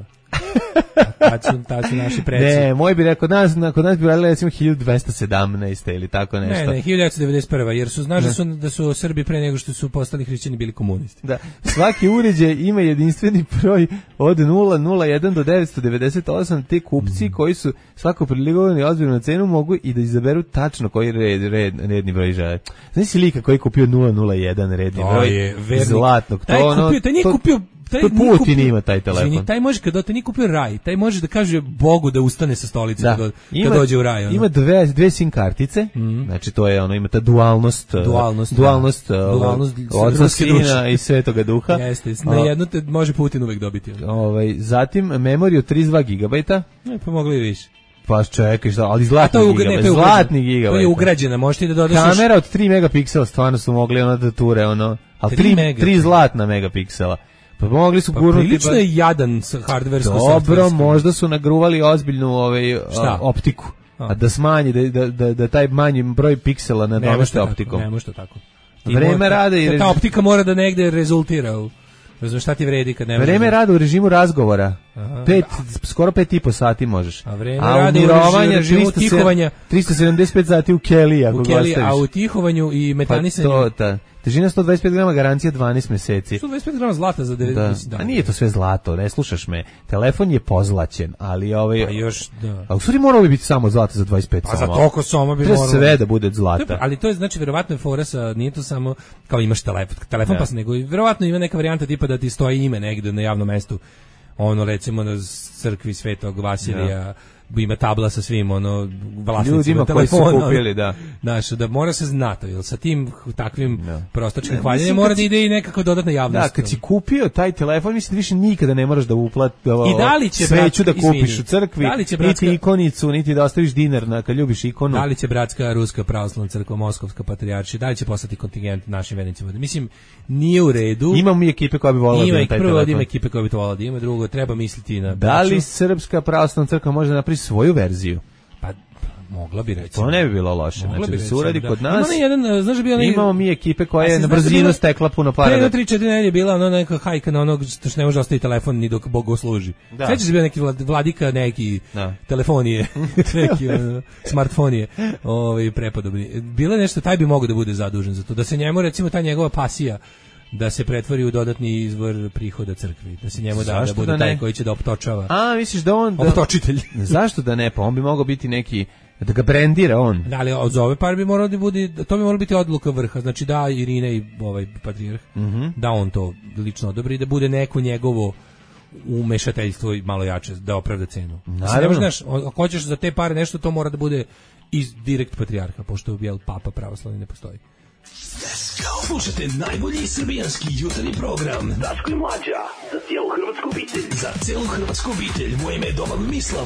Tad su, tad su naši preci. Ne, moj bi rekao, kod nas, kod nas bi radili recimo hiljadu dvesta sedamnaest ili tako nešto. Ne, ne, hiljadu devetsto devedeset prva, jer su, znaš da su, da su Srbi pre nego što su postali hrišćani bili komunisti. Da, svaki uređaj ima jedinstveni broj od nula nula jedan do devetsto devedeset osam, te kupci mm. koji su svako priligovani ozbiljno na cenu mogu i da izaberu tačno koji red, red, redni broj žele. Znaš si lika koji je kupio nula nula jedan redni to broj je vernik. Zlatnog? To taj ono, kupio, taj nije to, kupio taj to Putin kupio, ima taj telefon. Zvini, taj može kada te nije kupio raj, taj može da kaže Bogu da ustane sa stolice da. kad, ima, kad dođe u raj. Ono. Ima dve, dve sim kartice, mm. znači to je ono, ima ta dualnost, dualnost, dualnost, da. uh, dualnost Oca, Sina i Svetoga Duha. Jeste, na jednu te može Putin uvek dobiti. Ovaj, zatim memoriju trideset dva gigabajta. Ne, pa mogli više. Pa čekaj, šta, ali zlatni gigabajt, ne, zlatni gigabajt. To je ugrađena, možete da dodaš. Kamera od tri megapiksela, stvarno su mogli ono da ture, ono, ali tri zlatna megapiksela. Pa mogli su pa gurnuti. Prilično je jadan hardversko Dobro, možda su nagruvali ozbiljnu ovaj, optiku. A da smanji, da, da, da, da taj manji broj piksela nadomeste optikom. Ne može to tako. Vreme rade i... Ta optika mora da negde rezultira u... Razumeš šta ti vredi kad ne možeš. Vreme rada u režimu razgovora. Aha. Pet, skoro pet i po sati možeš. A vreme a rada u režimu tihovanja tristo sedamdeset pet sati u Kelly, ako u Kelly, a u tihovanju i metanisanju. Pa to, ta. Težina sto dvadeset pet grama, garancija dvanaest meseci. sto dvadeset pet grama zlata za devedeset da. dana. A nije to sve zlato, ne slušaš me. Telefon je pozlaćen, ali ovaj... Pa još, da. A u stvari moralo bi biti samo zlata za dvadeset pet pa samo. za toliko soma bi moralo. Treba sve da bude zlata. To, ali to je znači verovatno je fora sa, nije to samo kao imaš telefon, telefon ja. Pa se nego verovatno ima neka varijanta tipa da ti stoji ime negde na javnom mestu. Ono recimo na crkvi Svetog Vasilija. Ja. Ima tabla sa svim ono vlasnicima telefona. Koji su kupili, da. Znaš, da mora se znati, jel sa tim takvim no. prostačkim hvaljenjem mora da ide i nekako dodatna javnost. Da, kad si kupio taj telefon, mislim da više nikada ne moraš da uplati I da li će sveću da izvini, kupiš u crkvi, da li će bratska, niti ikonicu, niti da ostaviš dinar na kad ljubiš ikonu. Da li će bratska Ruska pravoslavna crkva, Moskovska patrijaršija, da li će poslati kontingent našim vernicima? Mislim, nije u redu. Imamo mi ekipe koja bi voljela da ima taj prvo telefon. Ima ekipe koja bi to voljela da ima, drugo treba misliti na Da li Srpska pravoslavna crkva može da napravi svoju verziju? Pa mogla bi reći. To ne bi bilo loše. Znači da se uradi kod nas. Ima jedan, znaš bio onaj, imamo mi ekipe koja je na brzinu stekla puno para. Pre tri četiri nedelje je bila ona neka hajka na onog što ne može ostaviti telefon ni dok Bog služi. Sećaš se bio neki vladika neki da. telefonije, neki ono, smartfonije, ovaj prepodobni. Bilo nešto taj bi mogao da bude zadužen za to, da se njemu recimo ta njegova pasija da se pretvori u dodatni izvor prihoda crkvi, da se njemu da, da bude da taj koji će da optočava. A, misliš da on... Da, optočitelj. Zašto da ne? Pa on bi mogao biti neki, da ga brendira on. Da, ali od ove par bi moralo da bude, to bi moralo biti odluka vrha, znači da Irina i ovaj patrijarh, mm -hmm. da on to lično odobri i da bude neko njegovo umešateljstvo i malo jače, da opravda cenu. Naravno. Znaš, ako hoćeš za te pare nešto, to mora da bude iz direkt patrijarha, pošto jel papa pravoslavni ne postoji. Slušajte najbolji srbijanski jutarnji program Daško i Mlađa za cijelu hrvatsku obitelj. Za cijelu hrvatsku obitelj. Moje ime je Domagoj Mislav.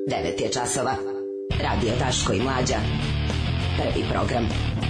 devet je časova. Radio Daško i Mlađa. Prvi program.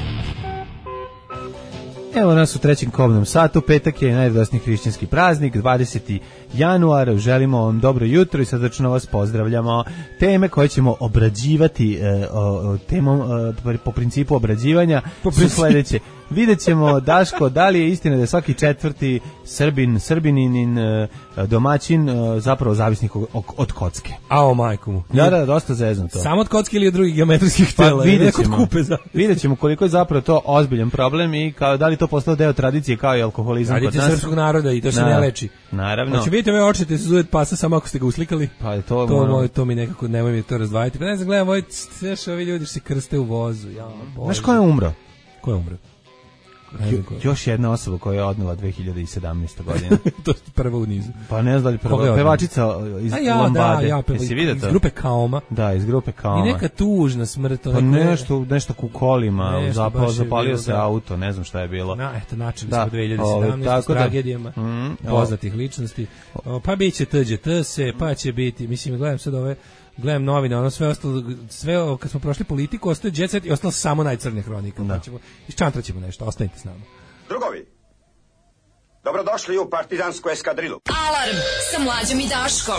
Evo nas u trećem kobnom satu, petak je najradosniji hrišćanski praznik, dvadeseti januar, želimo vam dobro jutro i srdačno vas pozdravljamo. Teme koje ćemo obrađivati e, o, o, temom, e, po principu obrađivanja po su sledeće. Vidjet ćemo, Daško, da li je istina da je svaki četvrti Srbin, Srbininin domaćin zapravo zavisnik od, od kocke. Ao, majku mu. Da, da, dosta zezno to. Samo od kocke ili od drugih geometrijskih tela? Pa vidjet ćemo, vidjet ćemo koliko je zapravo to ozbiljan problem i kao, da li to postao deo tradicije kao i alkoholizam kod nas. Srpskog naroda i to se ne leči. Naravno. Znači vidite ove očete se zove pasa samo ako ste ga uslikali. Pa je to, to, moj, to mi nekako, nemoj mi to razdvajati. Pa ne znam, gledam, sve što ovi ljudi se krste u vozu. Ja, znaš ko je umro? Ko je umro? Jo, još jedna osoba koja je odnela dve hiljade sedamnaeste. godine. To je prva u nizu. Pa ne znam da li prva. Pevačica iz ja, Lambade. Da, ja, peva, iz, iz grupe Kaoma. Da, iz grupe Kaoma. I neka tužna smrt. Pa nešto, nešto kukolima, zapao, zapalio bilo, se da. auto, ne znam šta je bilo. Na, eto, načeli da. smo dve hiljade sedamnaeste. s tragedijama da. mm, poznatih ličnosti. O, pa bit će T Đ T se, pa će biti, mislim, gledam sad ove... Gledam novine, ono sve ostalo, sve, kad smo prošli politiku, ostaje Jet Set i ostalo samo najcrnije hronika. Da. Pa ćemo, iščantraćemo nešto, ostanite s nama. Drugovi, dobrodošli u partizansku eskadrilu. Alarm sa Mlađom i Daškom.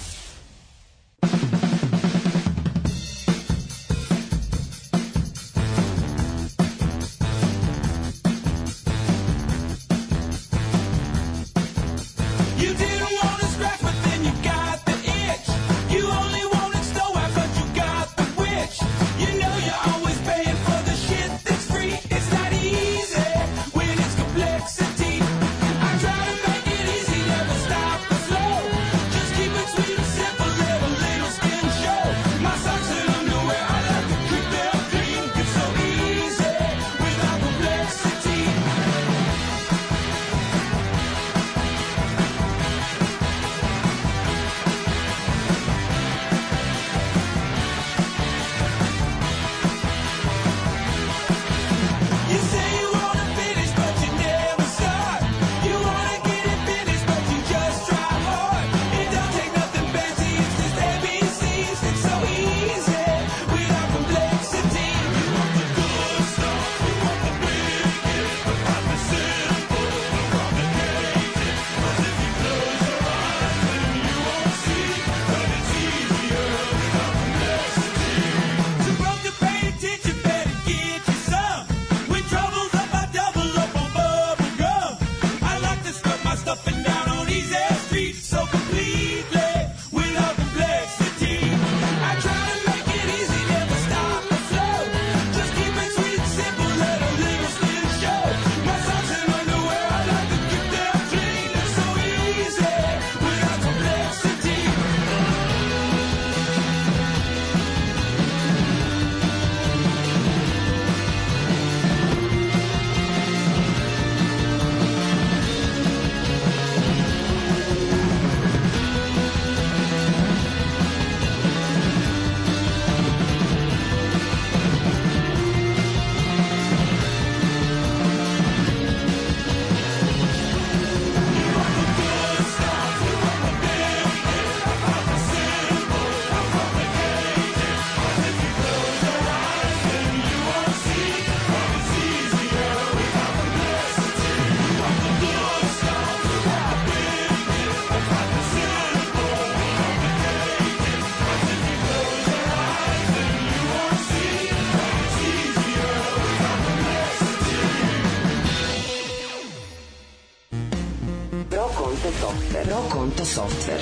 Konto softver.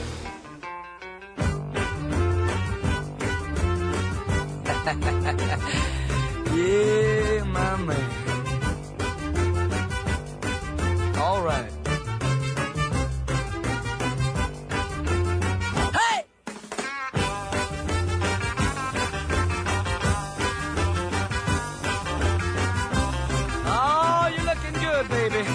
Yeah, my man. All right. Hey! Oh, you're looking good, baby.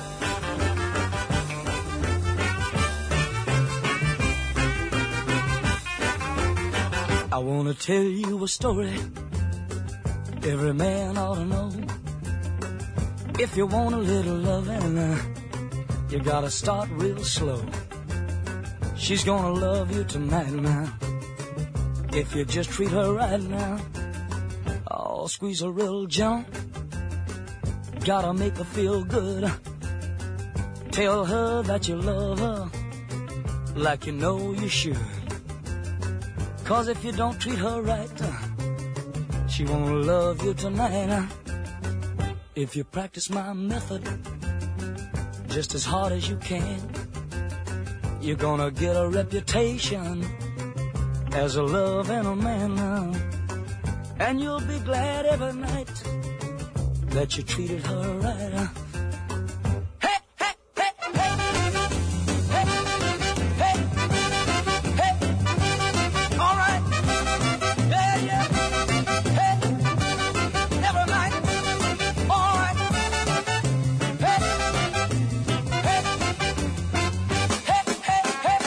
I wanna tell you a story every man ought to know. If you want a little loving, uh, you gotta start real slow. She's gonna love you tonight now. If you just treat her right now, oh, squeeze her real gentle. Gotta make her feel good. Tell her that you love her like you know you should. Cause if you don't treat her right, she won't love you tonight. If you practice my method just as hard as you can, you're gonna get a reputation as a love and a man. And you'll be glad every night that you treated her right. Hey, hey, hey, hey, hey, hey, hey, all right, yeah, yeah, hey, every night, all right, hey, hey, hey, hey, hey,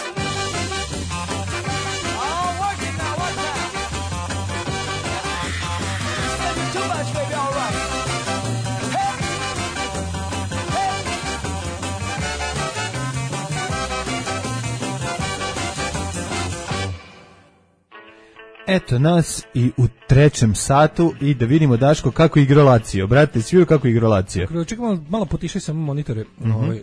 oh, work it now, work now, too much, baby, all right. Eto nas i u trećem satu i da vidimo, Daško, kako igra Lazio. Brate, svi kako igra Lazio. Čekaj, malo, malo potišaj samo monitore, mm-hmm. ovaj,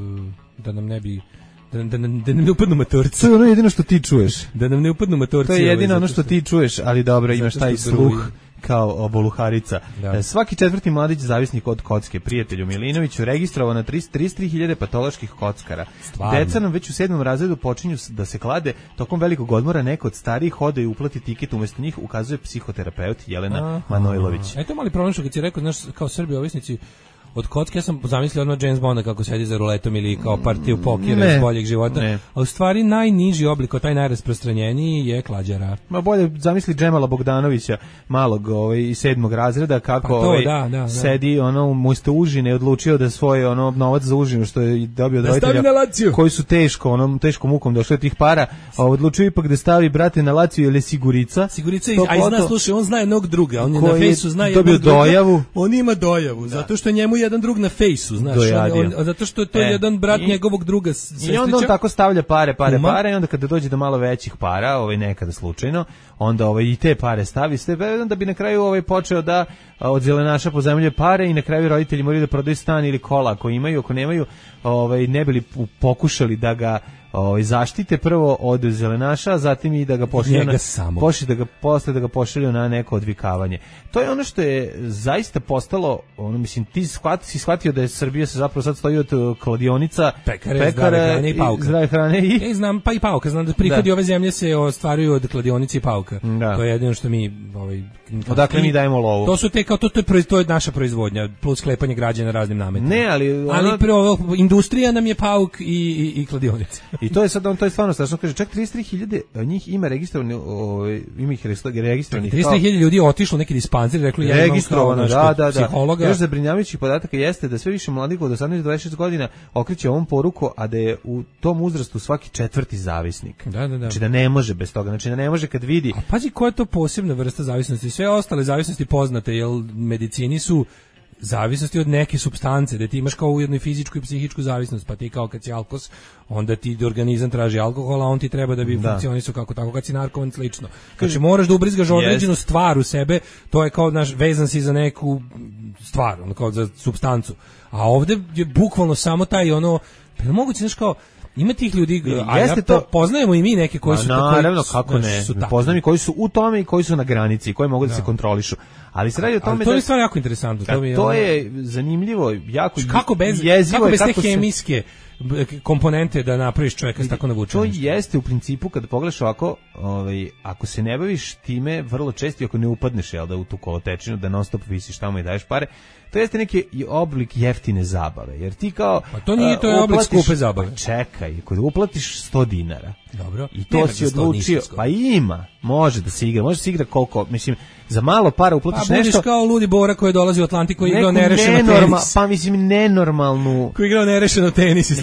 da nam ne bi... Da, da, da, da nam ne upadnu matorci. To je ono jedino što ti čuješ. Da nam ne upadnu matorci. To je jedino ono što ti čuješ, ali dobro, imaš taj sluh kao oboluharica. Da. Svaki četvrti mladić zavisnik od kocke. Prijatelju Milinoviću registrovano na tristo trideset tri hiljade patoloških kockara. Stvarno. Deca nam već u sedmom razredu počinju da se klade. Tokom velikog odmora neko od starijih ode i uplati tiket, umjesto njih ukazuje psihoterapeut Jelena Aha. Manojlović. Eto mali problem što kad si rekao, znaš, kao Srbi ovisnici od kocke, ja sam zamislio ono James Bonda kako sedi za ruletom ili kao partiju pokera iz boljeg života, ne. A u stvari najniži oblik, taj najrasprostranjeniji je klađara. Ma bolje zamisli Džemala Bogdanovića, malog ovaj, iz sedmog razreda, kako pa to, ovaj, da, da, da. sedi ono, umesto užine odlučio da svoj ono, novac za užinu što je dobio od roditelja, koji su teško, onom teškom mukom došli od tih para, a odlučio ipak da stavi, brate, na Lazio ili Sigurica. Sigurica, a i zna, slušaj, on zna jednog druga, on je na fejsu zna jednog druga. Dojavu. On ima dojavu, da. Zato što njemu jedan drug na fejsu, znaš, on, on, zato što je to e, jedan brat i, njegovog druga sestrića. I onda on tako stavlja pare, pare, Uma. pare i onda kada dođe do malo većih para, ovaj nekada slučajno, onda ovaj i te pare stavi, sve da bi na kraju ovaj počeo da od zelenaša pozajmljuje pare i na kraju roditelji moraju da prodaju stan ili kola ako imaju, ako nemaju, ovaj ne bi li pokušali da ga ovaj zaštite prvo od zelenaša, zatim i da ga pošalju na pošalju da ga posle da ga pošalju na neko odvikavanje. To je ono što je zaista postalo, ono mislim ti shvati si shvatio da je Srbija se zapravo sad stoji od kladionica, pekare, pekare hrane i pauka. Zdrave hrane i e, znam pa i pauka, znam da prihodi da. ove zemlje se ostvaruju od kladionice i pauka. Da. To je jedino što mi ovaj odakle mi dajemo lovu. To su te kao to to je, to je naša proizvodnja plus sklepanje građana raznim nametima. Ne, ali ono... ali prvo industrija nam je pauk i i, i kladionica. I to je sad on to je stvarno strašno, kaže čak trideset tri hiljade njih ima registrovani, ovaj ima ih registrovanih. trideset tri hiljade ljudi otišlo neki dispanzer, rekli ja registrovano, da, da, da. Psihologa. Još zabrinjavajući podatak jeste da sve više mladih od osamnaest do dvadeset šest godina okreće ovom poruku, a da je u tom uzrastu svaki četvrti zavisnik. Da, da, da. Znači da ne može bez toga, znači da ne može kad vidi. A pazi koja je to posebna vrsta zavisnosti. Sve ostale zavisnosti poznate, jel medicini su zavisnosti od neke supstance, da ti imaš kao ujedno i fizičku i psihičku zavisnost, pa ti kao kad si alkos, onda ti organizam traži alkohol, a on ti treba da bi da. funkcionisao kako tako, kad si narkoman slično. Znači moraš da ubrizgaš određenu stvar u sebe, to je kao, naš, vezan si za neku stvar, ono kao za supstancu. A ovde je bukvalno samo taj ono, pa moguće, znaš kao, ima tih ljudi, a jeste ja to poznajemo i mi neke koji su tako. Naravno, kako ne. Poznajemo i koji su u tome i koji su na granici, koji mogu da, da se kontrolišu. Ali se radi o tome da to je stvarno jako interesantno, to mi je. To je zanimljivo, jako kako bez jezivo, kako bez te kako hemijske komponente da napraviš čovjeka s tako navučen. To jeste u principu kad pogledaš ovako, ovaj ako se ne baviš time vrlo često, ako ne upadneš jel da u tu kolotečinu da non stop visiš tamo i daješ pare, to jeste neki oblik jeftine zabave, jer ti kao pa to nije, to je uh, oblik skupe zabave. Pa čekaj, kad uplatiš sto dinara. Dobro. I to si odlučio, pa ima, može da se igra, može se igra koliko, mislim, za malo para uplatiš pa, nešto. Pa kao ludi Bora koji dolazi u Atlantik koji igrao nerešeno tenis. Pa mislim nenormalnu. Koji igrao nerešeno tenis i slično.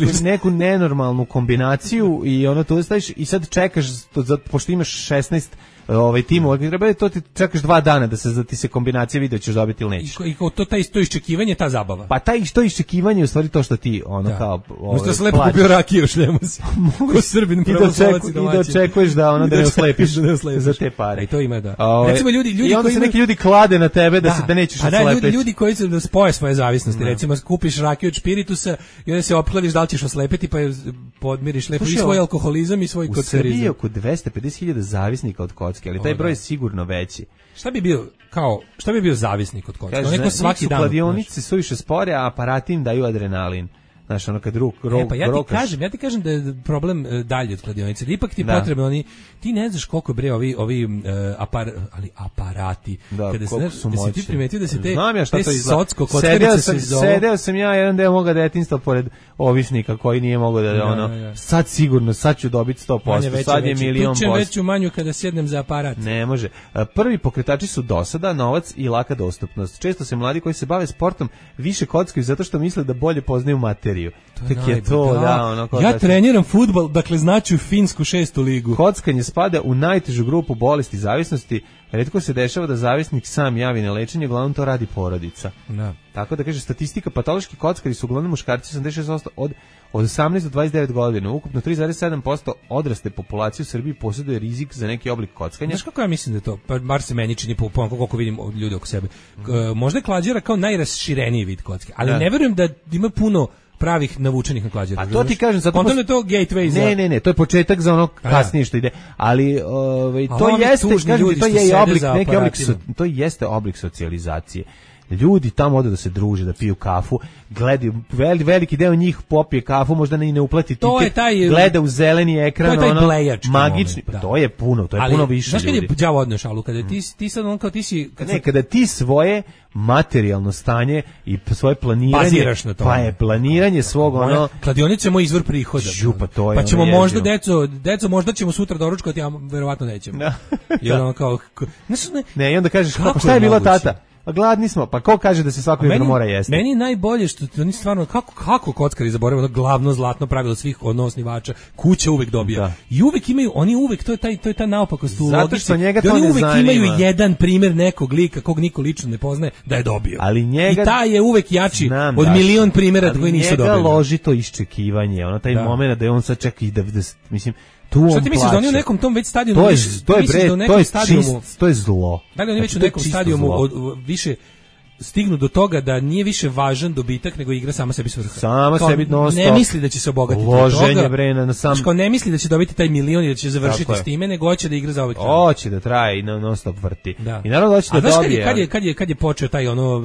neku nenormalnu kombinaciju i ono tu staviš i sad čekaš, to, pošto imaš šesnaest ovaj timova, treba to ti čekaš dva dana da se da ti se kombinacija vidi ćeš dobiti ili nećeš. I kao to taj isto iščekivanje, ta zabava. Pa taj što iščekivanje je u stvari to što ti ono da. kao ovaj Možda se lepo kupio rakiju, šljemu se. Ko Srbin pravoslavac i domaćin. I da očekuješ da ono da ne oslepiš da ne oslepiš za te pare. I to ima da. Ove, recimo ljudi ljudi i onda koji se neki ljudi klade na tebe da, da se da nećeš oslepiti. A da, ljudi, ljudi koji se da spoje svoje zavisnosti, da. Recimo kupiš rakiju od špiritusa i onda se opkladiš da li ćeš oslepiti pa podmiriš lepo i svoj alkoholizam i svoj kockarizam. U Srbiji je oko dvesta pedeset hiljada zavisnika od kocke, ali taj broj je sigurno veći. Šta bi bio kao šta bi bio zavisnik od kocke? Kaže, neko svaki dan. Kladionice su više spore, a aparati im daju adrenalin. Znaš, ono kad ruk, rok, e, pa ja ti kažem, ja ti kažem da je problem uh, dalje od kladionice. Da ipak ti da. Potrebno oni, ti ne znaš koliko bre ovi ovi uh, apar, ali aparati. Da, kada se su da si ti primetio da se te znam ja šta te to izgleda. Socko kockarice se zove. Sedeo sam ja jedan deo moga detinjstva pored ovisnika koji nije mogao da, da ono ja, ja. Sad sigurno sad ću dobiti sto posto. Veće, sad je veće, milion posto. Tučem veću manju kada sjednem za aparat. Ne može. Prvi pokretači su dosada, novac i laka dostupnost. Često se mladi koji se bave sportom više kockaju zato što misle da bolje poznaju materiju. To je to, da, da, ono, ja treniram fudbal, dakle znači u finsku šestu ligu. Kockanje spada u najtežu grupu bolesti zavisnosti. Retko se dešava da zavisnik sam javi na lečenje, uglavnom to radi porodica. Da. Tako da kaže statistika, patološki kockari su uglavnom muškarci osamdeset šest posto od od osamnaest do dvadeset devet godina. Ukupno tri zarez sedam posto odrasle populacije u Srbiji posjeduje rizik za neki oblik kockanja. Znaš kako ja mislim da je to, pa bar se meni čini po po koliko vidim ljudi oko sebe. Mm. Možda je klađera kao najrašireniji vid kocke, ali da. Ne verujem da ima puno pravih navučenih na klađenje. A to ti kažem zato što je to gateway za. Ne, ne, ne, to je početak za ono kasnije što ide. Ali ovaj to jeste, kažem, to je i oblik neki oblik, to jeste oblik socijalizacije. Ljudi tamo odu da se druže, da piju kafu, gledaju, veliki, veliki deo njih popije kafu, možda ne, ne uplati tiket, gleda u zeleni ekran, to je ono, moment, magični, pa to je puno, to je ali, puno više znaš ljudi. Znaš kad je đavo odneo šalu, kada ti, ti sad on kao ti si... Kad ne, kada ti svoje materijalno stanje i svoje planiranje, pa je planiranje svog moja, ono... Kladionica je moj izvor prihoda. Žu, pa to je pa ćemo ono možda, deco, deco, možda ćemo sutra doručkovati, a verovatno nećemo. Da. I ono kao... Ne, ne, i onda kažeš, kako, šta je bila tata? A gladni smo, pa ko kaže da se svako jutro mora jesti? Meni je najbolje što oni stvarno, kako, kako kockari zaboravaju ono glavno zlatno pravilo svih od osnivača, kuća uvek dobija. Da. I uvek imaju, oni uvek, to je taj, to je ta naopakost u logici. Njega to oni ne uvek zanima. Imaju jedan primjer nekog lika, kog niko lično ne poznaje, da je dobio. Ali njega... I taj je uvek jači znam, od milion primjera koji nisu dobili. Ali njega loži to iščekivanje, ono taj da. Moment da je on sad čeka i da, da mislim... Šta ti misliš da oni u nekom tom već stadionu to je, više, to je bre, da to je stadionu, čist, to je zlo. Da li oni već u nekom stadionu od, više stignu do toga da nije više važan dobitak nego igra sama sebi svrha. Sama kao sebi non stop. Ne misli da će se obogatiti Loženje, od toga. Bre, na sam... Kao ne misli da će dobiti taj milion i da će završiti s time, nego hoće da igra za ovaj kraj. Hoće da traje i non stop vrti. Da. I naravno hoće da dobije. Kad je, kad je, kad je počeo taj ono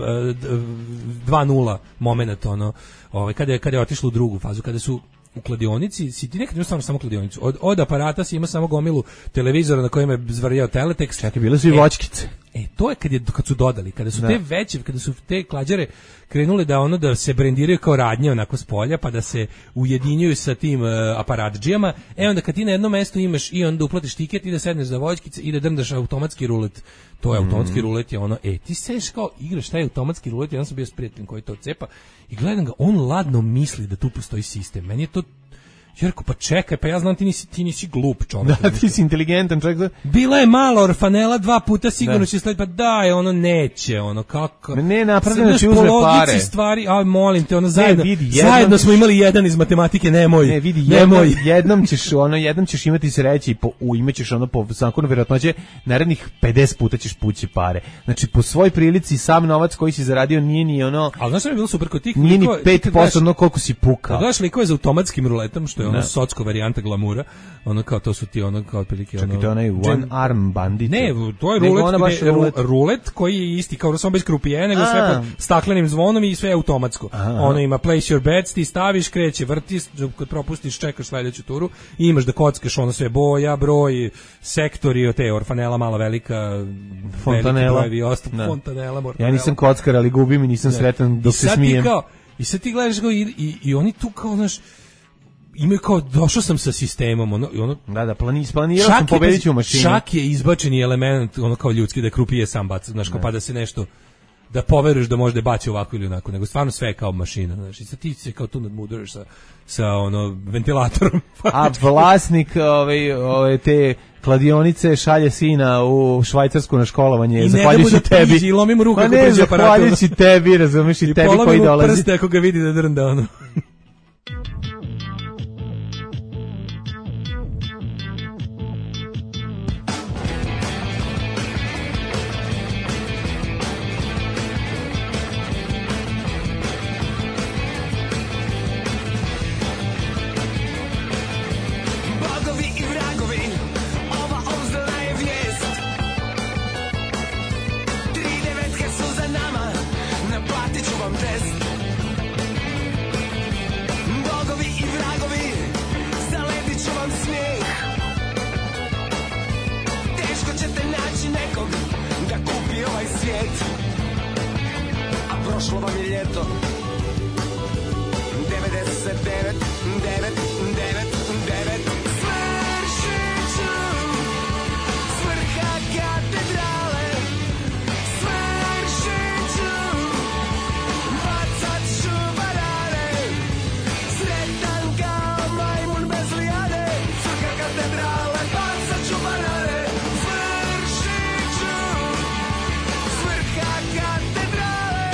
dva nula momenat, ono, ovaj, kada je, kada je otišlo u drugu fazu, kada su u kladionici, si ti nekad imao samo kladionicu. Od, od aparata si ima samo gomilu televizora na kojem je zvarjao teletekst. Čekaj, bile su i voćkice. E, to je kad, je kad su dodali, kada su da. te veće, kada su te klađare krenule da ono da se brendiraju kao radnje onako s polja, pa da se ujedinjuju sa tim uh, aparatdžijama, e onda kad ti na jednom mestu imaš i onda uplatiš tiket i da sedneš za voćkice i da drndaš automatski rulet, to je mm. automatski rulet je ono, e, ti sediš kao igraš taj automatski rulet, ja sam bio s prijateljem koji to cepa i gledam ga, on ladno misli da tu postoji sistem, meni je to Jerko, pa čekaj, pa ja znam ti nisi, ti nisi glup čovjek. Da, ti si inteligentan čovjek. Bila je malo orfanela, dva puta sigurno da. će slediti, pa daj, ono neće, ono kako. Ne, napravljeno da će uzme pare. Stvari, aj molim te, ono zajedno, ne, vidi, zajedno smo imali jedan iz matematike, nemoj. Ne, vidi, nemoj. Jednom, jednom ćeš, ono, jednom ćeš imati sreće i po, u, imaćeš ono po zakonu vjerojatnoće, narednih pedeset puta ćeš pući pare. Znači, po svoj prilici sam novac koji si zaradio nije ni ono... Ali znaš što je bilo super kod tih? Nije ni pet posto ono koliko si pukao. Gledaš likove za automatskim ruletom, što je ono socko varijanta glamura, ono kao to su ti ono kao otprilike ono. Čekaj, onaj one arm bandit. Ne, to je rulet, gde, rulet. rulet koji je isti kao samo bez krupije, nego sve pod staklenim zvonom i sve automatsko. Aha. Ono ima place your bets, ti staviš, kreće, vrti, kad propustiš čekaš sledeću turu i imaš da kockaš ono sve boja, broj, sektori, te orfanela mala velika, fontanela, veliki brojevi, fontanela, morfanela. Ja nisam kockar, ali gubim i nisam ne. sretan dok se smijem. Kao, I sad ti gledaš go i, i, i oni tu kao, znaš, imaju kao, došao sam sa sistemom, ono, i ono... Da, da, plani, planirao sam pobedit ću mašinu. Čak je izbačeni element, ono kao ljudski, da krupije sam baca, znaš, kao pa da se nešto... da poveruješ da možda je baci ovako ili onako, nego stvarno sve je kao mašina, znaš, i sad ti se kao tu nadmuduješ sa, sa ono, ventilatorom. A vlasnik ove, ove te kladionice šalje sina u Švajcarsku na školovanje, zahvaljujući tebi. I lomi mu ruku ako pređe aparatom. Zahvaljujući tebi, razumiješ, i, i tebi koji dolazi. I polomi mu prste ako ga vidi da drnda, ono. Prošlo vam je ljeto devedeset devet, devet, devet, devet. Svršit ću s vrha katedrale, svršit ću, bacat ću banane, sretan kao majmun bez lijade, s vrha katedrale, bacat ću banane, svršit ću s vrha katedrale.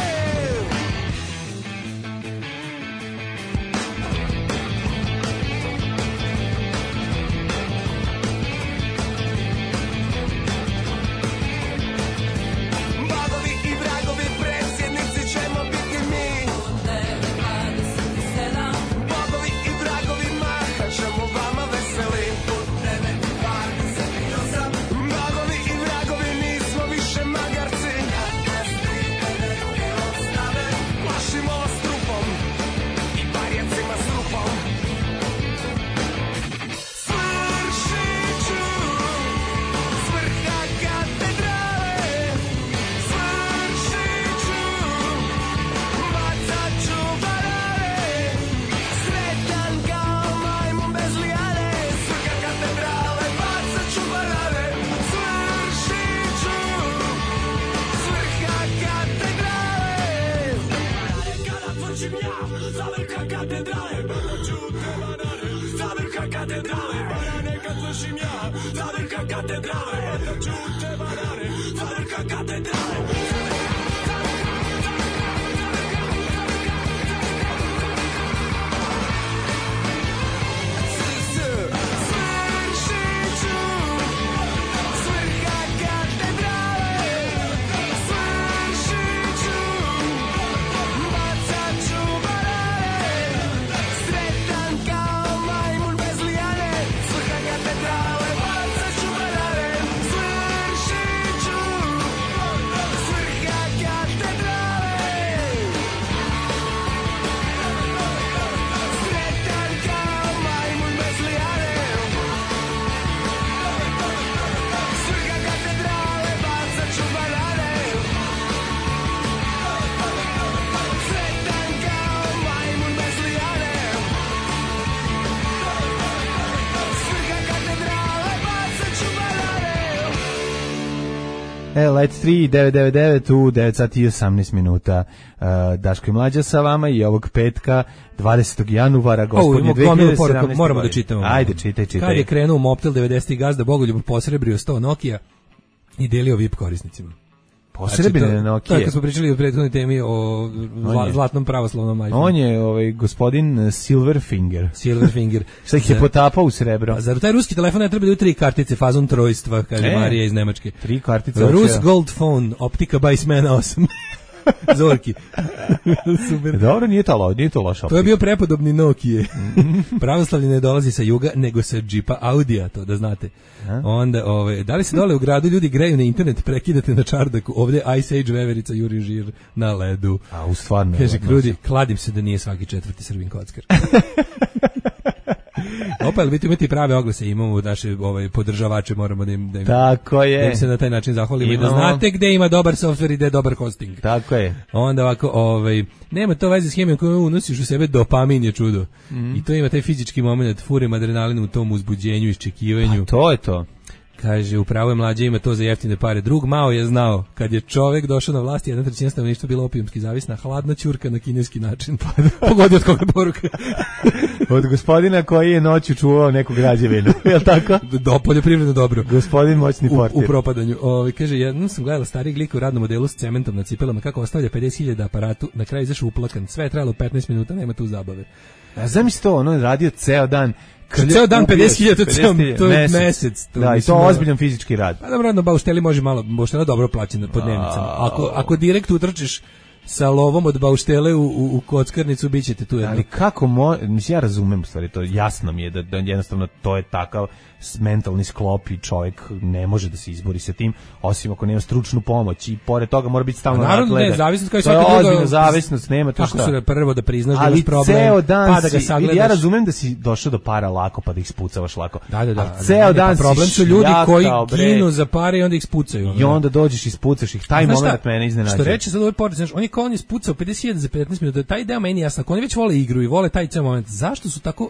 E, Let's tri devet devet devet u devet sati i osamnaest minuta. Uh, Daško i Mlađa sa vama i ovog petka dvadesetog januara gospodnje dve hiljade sedamnaeste. Moramo da čitamo. Ajde, čitaj, čitaj. Kad je krenuo Moptel devedesetih gazda Bogoljub posrebrio sto Nokia i delio V I P korisnicima. Posrebljene znači, Nokia. Tako smo pričali u prethodnoj temi o zla, zlatnom pravoslavnom iPhone. On je ovaj gospodin Silverfinger. Silverfinger. Šta ih je potapao u srebro. A zar taj ruski telefon ne treba da u tri kartice fazon trojstva, kaže e, Marija iz Nemačke. Tri kartice. Rus Gold Phone, optika Bajsmena osam. Zorki. Super. Dobro, nije to loše, nije to loše. To je bio prepodobni Nokia. Pravoslavlje ne dolazi sa juga, nego sa džipa Audija, to da znate. A? Onda, ove, da li se dole u gradu ljudi greju na internet, prekidate na čardaku, ovdje Ice Age veverica juri žir na ledu. A, u stvarno. Kaže, Krudi, kladim se da nije svaki četvrti Srbin kockar. Opa, ali biti imati prave oglase, imamo naše ovaj, podržavače, moramo da im, da im, tako je. Da im se na taj način zahvalimo i da znate gde ima dobar softver i gde je dobar hosting. Tako je. Onda ovako, ovaj, nema to veze s hemijom koju unosiš u sebe, dopamin je čudo. Mm. I to ima taj fizički moment, furem adrenalina u tom uzbuđenju, iščekivanju. Pa to je to. Kaže, upravo je mlađe, ima to za jeftine pare. Drug Mao je znao, kad je čovek došao na vlast, jedna trećina stanovništva bila opijumski zavisna, hladna ćurka na kineski način. Pogodi od koga poruka. Od gospodina koji je noću čuvao neku građevinu, je li tako? Do poljoprivredno dobro. Gospodin moćni portir. U, u propadanju. O, kaže, jednom sam gledala starih glika u radnom modelu s cementom na cipelama, kako ostavlja pedeset hiljada aparatu, na kraju izašao uplakan. Sve je trajalo petnaest minuta, nema tu zabave. A zamisli to, ono je radio ceo dan. Ceo dan pedeset hiljada, to je mesec. To da, i to ozbiljan fizički rad. Pa dobro, na baušteli može malo, bauštela dobro plaćena po dnevnicama. Ako, ako direkt utrčiš sa lovom od bauštele u, u, u kockarnicu, bit ćete tu jedno. Ali kako, mo, mislim, ja razumem stvari, to jasno mi je da, da jednostavno to je takav mentalni sklop i čovjek ne može da se izbori sa tim, osim ako nema stručnu pomoć i pored toga mora biti stalno nadgleda. Naravno, ne, zavisnost kao i svaka druga. To je ozbiljna zavisnost, nema to šta. Kako se prvo da priznaš da imaš problem, ceo dan pa da ga sagledaš. Ja razumem da si došao do para lako, pa da ih spucavaš lako. Da, da, da. Ceo ne, dan pa problem si su ljudi koji bre. ginu za pare i onda ih spucaju. I onda dođeš i spucaš ih. Taj moment mene iznenađuje. Što reče sad ovaj portir, znaš, on je kao on je spucao pedeset hiljada za petnaest minuta. Taj deo meni jasno. Ako oni već vole igru i vole taj ceo moment, zašto su tako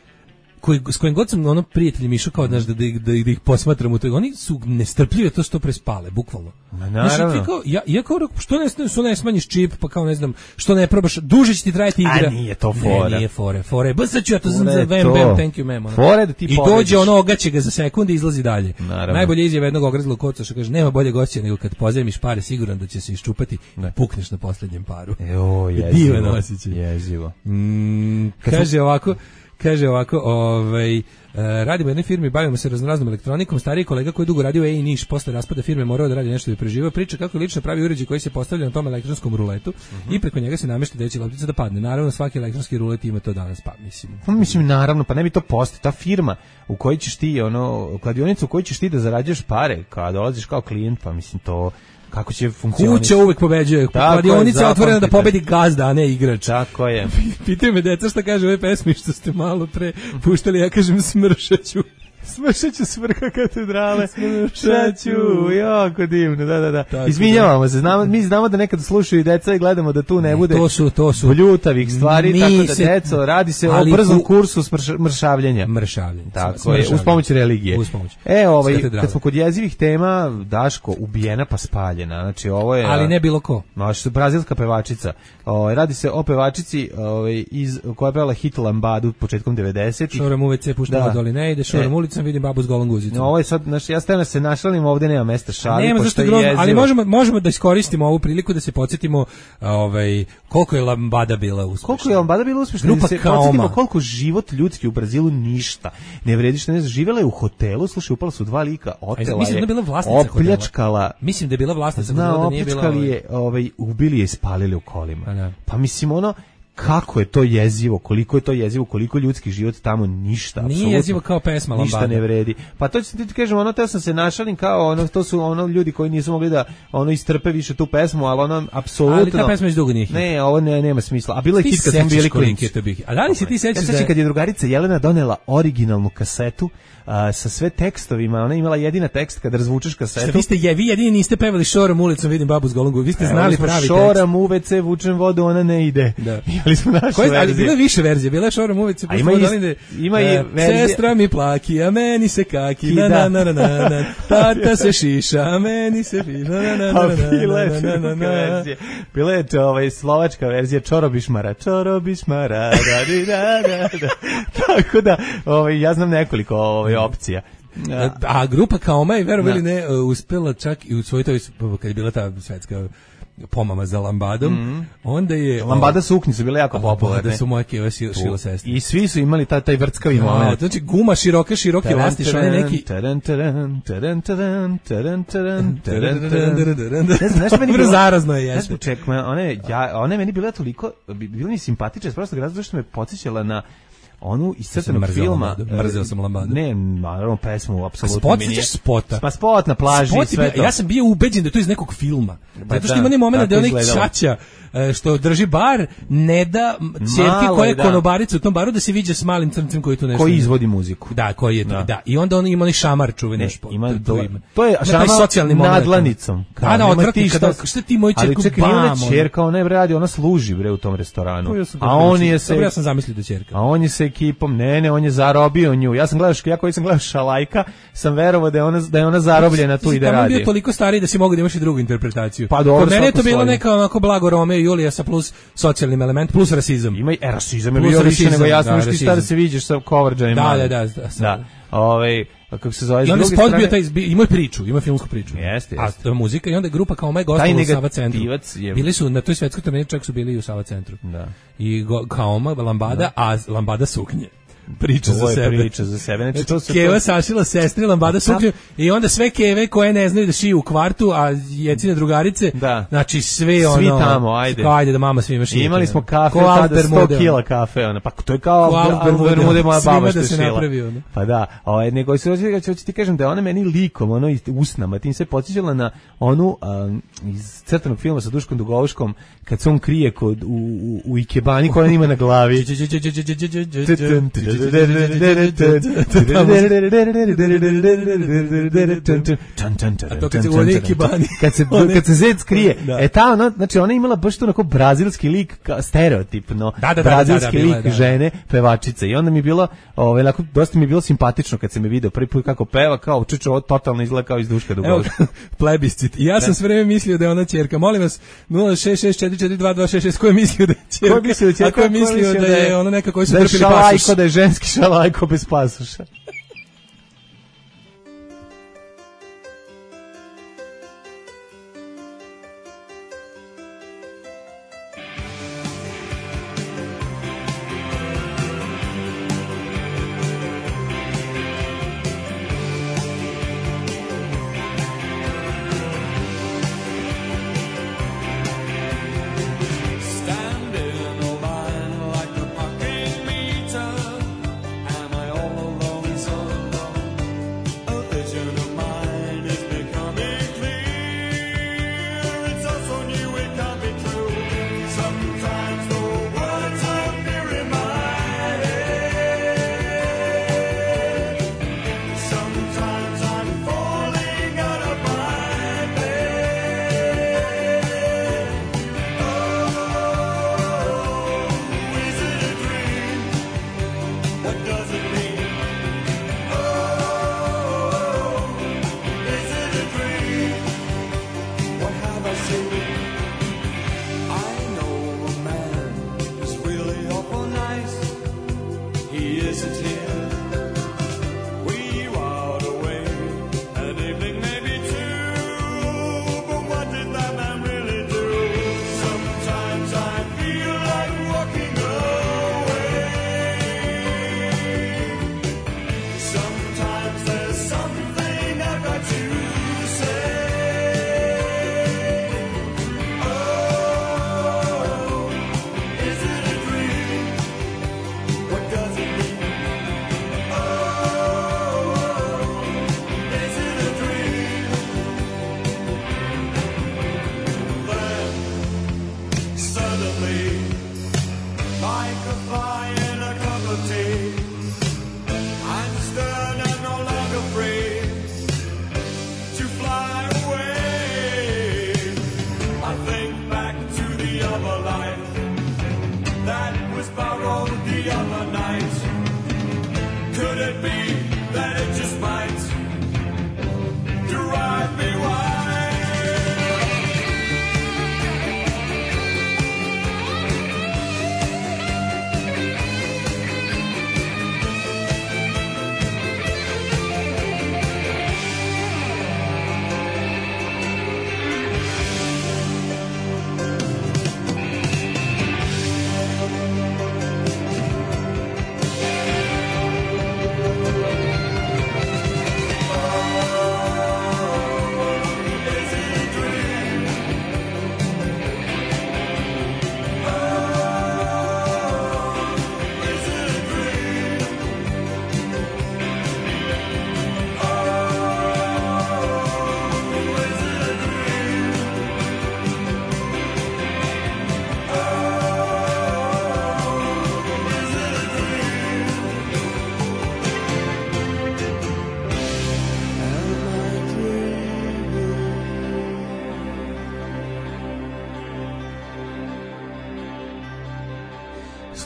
koji s kojim god sam ono prijatelji išao kao znaš da da ih, da ih, da ih posmatram u toj, oni su nestrpljivi to što prespale bukvalno. Ma naravno. Znači, kao, ja ja kao što ne što ne smanjiš čip pa kao ne znam što ne probaš duže će ti trajati igra. A nije to fora. Ne, nije fore, fore. Baš ću ja to za bam bam thank you memo. Fore da ti i dođe ono ogaće ga za sekunde i izlazi dalje. Naravno. Najbolje izjava jednog ogrzlog koca što kaže nema bolje gošća nego kad pozajmiš pare siguran da će se iščupati i pukneš na poslednjem paru. Jo, jezivo. Jezivo. Mm, kaže ovako Kaže ovako, ovaj, radimo u jednoj firmi, bavimo se raznoraznom elektronikom, stariji kolega koji je dugo radio u E I Niš, posle raspada firme morao da radi nešto da bi preživao, priča kako lično pravi uređaj koji se postavlja na tom elektronskom ruletu uh-huh. i preko njega se namešta da će loptica da padne. Naravno, svaki elektronski rulet ima to danas, pa mislim. Pa mislim, naravno, pa ne bi to postoji. Ta firma u kojoj ćeš ti, ono, kladionica u kojoj ćeš ti da zarađuješ pare, kada dolaziš kao klijent, pa mislim to... Kako će funkcionisati? Kuća uvek pobeđuje. Kladionica je otvorena da pobedi gazda, a ne igrač. Tako je. Pitaju me deca šta kaže ove pesmi što ste malo pre puštali, ja kažem smršaću. Smršaću svrha katedrale. Smršaću, jako divno, da, da, da. Tako izvinjavamo da. se, znamo, mi znamo da nekad slušaju i deca i gledamo da tu ne, ne bude to su, to su. bljutavih stvari, mi tako da se, deco, radi se o brzom kursu smrš, mršavljenja. Mršavljenja. Tako je, uz pomoć religije. Uz pomoć. E, ovaj, kad smo kod jezivih tema, Daško, ubijena pa spaljena, znači ovo je... Ali ne bilo ko. Znači, brazilska pevačica. O, radi se o pevačici ovaj, iz, koja je pevala hit Lambadu početkom devedesetih. Šoram U V C puštava doli ne ide, šoram ulicom vidim babu s golom guzicom. No, ovo je sad, znači, ja stavljam se našalim, ovde nema mesta šali, nema pošto je grozno, ali možemo, možemo da iskoristimo ovu priliku da se podsjetimo ovaj, koliko je Lambada bila uspešna. Koliko je Lambada bila uspešna, da se podsjetimo koliko život ljudski u Brazilu ništa ne vredi, što ne znam, živjela je u hotelu, slušaj, upala su dva lika, otela mislim je, da je bila vlasnica opljačkala, hotela. Mislim da je bila vlasnica zna, hotela, da nije bila... opljačkali je, ovaj, ubili je i spalili u kolima. Pa, pa mislim, ono, kako je to jezivo, koliko je to jezivo, koliko ljudski život tamo ništa, nije apsolutno jezivo kao pesma Lambada. Ništa ne vredi. Pa to ću ti kažem, ono, teo sam se našalim kao, ono, to su ono ljudi koji nisu mogli da ono istrpe više tu pesmu, ali ono, apsolutno... Ali ta pesma iz dugo nije. Ne, ovo ne, nema smisla. A bilo je hit kad smo bili klinci. A da li si ti sećaš ja da... kad je drugarica Jelena donela originalnu kasetu, Uh, sa sve tekstovima, ona je imala jedina tekst kad razvučeš kasetu. Šta vi ste je, vi jedini niste pevali šoram ulicom, vidim babu s golom guzicom. Vi ste znali e, pravi tekst. Šoram U V C, vučem vodu, ona ne ide. Da. Imali smo našu Koje, verziju. Ali bila je više verzija, bila je šoram U V C. A ima, ist, ide, ima i verzija. Sestra mi plaki, a meni se kaki, na na na na na na. Tata se šiša, a meni se šiša, na na na na na na na. Bila je to ovaj, slovačka verzija Čorobišmara, Čorobišmara, da, da, da, da. Tako da, ovaj, ja znam nekoliko ovaj, opcija. A, a grupa Kaoma je, verovali ne, uspela čak i u svojoj toj, kad je bila ta svetska pomama za Lambadom, mm-hmm. onda je... Lambada suknje su bile jako popularne. Da su moje keva šila sestre. I svi su imali taj, taj vrckavi moment. Znači guma široke, široke lastiš, one neki... Zarazno je jeste. Ček, one, ja, one meni bila toliko, bila mi simpatična, prosto razlog što me podsjećala na onu iscrtanog filma. Mrzeo sam Lambadu. Ne, naravno pesmu apsolutno. Spot, sećaš spota? Pa spot na plaži i sve to. Ja sam bio ubeđen da je to iz nekog filma. Zato što ima onaj moment da je onaj čača što drži bar, ne da ćerki koja je konobarica u tom baru da se viđa s malim crncem koji tu nešto... Koji izvodi muziku. Da, koji je, da. da. I onda on ima onaj šamar čuveni. Ima, to, to je šamar nadlanicom. Da, da, odvrti, šta ti moji ćerku bam. Ali čekaj, nije ona ćerka, ona je radi, ona služi bre u tom restoranu. A on je se... Dobro, ja sam zamislio da ćerka. A on je se ekipom. Ne, ne, on je zarobio nju. Ja sam gledao, ja koji sam gledao Šalajka, sam verovao da je ona da je ona zarobljena tu i da radi. Tamo bio toliko stariji da si mogu da imaš i drugu interpretaciju. Pa dobro, kod mene je to bilo svoje. neka onako blago Romeo i Julija sa plus socijalnim element plus rasizam. Ima i e, rasizam je bio više nego jasno, da, što ti šta da se viđeš sa coverđajima. Da, da, da, da. Da. Ovaj kako se zove, i onda spot strane... bio taj, ima priliču, ima filmsku priču. Jeste, jeste. A muzika i onda je grupa kao Maj gostovala u Sava centru. Je... Bili su na toj svetskoj turneji, čak su bili i u Sava centru. Da. I go, Kaoma, Lambada, da. A Lambada suknje. Priča to za sebe. Priča za sebe. Znači, to se Keva to... sašila sestri Lambada suknju i onda sve keve koje ne znaju da šiju u kvartu, a jecine drugarice, da. Znači sve ono... Svi tamo, ajde. Kao ajde da mama svima šije. Imali smo kafe, tada sto kila kafe, ona. Pa to je kao Bermude, moja baba što je šila. Pa da, ovaj, nego se hoće ti kažem da je ona meni likom, ono usnama, tim se podsjećala na onu um, iz crtanog filma sa Duškom Dugovuškom, kad se on krije kod, u, u, u ikebani koja ima na glavi. A to kad se uvodi ikebani. Kad se, kad se zec krije. E ta ona, znači ona je imala baš to onako brazilski lik, stereotipno, da, da, brazilski da, da, da, lik da, da. žene, pevačice. I onda mi je bilo, ovaj, lako, dosta mi je bilo simpatično kad se me video prvi put kako peva, kao čuče, ovo totalno izgleda kao iz Duška Dugovuška. Plebiscit. Ja sam sve vreme mislio da je ona ćerka. Molim vas, nula šest šest četiri četiri dva dva šest šest, ko je mislio da je ćerka? Ko je mislio da je ćerka? A ko je mislio da je ona neka koji su trpili pasoš? Da je šalajko, da je ženski šalajko bez pasoša. Stand in a line like the parking meter. Am I all alone? So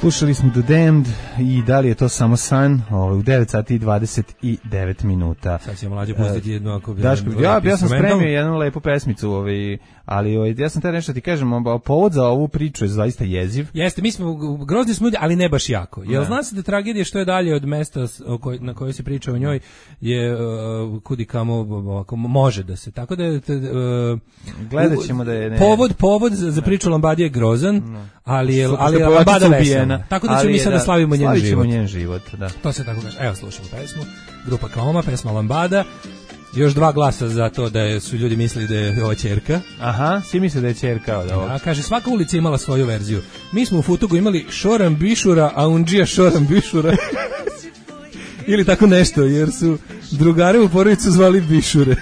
Slušali smo The Damned i da li je to samo san, ovaj, u devet sati i dvadeset devet minuta. Sad će mlađe pustiti jednu ako bi... Daško, ja, ja sam spremio jednu lepu pesmicu, ovaj, ali ovaj, ja sam te nešto ti kažem, povod za ovu priču je zaista jeziv. Jeste, mi smo, grozni smo ljudi, ali ne baš jako. Jel zna se da tragedija što je dalje od mesta na kojoj se priča o njoj je uh, kudi kamo ovako, može da se, tako da je... Uh, Gledat ćemo da je... Ne, povod, povod za, za priču Lambadije je grozan, no. ali je, ali je Lambada vesela. Tako da ćemo mi sada da, slavimo njen život. njen život, da. To se tako kaže. Evo slušamo pesmu. Grupa Kaoma, pesma Lambada. Još dva glasa za to da je, su ljudi mislili da je ova ćerka. Aha, svi misle da je ćerka od ovog. A kaže, svaka ulica imala svoju verziju. Mi smo u Futugu imali Šoran Bišura, a Undžija Šoran Bišura. Ili tako nešto, jer su drugare u porodicu zvali Bišure.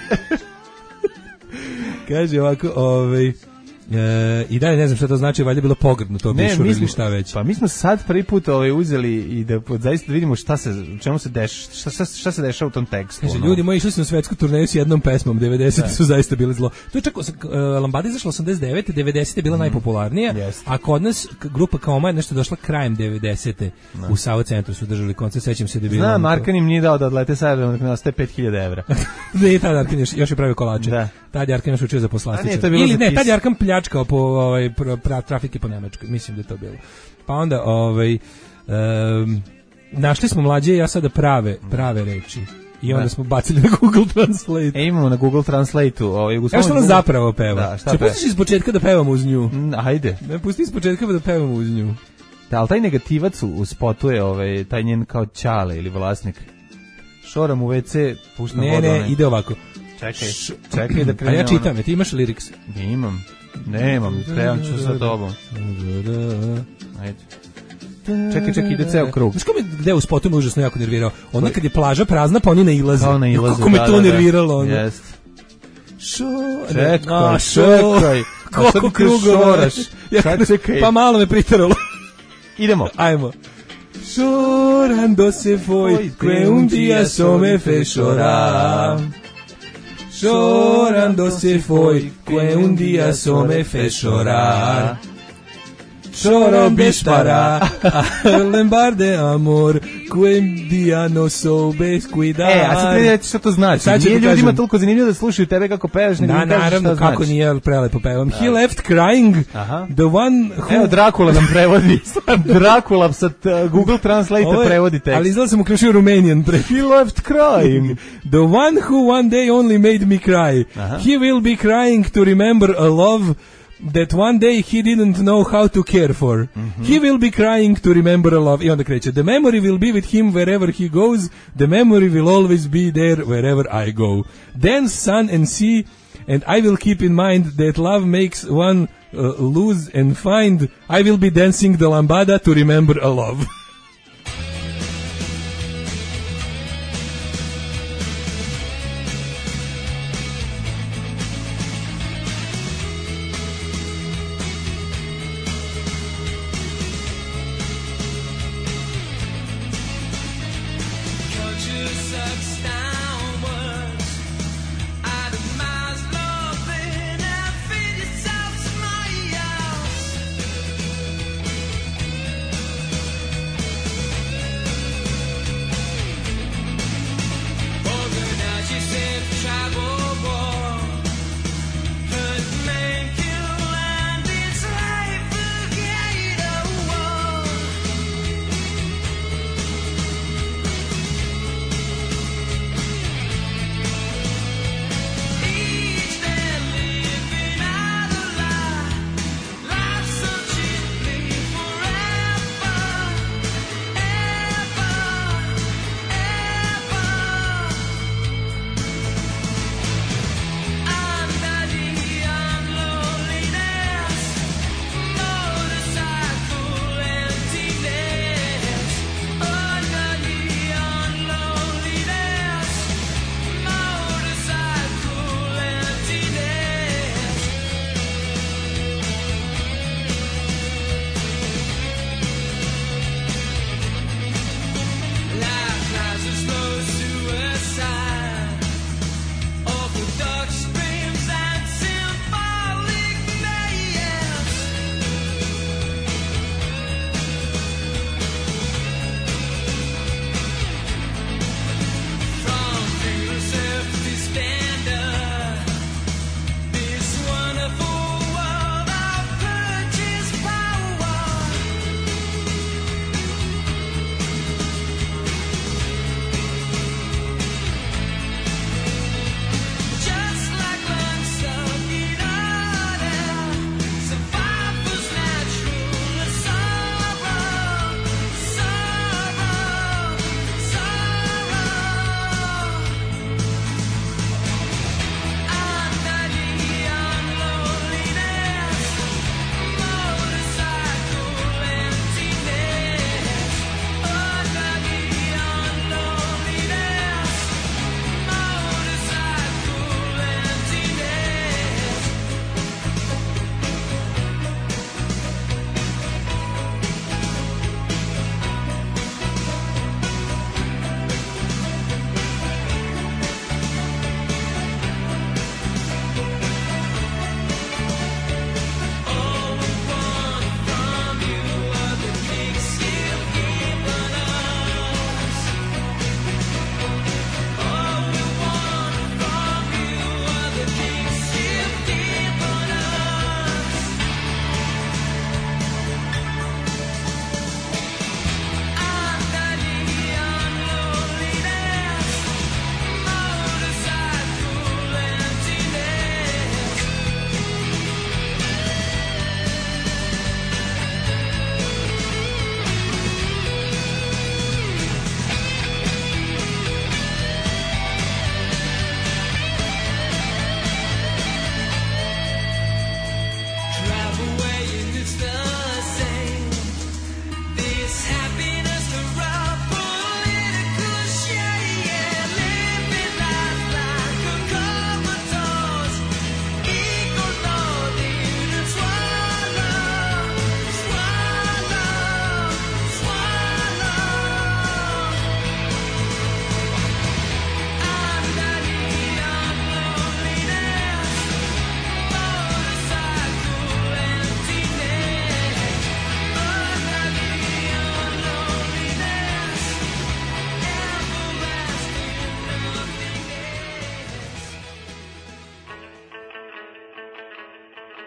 Kaže ovako, ovaj... E, i dalje ne znam šta to znači, valjda je bilo pogrdno to Bišura ili šta već. Pa mi smo sad prvi put ovaj uzeli i da zaista vidimo šta se, čemu se deš, šta, šta, šta se dešava u tom tekstu. Kaže, ljudi moji, išli su na svetsku turneju s jednom pesmom, devedesete su zaista bile zlo. To je čak, uh, Lambada izašla osamdeset devete, devedesete je bila mm. najpopularnija, yes. a kod nas grupa Kaoma je nešto došla krajem devedesete No. U Savo centru su držali koncert, sećam se da je bilo... Zna, Markan im nije dao da odlete sa aerodroma, da ne ostaje pet hiljada evra. Ne, tad Arkan još, još je pravio kolače. Da. Tad je Arkan još učio za poslastičar. Ili ne, tad je Arkan pljačkao po ovaj, pra, trafike po Nemačkoj, mislim da je to bilo. Pa onda, ovaj, um, našli smo mlađe, ja sada prave, prave reči. I onda da. smo bacili na Google Translate. E, imamo na Google Translate-u. Ovaj, Evo što nam zapravo peva. Da, šta Če pustiš iz početka da pevamo uz nju? Mm, ajde. Ne, pusti iz početka da pevamo uz nju. Da, ali taj negativac u spotu je ovaj, taj njen kao ćale ili vlasnik. Šoram u ve ce, puštam ne, vodu. Ne, ne, ide ovako. Čekaj, čekaj da krene. A ja čitam, ono. Ti imaš lyrics? Imam. Nemam, trebam ću sa tobom. Ajde. Čekaj, čekaj, ide ceo krug. Znaš ko me gde u spotu me užasno jako nervirao? Onda kad je plaža prazna, pa oni nailaze. Kao nailaze, kako me to da, nerviralo. Ono. Jest. Šo... Čekaj, a, čekaj. Koliko krugova. Sad čekaj. Pa malo me pritaralo. Idemo. Ajmo. Llorando se foi, que un día so me fe llorar. Llorando se foi, que un día so me fe llorar. Lloro para lembrar de amor, que un día no soubes cuidar. E, a sad ne reći što to znači. Sad nije ljudima toliko zanimljivo da slušaju tebe kako pevaš, nego da, naravno, kako znači. Nije prelepo pevam. Da. He left crying, Aha. the one who... Evo, Drakula nam prevodi. Drakula sa Google Translate prevodi tekst. Ali izgleda sam uključio Romanian pre. He left crying. The one who one day only made me cry. Aha. He will be crying to remember a love that one day he didn't know how to care for. Mm-hmm. He will be crying to remember a love. I onda kreće. The memory will be with him wherever he goes. The memory will always be there wherever I go. Dance, sun and sea, and I will keep in mind that love makes one uh, lose and find. I will be dancing the lambada to remember a love.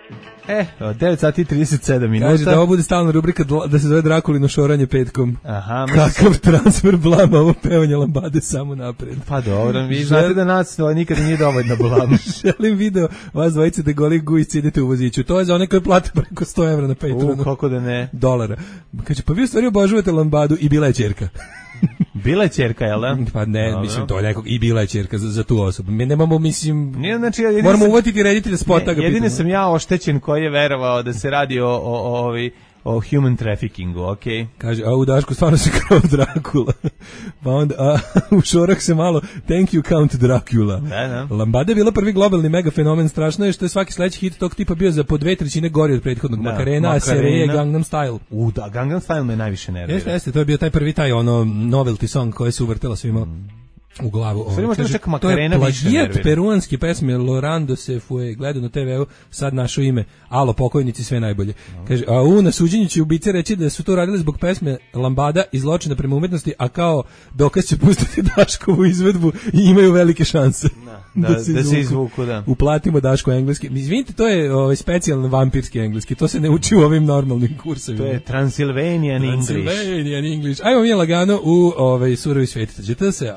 E, devet sati i trideset sedam minuta. Kaže da ovo bude stalna rubrika da se zove Drakulino šoranje petkom. Aha. Kakav transfer blama, ovo pevanje lambade samo napred. Pa dobro, vi znate da nas nikad nije dovoljno blama. Želim video vas dvojice da goli gujici idete u voziću. To je za one koji plate preko sto evra na Patreonu. U, kako da ne. Dolara. Kaže, pa vi u stvari obožavate lambadu i bila je ćerka. Bila je ćerka, jel da? Pa ne, dobro. Mislim, to je nekog, i bila je ćerka za, za tu osobu. Mi nemamo, mislim, nije, znači, ja moramo sam, uvatiti reditelja spota. Ne, jedine sam ja oštećen koji je verovao da se radi o, o, o, o, o human traffickingu, okej? Okay? Kaže, a u Dašku stvarno se kao Drakula. Pa onda, a u Šorak se malo, thank you Count Dracula. Da, da. Lambada je bila prvi globalni mega fenomen, strašno je što je svaki sledeći hit tog tipa bio za po dve trećine gori od prethodnog. Da, Makarena, Sereje, Gangnam Style. U, da, Gangnam Style me najviše nervira. Jeste, jeste, to je bio taj prvi taj ono novelty song koji se uvrtela svima. Mm. U glavu. Sve možda čak Makarena više nervira. Plagijat peruanski pesme Lorando se fue, gledao na te veu, sad našo ime, alo pokojnici, sve najbolje. No. Kaže, a u na suđenju će ubice reći da su to radili zbog pesme Lambada i zločina prema umetnosti, a kao dokaz će pustiti Daškovu izvedbu i imaju velike šanse. Da, da, da, se, da se izvuku, da. Uplatimo Daško engleski. Izvinite, to je ovaj, specijalno vampirski engleski, to se ne uči u ovim normalnim kursevima. To je Transylvanian English. Transylvanian English. Ajmo mi je lagano u ovaj, surovi sveti. Tađete se,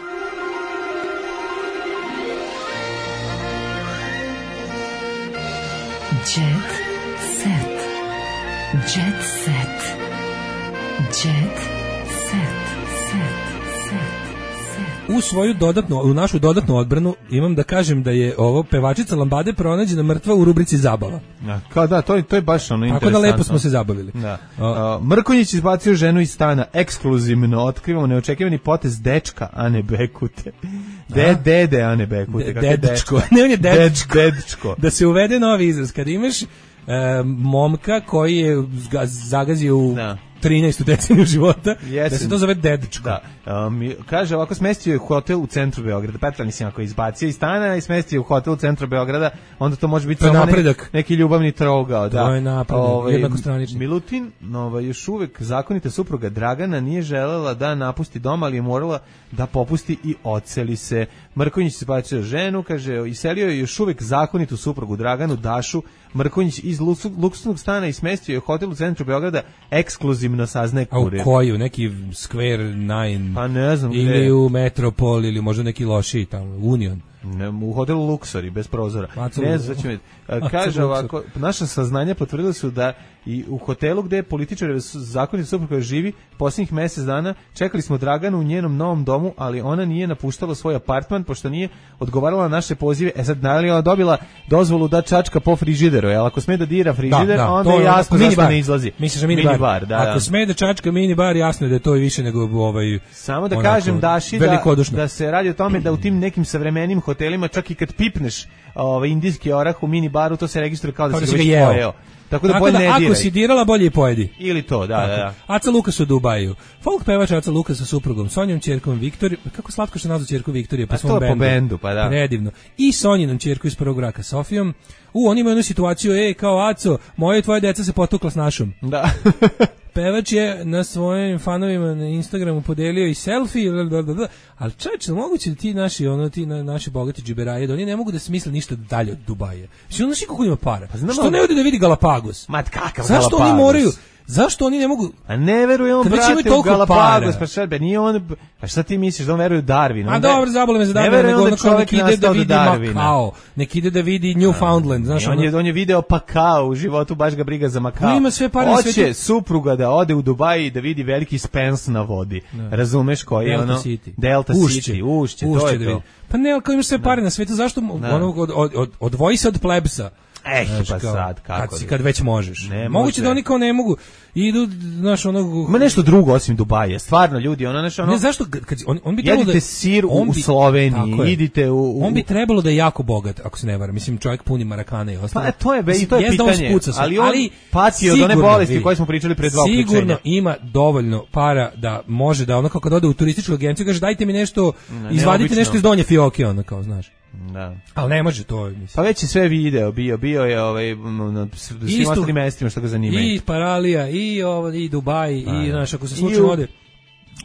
Jet set. Jet set. Jet set. Set. Set. U svoju dodatnu, u našu dodatnu odbranu imam da kažem da je ovo pevačica Lambade pronađena mrtva u rubrici zabava. Ja, kao da, to je, to je baš ono interesantno. Tako da lepo smo se zabavili. Da. Uh, Mrkonjić izbacio ženu iz stana, ekskluzivno otkrivamo neočekivani potez dečka Ane Bekute. De, dede Ane Bekute. De, dedečko. Ne, on je dedečko. Dedečko. Da se uvede novi izraz. Kad imaš uh, momka koji je zagazio u da. trinaestu deceniju života, Jesim. da se to zove dedečko. Da. Um, kaže, ovako smestio je hotel u centru Beograda. Petra mislim, ako je izbacio iz stana i smestio je u hotel u centru Beograda, onda to može biti to samo ne, neki ljubavni trogao. Da. To je napredak, ovaj, jednakostranični. Milutin, nova, još uvek zakonita supruga Dragana nije želela da napusti dom, ali je morala da popusti i oceli se. Mrkonjić se izbacio ženu, kaže, iselio je još uvek zakonitu suprugu Draganu, Dašu. Mrkonjić iz luksuznog stana i smestio je u hotel u centru Beograda, ekskluzivno saznaje kurir. A u koju? Neki Square Nine? Pa ne znam ili gde. U Metropol, ili možda neki lošiji tamo, Union. Ne, u hotelu Luxori, bez prozora. Macu, ne znam, ću kaže ovako, naša saznanja potvrdila su da i u hotelu gde je političar zakonita supruga živi, posljednjih mjesec dana čekali smo Draganu u njenom novom domu, ali ona nije napuštala svoj apartman, pošto nije odgovarala na naše pozive. E sad, da li ona dobila dozvolu da čačka po frižideru, jel? Ako sme da dira frižider, da, da, onda je jasno zašto bar. Ne izlazi. Misliš da mini, mini bar? bar da, Ako da. sme da čačka mini bar, jasno je da je to više nego ovaj... Samo da kažem, Daši, da, da se radi o tome da u tim nekim savremenim hotelima, čak i kad pipneš ovaj, indijski orah u mini baru, to se registruje kao da, da si ga već pojeo. Tako da, Tako bolje da ne ako diraj. si dirala, bolje i pojedi. Ili to, da, da, da. Aca Lukas u Dubaju. Folk pevač Aca Lukas sa suprugom, Sonjom ćerkom Viktorije, kako slatko što nazvu ćerku Viktorije po A svom to bendu. Po bendu, pa da. Predivno. I Sonjinom ćerku iz prvog braka, Sofijom. U, oni imaju jednu situaciju, ej, kao Aco, moje i tvoje deca se potukla s našom. Da. Pevač je na svojim fanovima na Instagramu podelio i selfie, blablabla. Ali čovječe, moguće da ti naši, ono, ti na, naši bogati džiberaje, da oni ne mogu da smisle ništa dalje od Dubaja. Što ono kako ima para? Pa što ne ode da vidi Galapagos? Ma kakav Zašto Galapagos? oni moraju? Zašto oni ne mogu? A ne veruje on, brate, u Galapagos, pa šerbe, nije on, pa šta ti misliš, da on veruje u Darwin? A dobro, zabole me za Darwin, nego ono kao nek ide da vidi Makao, nek ide da vidi Newfoundland, znaš. On je, on je video Pakao u životu, baš ga briga za Makao. On ima sve pare na svetu. Hoće supruga da ode u Dubai i da vidi veliki Spence na vodi. Razumeš koji je ono? Delta City. Delta City, ušće, to je to. Pa ne, ako imaš sve pare na svetu, zašto odvoji se od plebsa? Eh, pa sad, kako kad, si, kad već možeš. Ne Moguće može. da oni kao ne mogu. Idu, znaš, onog... Ma nešto drugo osim Dubaja. Stvarno, ljudi, ono nešto... Ono... Ne, zašto? Kad, on, on bi jedite da, sir u, bi, u Sloveniji, idite u, u... On bi trebalo da je jako bogat, ako se ne varam. Mislim, čovjek puni marakane i ostalo. Pa to je, be, i to je pitanje. pitanje. Se, ali on ali pati od one bolesti koje smo pričali pre dva uključenja. Sigurno ima dovoljno para da može da ono kao kad ode u turističku agenciju, kaže dajte mi nešto, ne, izvadite neobično. Nešto iz donje fioke, ono kao, znaš. Da. Ali ne može to, mislim. Pa već je sve video bio, bio je ovaj na svim ostalim mestima što ga zanima. I Paralija, i ovo, i Dubaj, a, i znaš, ako se slučajno ode.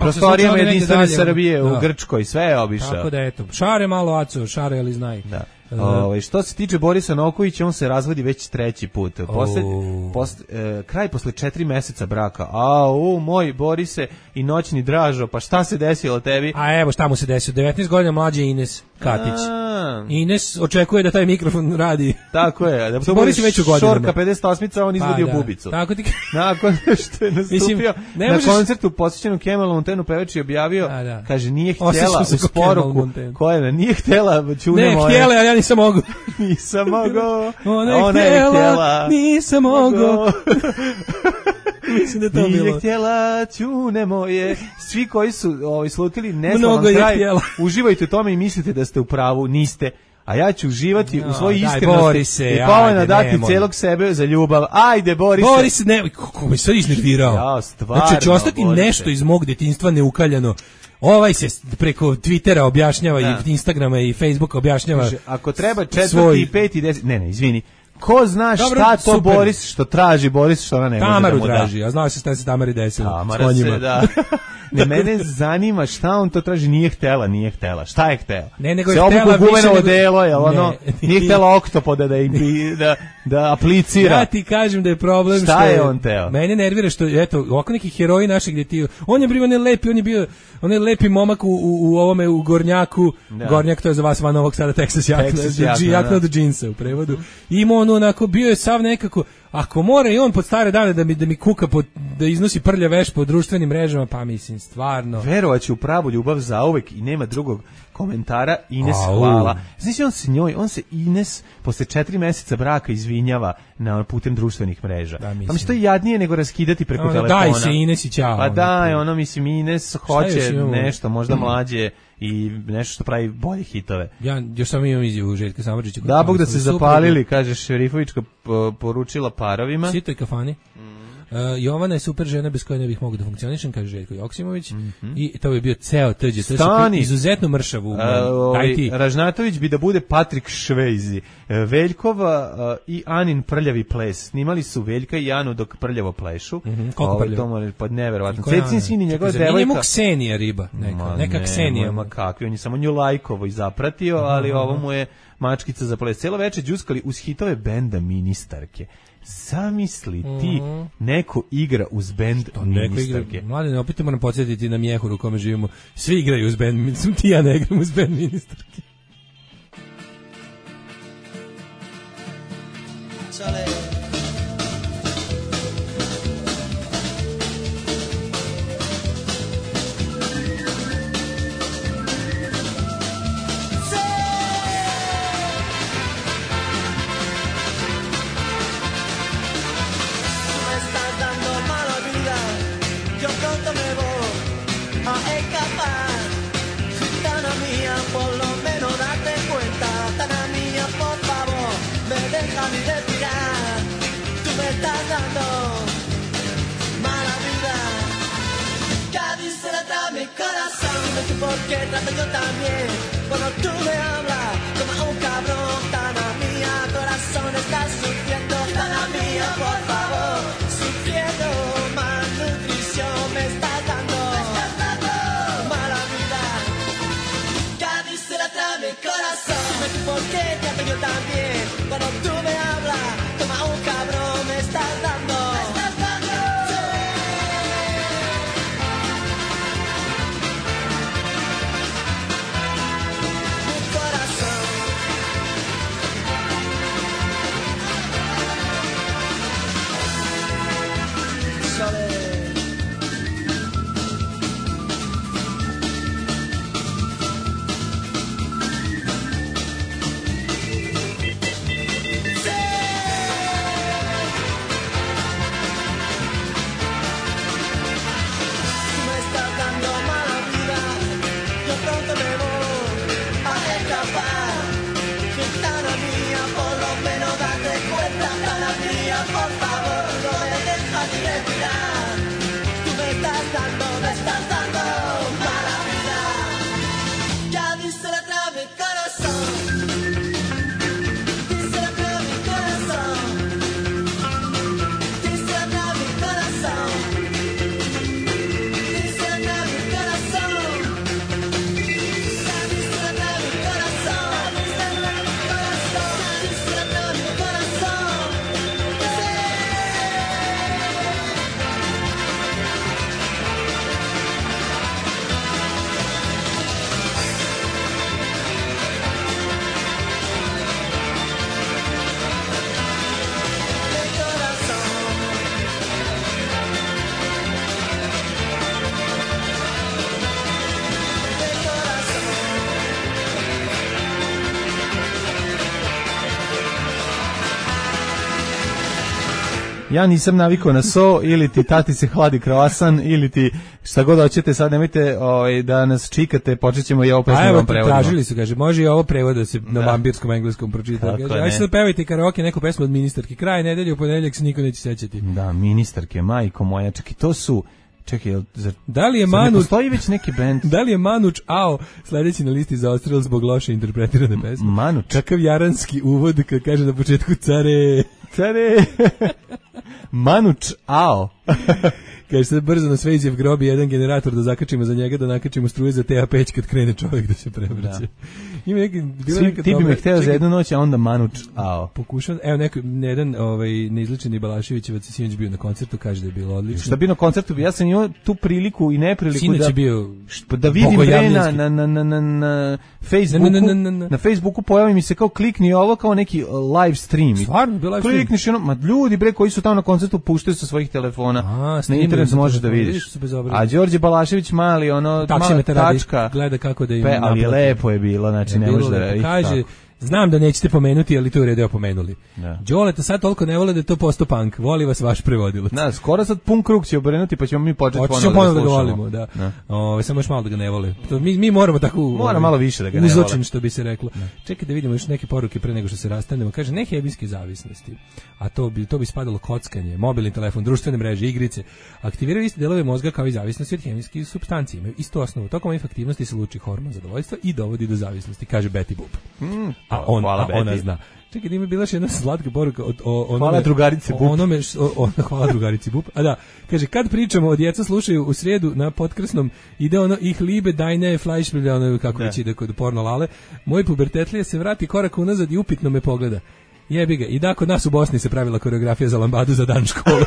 Prostorijama jedinstvene Srbije u Grčkoj, sve je obišao. Tako da eto, šare malo Aco, šare ali znaj. Da. Ovaj što se tiče Borisa Nokovića, on se razvodi već treći put. Posle, Oh. posle e, kraj posle četiri meseca braka. A, u moj Borise i noćni Dražo, pa šta se desilo tebi? A evo šta mu se desilo, devetnaest godina mlađe Ines Katić. A. Ines očekuje da taj mikrofon radi. Tako je, da to Boris je već u godinama. Šorka pedeset osam, on izvadio Pa da, bubicu. tako ti- Nakon što je nastupio Mislim, ne na možeš- koncertu posvećenom Kemalu Montenu, pevač je objavio, Da, da. kaže, nije Osjećam htjela se u kao Kemal sporuku, Monten. koja je, nije htjela čune Ne, moje. htjela, ali ja nisam mogu. Nisam mogao. Ona je Ona htjela, nisam mogao. Mislim da je to Nije bilo. htjela, čune moje. Svi koji su ovaj, slutili, ne znam Mnogo vam je kraj, htjela. uživajte u tome i mislite da ste u pravu, niste. A ja ću uživati No, u svojoj daj, iskrenosti Borise, i Pavojna ajde, dati nemoj. celog sebe za ljubav. Ajde, Borise. Boris, ne, kako me sad iznervirao. Ja, stvarno, Znači, će ostati Borise. nešto iz mog djetinjstva neukaljano. Ovaj se preko Twittera objašnjava Da. i Instagrama i Facebooka objašnjava. Kaže, ako treba četvrti svoj- i peti i deset, ne, ne, izvini. Ko zna Dobro, šta to super. Boris što traži, Boris što ona ne može Tamaru da mu da. traži, a znao se šta se Tamari desilo. s Tamara konjima. se, da. Ne, mene zanima šta on to traži, nije htela, nije htela. Šta je htela? Ne, nego je se htela obuku više gumeno nego- odelo, jel Ne. ono? Nije htela oktopoda da, im- da, da aplicira. Ja ti kažem da je problem Šta što je on teo? Mene nervira što eto ovako neki heroji našeg gdje ti on je bio onaj lepi, on je bio onaj lepi momak u, u, u ovome u Gornjaku. Da. Gornjak to je za vas van Novog Sada Texas jakna, Texas jakna, jakna, jakna da. od džinsa u prevodu. I ima on onako bio je sav nekako ako mora i on pod stare dane da mi da mi kuka pod, da iznosi prlja veš po društvenim mrežama, pa mislim stvarno. Verovaću u pravu ljubav zauvek i nema drugog komentara. Ines, Au. hvala. Znači on se njoj, on se Ines posle četiri meseca braka izvinjava na putem društvenih mreža. Da, mislim. Pa mislim, to je jadnije nego raskidati preko Ono, telefona. daj se Ines i ćao. Pa ono, daj, ono mislim Ines hoće još imamo? nešto, možda mlađe i nešto što pravi bolje hitove. Ja još samo imam izjavu Željka Samardžića. Da, Bog da se zapalili, kaže Šerifovićka po- poručila parovima. Sitoj kafani. Uh, Jovana je super žena bez koje ne bih mogao da funkcionišem, kaže Željko Joksimović. I to bi bio ceo tđe. To je Stani. izuzetno mršav u A, ovaj, daj ti. Ražnatović bi da bude Patrik Švejzi. E, Veljkova a, i Anin prljavi ples. Snimali su Veljka i Anu dok prljavo plešu. Mhm, koliko Ovaj, prljavo? To mora pod neverovatno. Koja Cecin Ana? sin i njegova Čekaj, zar nije devojka. mu Ksenija riba? Neka, Ma neka ne, Ksenija. Ma kakvi, on je samo nju lajkovo i zapratio, ali ovo mu je mačkica za ples. Cijelo večer džuskali uz hitove benda Ministarke. Zamisli ti, neko igra uz bend Neko igra, Ministarke. mladine, opet te moram podsjetiti na Mjehuru u kome živimo. Svi igraju uz band, mislim ti ja ne igram uz band Ministarke. Sale. Me estás dando mala vida, yo pronto me voy a escapar. Tana mía, por lo menos date cuenta. Tana mía, por favor, me deja ni respirar. Tú me estás dando mala vida. Cádiz se la trae mi corazón, no sé por qué trato yo también. Cuando tú me hablas, como un cabrón. Tana mía, corazón, estás sufriendo. Tana mía, por favor, sufriendo. Malnutrición me estás dando mala vida. Cádiz se la trae mi corazón, no sé por qué trato yo también. Cuando tú me hablas, como un cabrón, me estás dando. Mi corazón Ja nisam navikao na so, ili ti tati se hladi kroasan, ili ti šta god hoćete, sad nemojte ovaj, da nas čikate, počet ćemo i ovo pesmu da vam prevodimo. Tražili su, kaže, može i ovo prevod da se da. na vampirskom engleskom pročita. Ajde sad pevajte karaoke neku pesmu od ministarki. Kraj nedelje, u ponedeljak se niko neće sećati. Da, ministarke, majko moja, čak i to su... Čekaj, zar, da li je zar Manuč, ne postoji već neki band? Da li je Manuč Ao sledeći na listi za odstrel zbog loše interpretirane pesme? Manuč. Kakav jaranski uvod kad kaže na početku care. Care. Manuč Ao. Kaže sad brzo na Svejzijev grob jedan generator da zakačimo za njega, da nakačimo struje za T A peć kad krene čovjek da se prevrće. Da. Ima neki, bilo Svi, neka ti bi me hteo za jednu noć, a onda Manuč Ao. Pokušam, evo neko, jedan ovaj, neizličeni Balaševićevac je sinoć bio na koncertu, kaže da je bilo odlično. Šta bi na koncertu, ja sam imao tu priliku i nepriliku sinoć da, je bio št, da vidim pre na, na, na, na, na, na Facebooku, na, na, na, na. na Facebooku pojavi mi se kao klikni ovo kao neki live stream. Stvarno, bio live stream. Klikniš ono, ma ljudi bre koji su tamo na koncertu puštaju sa svojih telefona. A, na internetu možeš da vidiš. A Đorđe Balašević mali ono mala tačka gleda kako da im pe, ali je lepo je bilo, znači ne može da kaže. Znam da nećete pomenuti, ali to je u redu pomenuli. Đoleta sad toliko ne vole da je to posto punk. Voli vas vaš prevodilac. Da, skoro sad pun krug će obrenuti, pa ćemo mi početi ponovo da ga volimo. Da. Da. O, samo još malo da ga ne vole. To mi, mi moramo tako... Mora malo više da ga ne vole. Uzočen, što bi se reklo. Da. Čekaj da vidimo još neke poruke pre nego što se rastanemo. Kaže, ne hemijske zavisnosti, a to bi, to bi spadalo kockanje, mobilni telefon, društvene mreže, igrice. Aktiviraju iste delove mozga kao i zavisnosti od hemijskih supstanci. Imaju istu osnovu. Tokom ovih aktivnosti se luči hormon zadovoljstva i dovodi do zavisnosti, kaže Betty Boop. Mm, a on, hvala, a ona zna. Čekaj, da ima bila još jedna slatka poruka o, o onome, hvala drugarice Bup. Onome, o, o, hvala drugarici Bup. A da, kaže, kad pričamo o djeca slušaju u srijedu na Potkrsnom, ide ono ih liebe deine Fleischbilder, ono kako da. Već ide kod porno lale, moj pubertetlije se vrati korak unazad i upitno me pogleda. Jebi ga, i da kod nas u Bosni se pravila koreografija za lambadu za dan škole.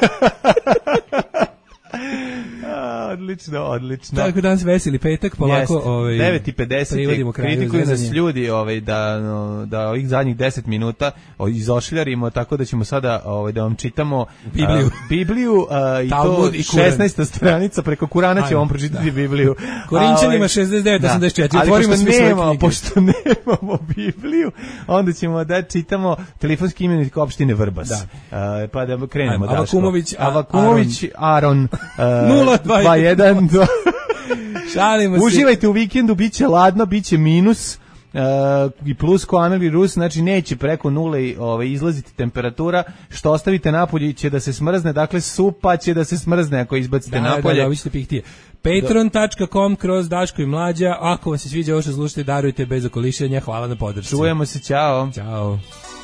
Odlično, odlično. Tako danas veseli petak, polako ovaj devet i pedeset kritikuju nas ljudi ovaj da no, da ovih zadnjih deset minuta izošljarimo tako da ćemo sada ovaj da vam čitamo Bibliju, uh, Bibliju uh, i to i šesnaesta stranica preko Kurana ćemo vam pročitati Bibliju. Korinćanima šezdeset devet osamdeset četiri. Otvorimo sve svoje pošto nemamo Bibliju, onda ćemo da čitamo telefonski imenik opštine Vrbas. Da. Uh, pa da krenemo dalje. Avakumović, Avakumović, Aron, nula dva jedan dva Šalimo se. Uživajte u vikendu, biće ladno, biće minus uh, i plus ko Amel i Rus, znači neće preko nule ovaj, izlaziti temperatura, što ostavite napolje će da se smrzne, dakle supa će da se smrzne ako izbacite da, napolje. Da, da, vi ćete pihtije. patreon dot com kroz Daško i Mlađa, ako vam se sviđa ovo što slušate, darujte bez okolišenja, hvala na podršci. Čujemo se, ćao. Ćao.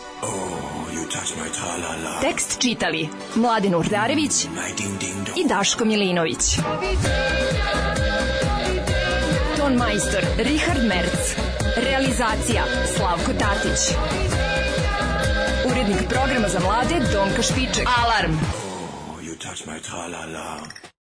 Tekst čitali Mladin Urdarević i Daško Milinović. Ton majstor Richard Merc. Realizacija Slavko Tatić. Urednik programa za mlade Donka Špiček. Alarm! Oh, you touch my tra-la-la.